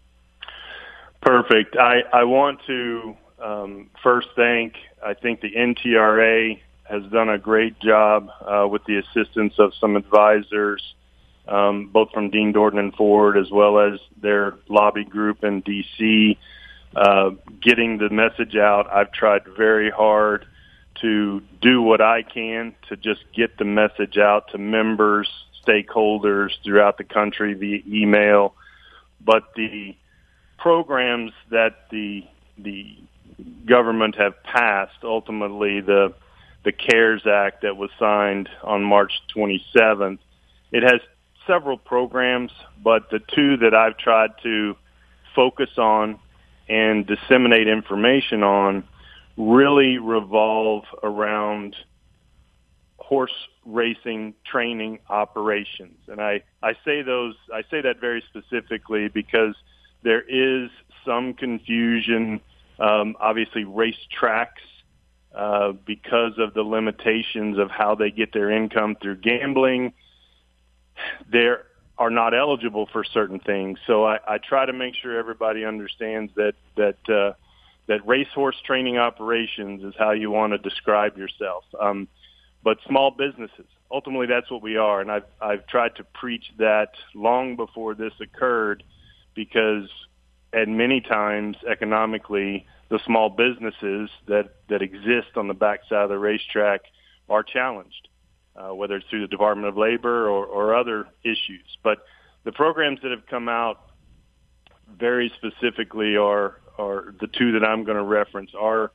Perfect. I, I want to um, first thank, I think the N T R A has done a great job uh, with the assistance of some advisors, um, both from Dean Dorton and Ford, as well as their lobby group in D C, uh, getting the message out. I've tried very hard to do what I can to just get the message out to members, stakeholders throughout the country via email. But the programs that the the government have passed, ultimately the the CARES Act that was signed on March twenty-seventh, it has several programs, but the two that I've tried to focus on and disseminate information on really revolve around horse racing training operations. And I, I say those, I say that very specifically because there is some confusion, um, obviously race tracks, uh, because of the limitations of how they get their income through gambling, they are not eligible for certain things. So I, I try to make sure everybody understands that, that, uh, that racehorse training operations is how you want to describe yourself. Um, but small businesses, ultimately that's what we are. And I've, I've tried to preach that long before this occurred, because at many times economically, the small businesses that, that exist on the backside of the racetrack are challenged, uh, whether it's through the Department of Labor or, or other issues. But the programs that have come out very specifically are, are the two that I'm going to reference are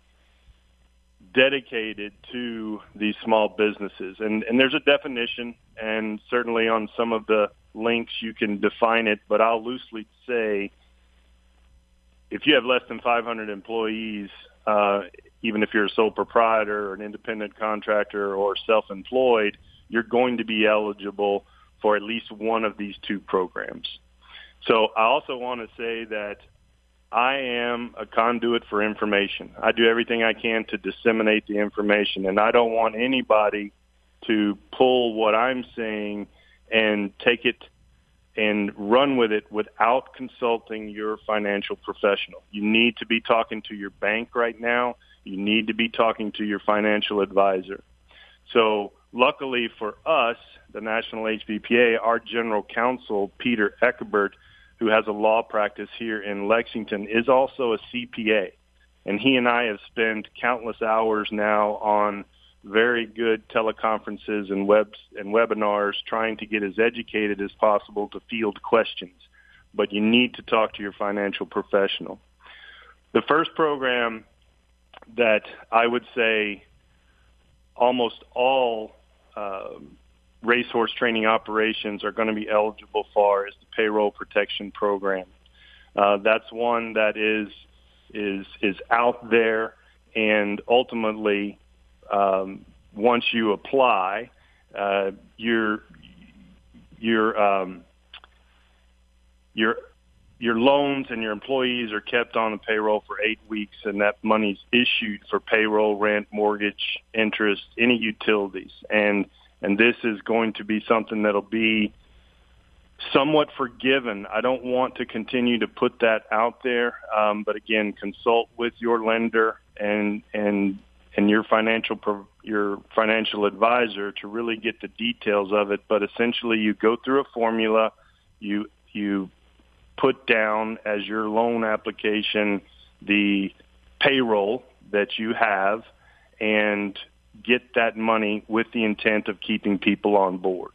dedicated to these small businesses. And, and there's a definition, and certainly on some of the links you can define it, but I'll loosely say if you have less than five hundred employees, uh, even if you're a sole proprietor or an independent contractor or self-employed, you're going to be eligible for at least one of these two programs. So I also want to say that I am a conduit for information. I do everything I can to disseminate the information, and I don't want anybody to pull what I'm saying and take it and run with it without consulting your financial professional. You need to be talking to your bank right now. You need to be talking to your financial advisor. So luckily for us, the National H B P A, our general counsel, Peter Eckebert, who has a law practice here in Lexington, is also a C P A. And he and I have spent countless hours now on very good teleconferences and webs and webinars trying to get as educated as possible to field questions. But you need to talk to your financial professional. The first program that I would say almost all uh, racehorse training operations are going to be eligible for is the payroll protection program. Uh, that's one that is is is out there, and ultimately, um, once you apply, uh, your your um, your your loans and your employees are kept on the payroll for eight weeks, and that money's issued for payroll, rent, mortgage, interest, any utilities, and and this is going to be something that'll be somewhat forgiven. I don't want to continue to put that out there, um, but again, consult with your lender and and and your financial your financial advisor to really get the details of it. But essentially, you go through a formula, you you put down as your loan application the payroll that you have, and get that money with the intent of keeping people on board.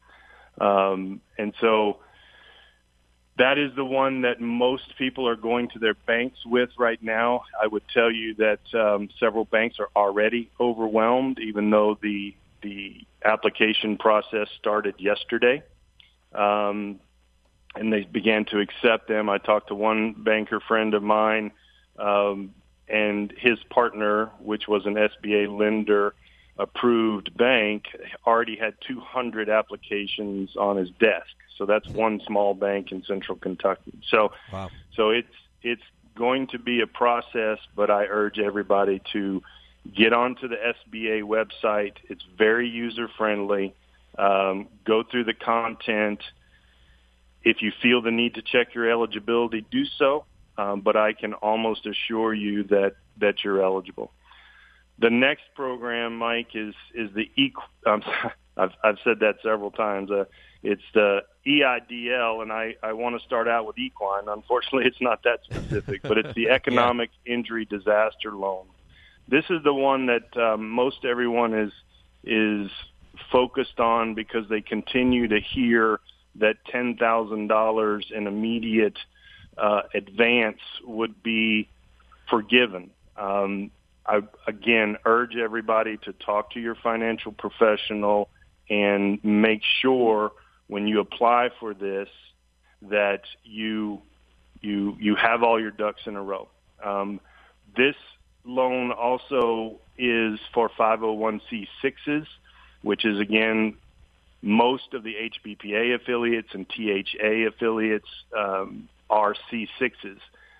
Um, and so that is the one that most people are going to their banks with right now. I would tell you that um, several banks are already overwhelmed, even though the the application process started yesterday. Um, and they began to accept them. I talked to one banker friend of mine, um, and his partner, which was an S B A lender approved bank, already had two hundred applications on his desk. So that's one small bank in central Kentucky. So, wow. so it's it's going to be a process, but I urge everybody to get onto the S B A website. It's very user friendly. Um, go through the content. If you feel the need to check your eligibility, do so. Um, but I can almost assure you that, that you're eligible. The next program, Mike, is is the e. Um, I've I've said that several times. Uh, it's the E I D L, and I, I want to start out with equine. Unfortunately, it's not that specific, but it's the Economic yeah. Injury Disaster Loan. This is the one that um, most everyone is is focused on because they continue to hear that ten thousand dollars in immediate uh, advance would be forgiven. Um, I, again, urge everybody to talk to your financial professional and make sure when you apply for this that you you you have all your ducks in a row. Um, this loan also is for five oh one c sixes, which is, again, most of the H B P A affiliates and T H A affiliates um, are C sixes.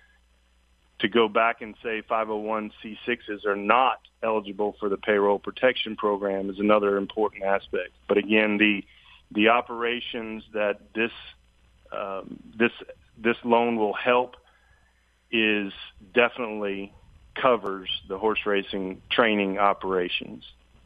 To go back and say five oh one c sixes are not eligible for the payroll protection program is another important aspect. But again, the the operations that this um, this this loan will help is definitely covers the horse racing training operations.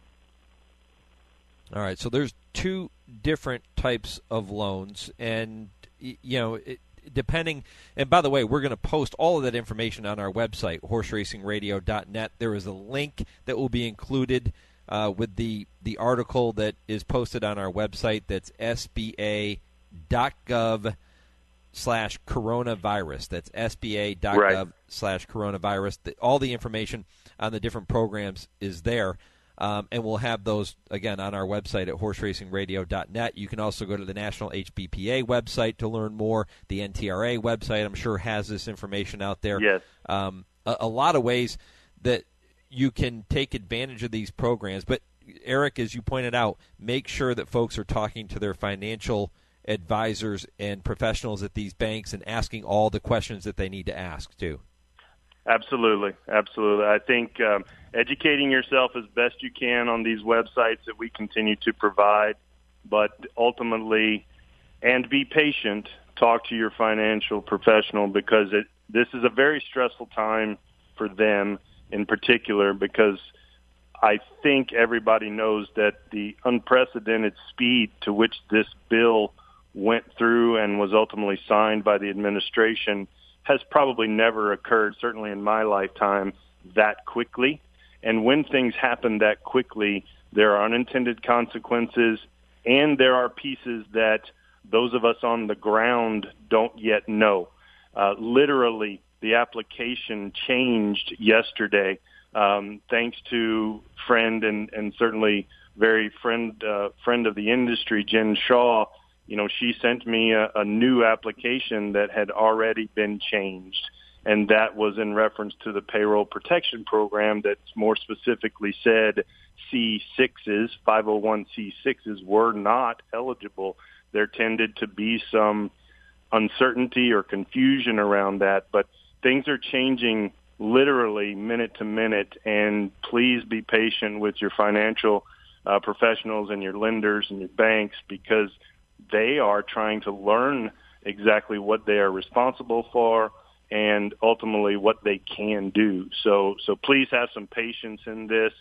All right, so there's two different types of loans, and you know. It, Depending, and by the way, we're going to post all of that information on our website, horse racing radio dot net. There is a link that will be included uh, with the, the article that is posted on our website. That's S B A dot gov slash coronavirus. That's S B A dot gov right. slash coronavirus. The, all the information on the different programs is there. Um, and we'll have those, again, on our website at horse racing radio dot net. You can also go to the National H B P A website to learn more. The N T R A website, I'm sure, has this information out there. Yes. Um, a, a lot of ways that, you can take advantage of these programs. But, Eric, as you pointed out, make sure that folks are talking to their financial advisors and professionals at these banks and asking all the questions that they need to ask, too. Absolutely, absolutely. I think um, educating yourself as best you can on these websites that we continue to provide, but ultimately, and be patient, talk to your financial professional, because it, this is a very stressful time for them in particular, because I think everybody knows that the unprecedented speed to which this bill went through and was ultimately signed by the administration has probably never occurred, certainly in my lifetime, that quickly. And when things happen that quickly, there are unintended consequences, and there are pieces that those of us on the ground don't yet know. Uh, literally, the application changed yesterday, um, thanks to friend and, and certainly very friend uh, friend of the industry, Jen Shaw. You know, she sent me a, a new application that had already been changed, and that was in reference to the payroll protection program that more specifically said C sixes, five oh one C sixes were not eligible. There tended to be some uncertainty or confusion around that, but things are changing literally minute to minute, and please be patient with your financial uh, professionals and your lenders and your banks, because they are trying to learn exactly what they are responsible for and ultimately what they can do. So, so please have some patience in this.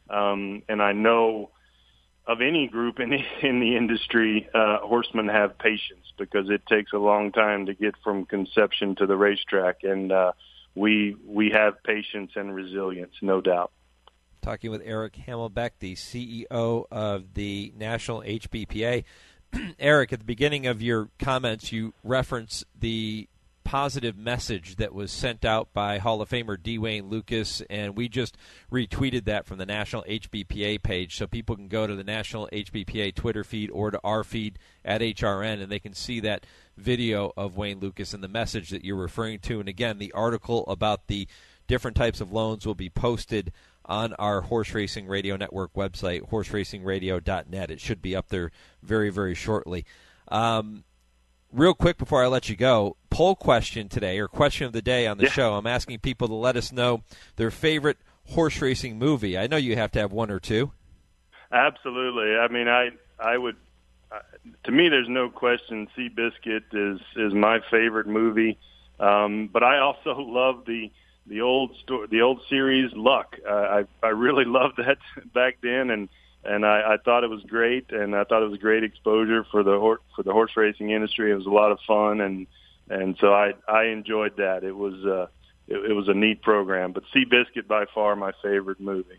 Um, and I know of any group in, in the industry, uh, horsemen have patience, because it takes a long time to get from conception to the racetrack. And uh, we we have patience and resilience, no doubt. Talking with Eric Hamelbeck, the C E O of the National H B P A. Eric, at the beginning of your comments, you referenced the positive message that was sent out by Hall of Famer D. Wayne Lukas, and we just retweeted that from the National H B P A page, so people can go to the National H B P A Twitter feed or to our feed at H R N, and they can see that video of Wayne Lukas and the message that you're referring to. And again, the article about the different types of loans will be posted on our Horse Racing Radio Network website, horse racing radio dot net. It should be up there very, very shortly. Um, real quick before I let you go, poll question today, or question of the day on the yeah. show. I'm asking people to let us know their favorite horse racing movie. I know you have to have one or two. Absolutely. I mean, I I would, uh, to me, there's no question Seabiscuit is, is my favorite movie. Um, but I also love the the old story, the old series Luck. Uh, I I really loved that back then, and and I, I thought it was great, and I thought it was great exposure for the hor- for the horse racing industry. It was a lot of fun, and and so I I enjoyed that. It was uh it, it was a neat program. But Seabiscuit by far my favorite movie.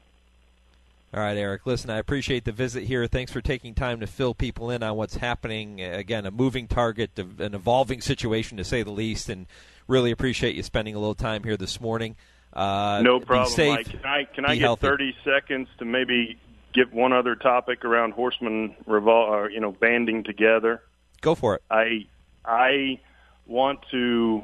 All right, Eric. Listen, I appreciate the visit here. Thanks for taking time to fill people in on what's happening. Again, a moving target, an evolving situation to say the least, and really appreciate you spending a little time here this morning. Uh, no problem, be safe, Mike. Can I, can I get healthy. thirty seconds to maybe get one other topic around horsemen revol- or, you know, banding together? Go for it. I I want to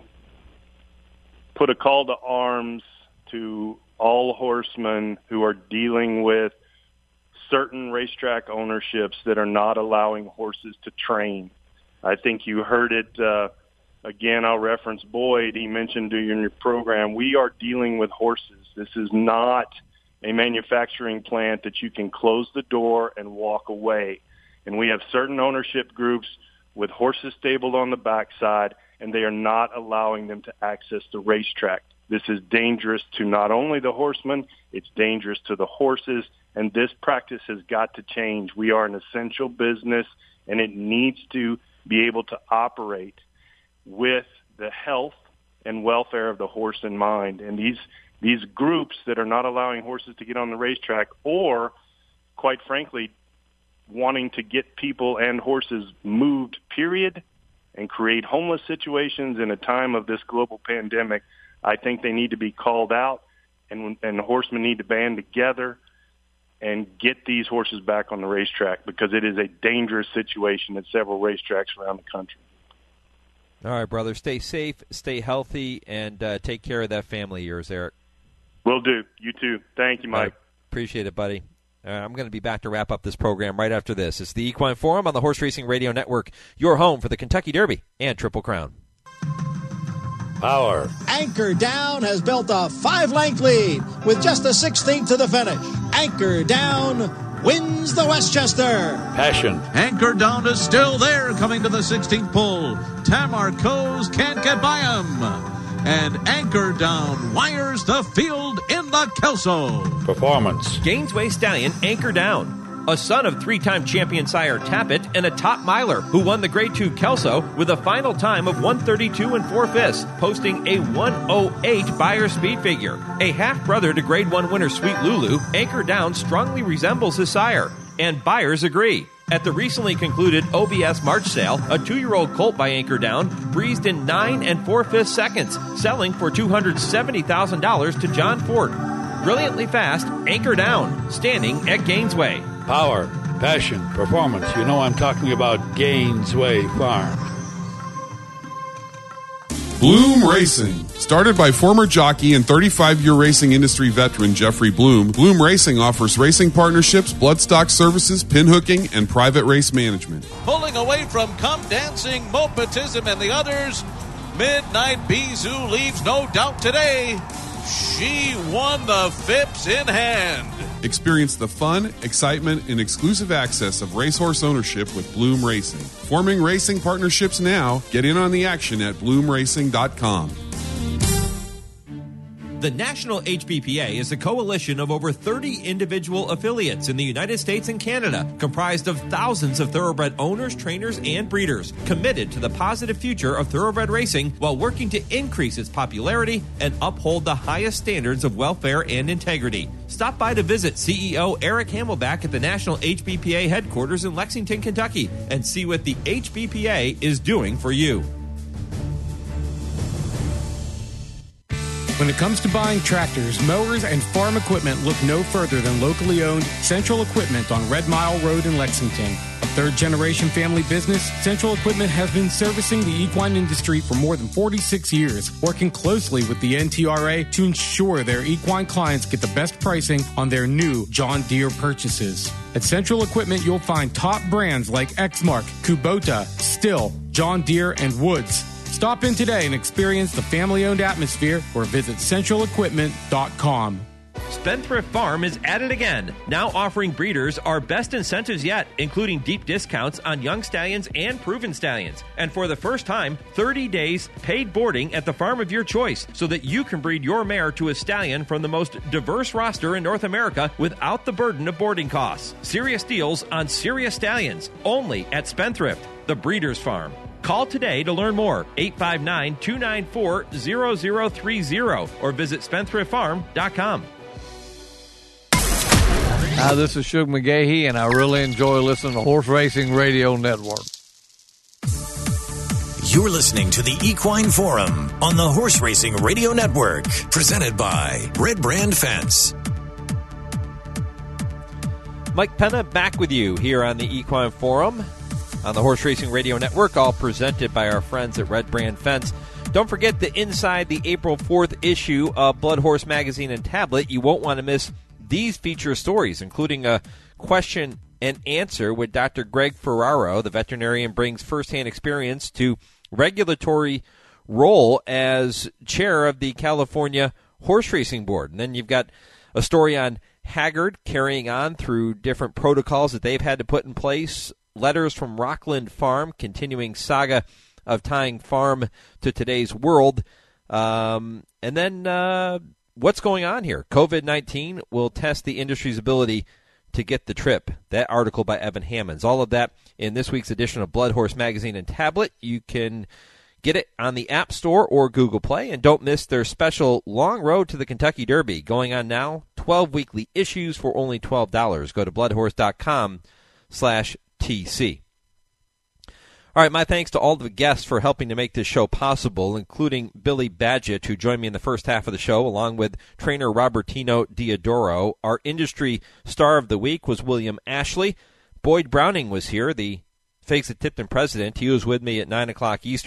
put a call to arms to all horsemen who are dealing with certain racetrack ownerships that are not allowing horses to train. I think you heard it. Uh, again, I'll reference Boyd. He mentioned in your program, we are dealing with horses. This is not a manufacturing plant that you can close the door and walk away. And we have certain ownership groups with horses stabled on the backside, and they are not allowing them to access the racetrack. This is dangerous to not only the horsemen, it's dangerous to the horses, and this practice has got to change. We are an essential business, and it needs to be able to operate with the health and welfare of the horse in mind. And these these groups that are not allowing horses to get on the racetrack, or, quite frankly, wanting to get people and horses moved, period, and create homeless situations in a time of this global pandemic, I think they need to be called out, and and the horsemen need to band together and get these horses back on the racetrack, because it is a dangerous situation at several racetracks around the country. All right, brother. Stay safe, stay healthy, and uh, take care of that family of yours, Eric. Will do. You too. Thank you, Mike. I appreciate it, buddy. Uh, I'm going to be back to wrap up this program right after this. It's the Equine Forum on the Horse Racing Radio Network, your home for the Kentucky Derby and Triple Crown. Power. Anchor Down has built a five-length lead with just a sixteenth to the finish. Anchor Down wins the Westchester. Passion. Anchor Down is still there coming to the sixteenth pole. Tamar Coes can't get by him. And Anchor Down wires the field in the Kelso. Performance. Gainesway Stallion Anchor Down, a son of three-time champion sire Tappet and a top miler who won the Grade two Kelso with a final time of one thirty-two and four fifths, posting a one oh eight Beyer speed figure. A half-brother to Grade one winner Sweet Lulu, Anchor Down strongly resembles his sire, and buyers agree. At the recently concluded O B S March sale, a two-year-old colt by Anchor Down breezed in nine and four-fifths seconds, selling for two hundred seventy thousand dollars to John Ford. Brilliantly fast, Anchor Down, standing at Gainesway. Power, passion, performance. You know I'm talking about Gainesway Farm. Bloom Racing. Started by former jockey and thirty-five-year racing industry veteran Jeffrey Bloom, Bloom Racing offers racing partnerships, bloodstock services, pinhooking, and private race management. Pulling away from Come Dancing, Mopetism, and the others, Midnight Bizou leaves no doubt today. She won the Phipps in hand. Experience the fun, excitement, and exclusive access of racehorse ownership with Bloom Racing. Forming racing partnerships now. Get in on the action at bloom racing dot com. The National H B P A is a coalition of over thirty individual affiliates in the United States and Canada, comprised of thousands of thoroughbred owners, trainers, and breeders, committed to the positive future of thoroughbred racing while working to increase its popularity and uphold the highest standards of welfare and integrity. Stop by to visit C E O Eric Hamelback at the National H B P A headquarters in Lexington, Kentucky, and see what the H B P A is doing for you. When it comes to buying tractors, mowers, and farm equipment, look no further than locally owned Central Equipment on Red Mile Road in Lexington. A third-generation family business, Central Equipment has been servicing the equine industry for more than forty-six years, working closely with the N T R A to ensure their equine clients get the best pricing on their new John Deere purchases. At Central Equipment, you'll find top brands like Exmark, Kubota, Stihl, John Deere, and Woods. Stop in today and experience the family-owned atmosphere or visit central equipment dot com. Spendthrift Farm is at it again, now offering breeders our best incentives yet, including deep discounts on young stallions and proven stallions. And for the first time, thirty days paid boarding at the farm of your choice so that you can breed your mare to a stallion from the most diverse roster in North America without the burden of boarding costs. Serious deals on serious stallions, only at Spendthrift, the breeder's farm. Call today to learn more, eight five nine, two nine four, zero zero three zero, or visit spendthrift farm dot com. Hi, this is Shug McGahee, and I really enjoy listening to Horse Racing Radio Network. You're listening to the Equine Forum on the Horse Racing Radio Network, presented by Red Brand Fence. Mike Penna back with you here on the Equine Forum on the Horse Racing Radio Network, all presented by our friends at Red Brand Fence. Don't forget the inside the April fourth issue of Blood Horse Magazine and Tablet. You won't want to miss these feature stories, including a question and answer with Doctor Greg Ferraro. The veterinarian brings firsthand experience to regulatory role as chair of the California Horse Racing Board. And then you've got a story on Haggard carrying on through different protocols that they've had to put in place. Letters from Rockland Farm, continuing saga of tying farm to today's world. Um, and then uh, what's going on here? covid nineteen will test the industry's ability to get the trip. That article by Evan Hammonds. All of that in this week's edition of Blood Horse Magazine and Tablet. You can get it on the App Store or Google Play. And don't miss their special Long Road to the Kentucky Derby going on now. twelve weekly issues for only twelve dollars. Go to bloodhorse dot com slash T C. All right, my thanks to all the guests for helping to make this show possible, including Billy Badgett, who joined me in the first half of the show, along with trainer Robertino Diodoro. Our industry star of the week was William Ashley. Boyd Browning was here, the Fakes at Tipton president. He was with me at nine o'clock Eastern.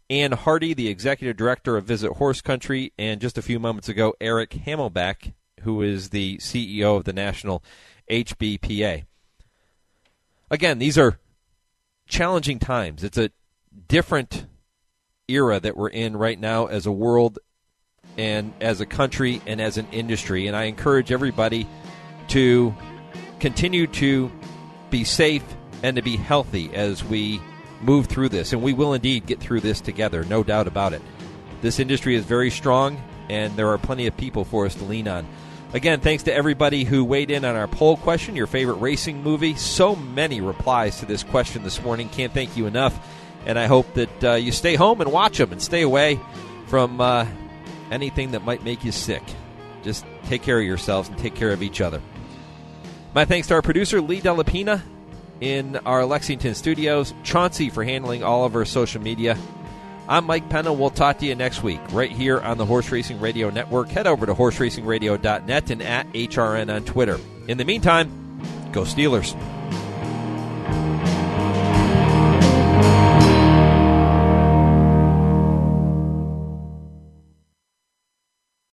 Ann Hardy, the executive director of Visit Horse Country, and just a few moments ago, Eric Hamelback, who is the C E O of the National H B P A. Again, these are challenging times. It's a different era that we're in right now as a world and as a country and as an industry. And I encourage everybody to continue to be safe and to be healthy as we move through this. And we will indeed get through this together, no doubt about it. This industry is very strong, and there are plenty of people for us to lean on. Again, thanks to everybody who weighed in on our poll question, your favorite racing movie. So many replies to this question this morning. Can't thank you enough. And I hope that uh, you stay home and watch them and stay away from uh, anything that might make you sick. Just take care of yourselves and take care of each other. My thanks to our producer, Lee Delapina, in our Lexington studios. Chauncey for handling all of our social media. I'm Mike Penna. We'll talk to you next week right here on the Horse Racing Radio Network. Head over to horse racing radio dot net and at H R N on Twitter. In the meantime, go Steelers.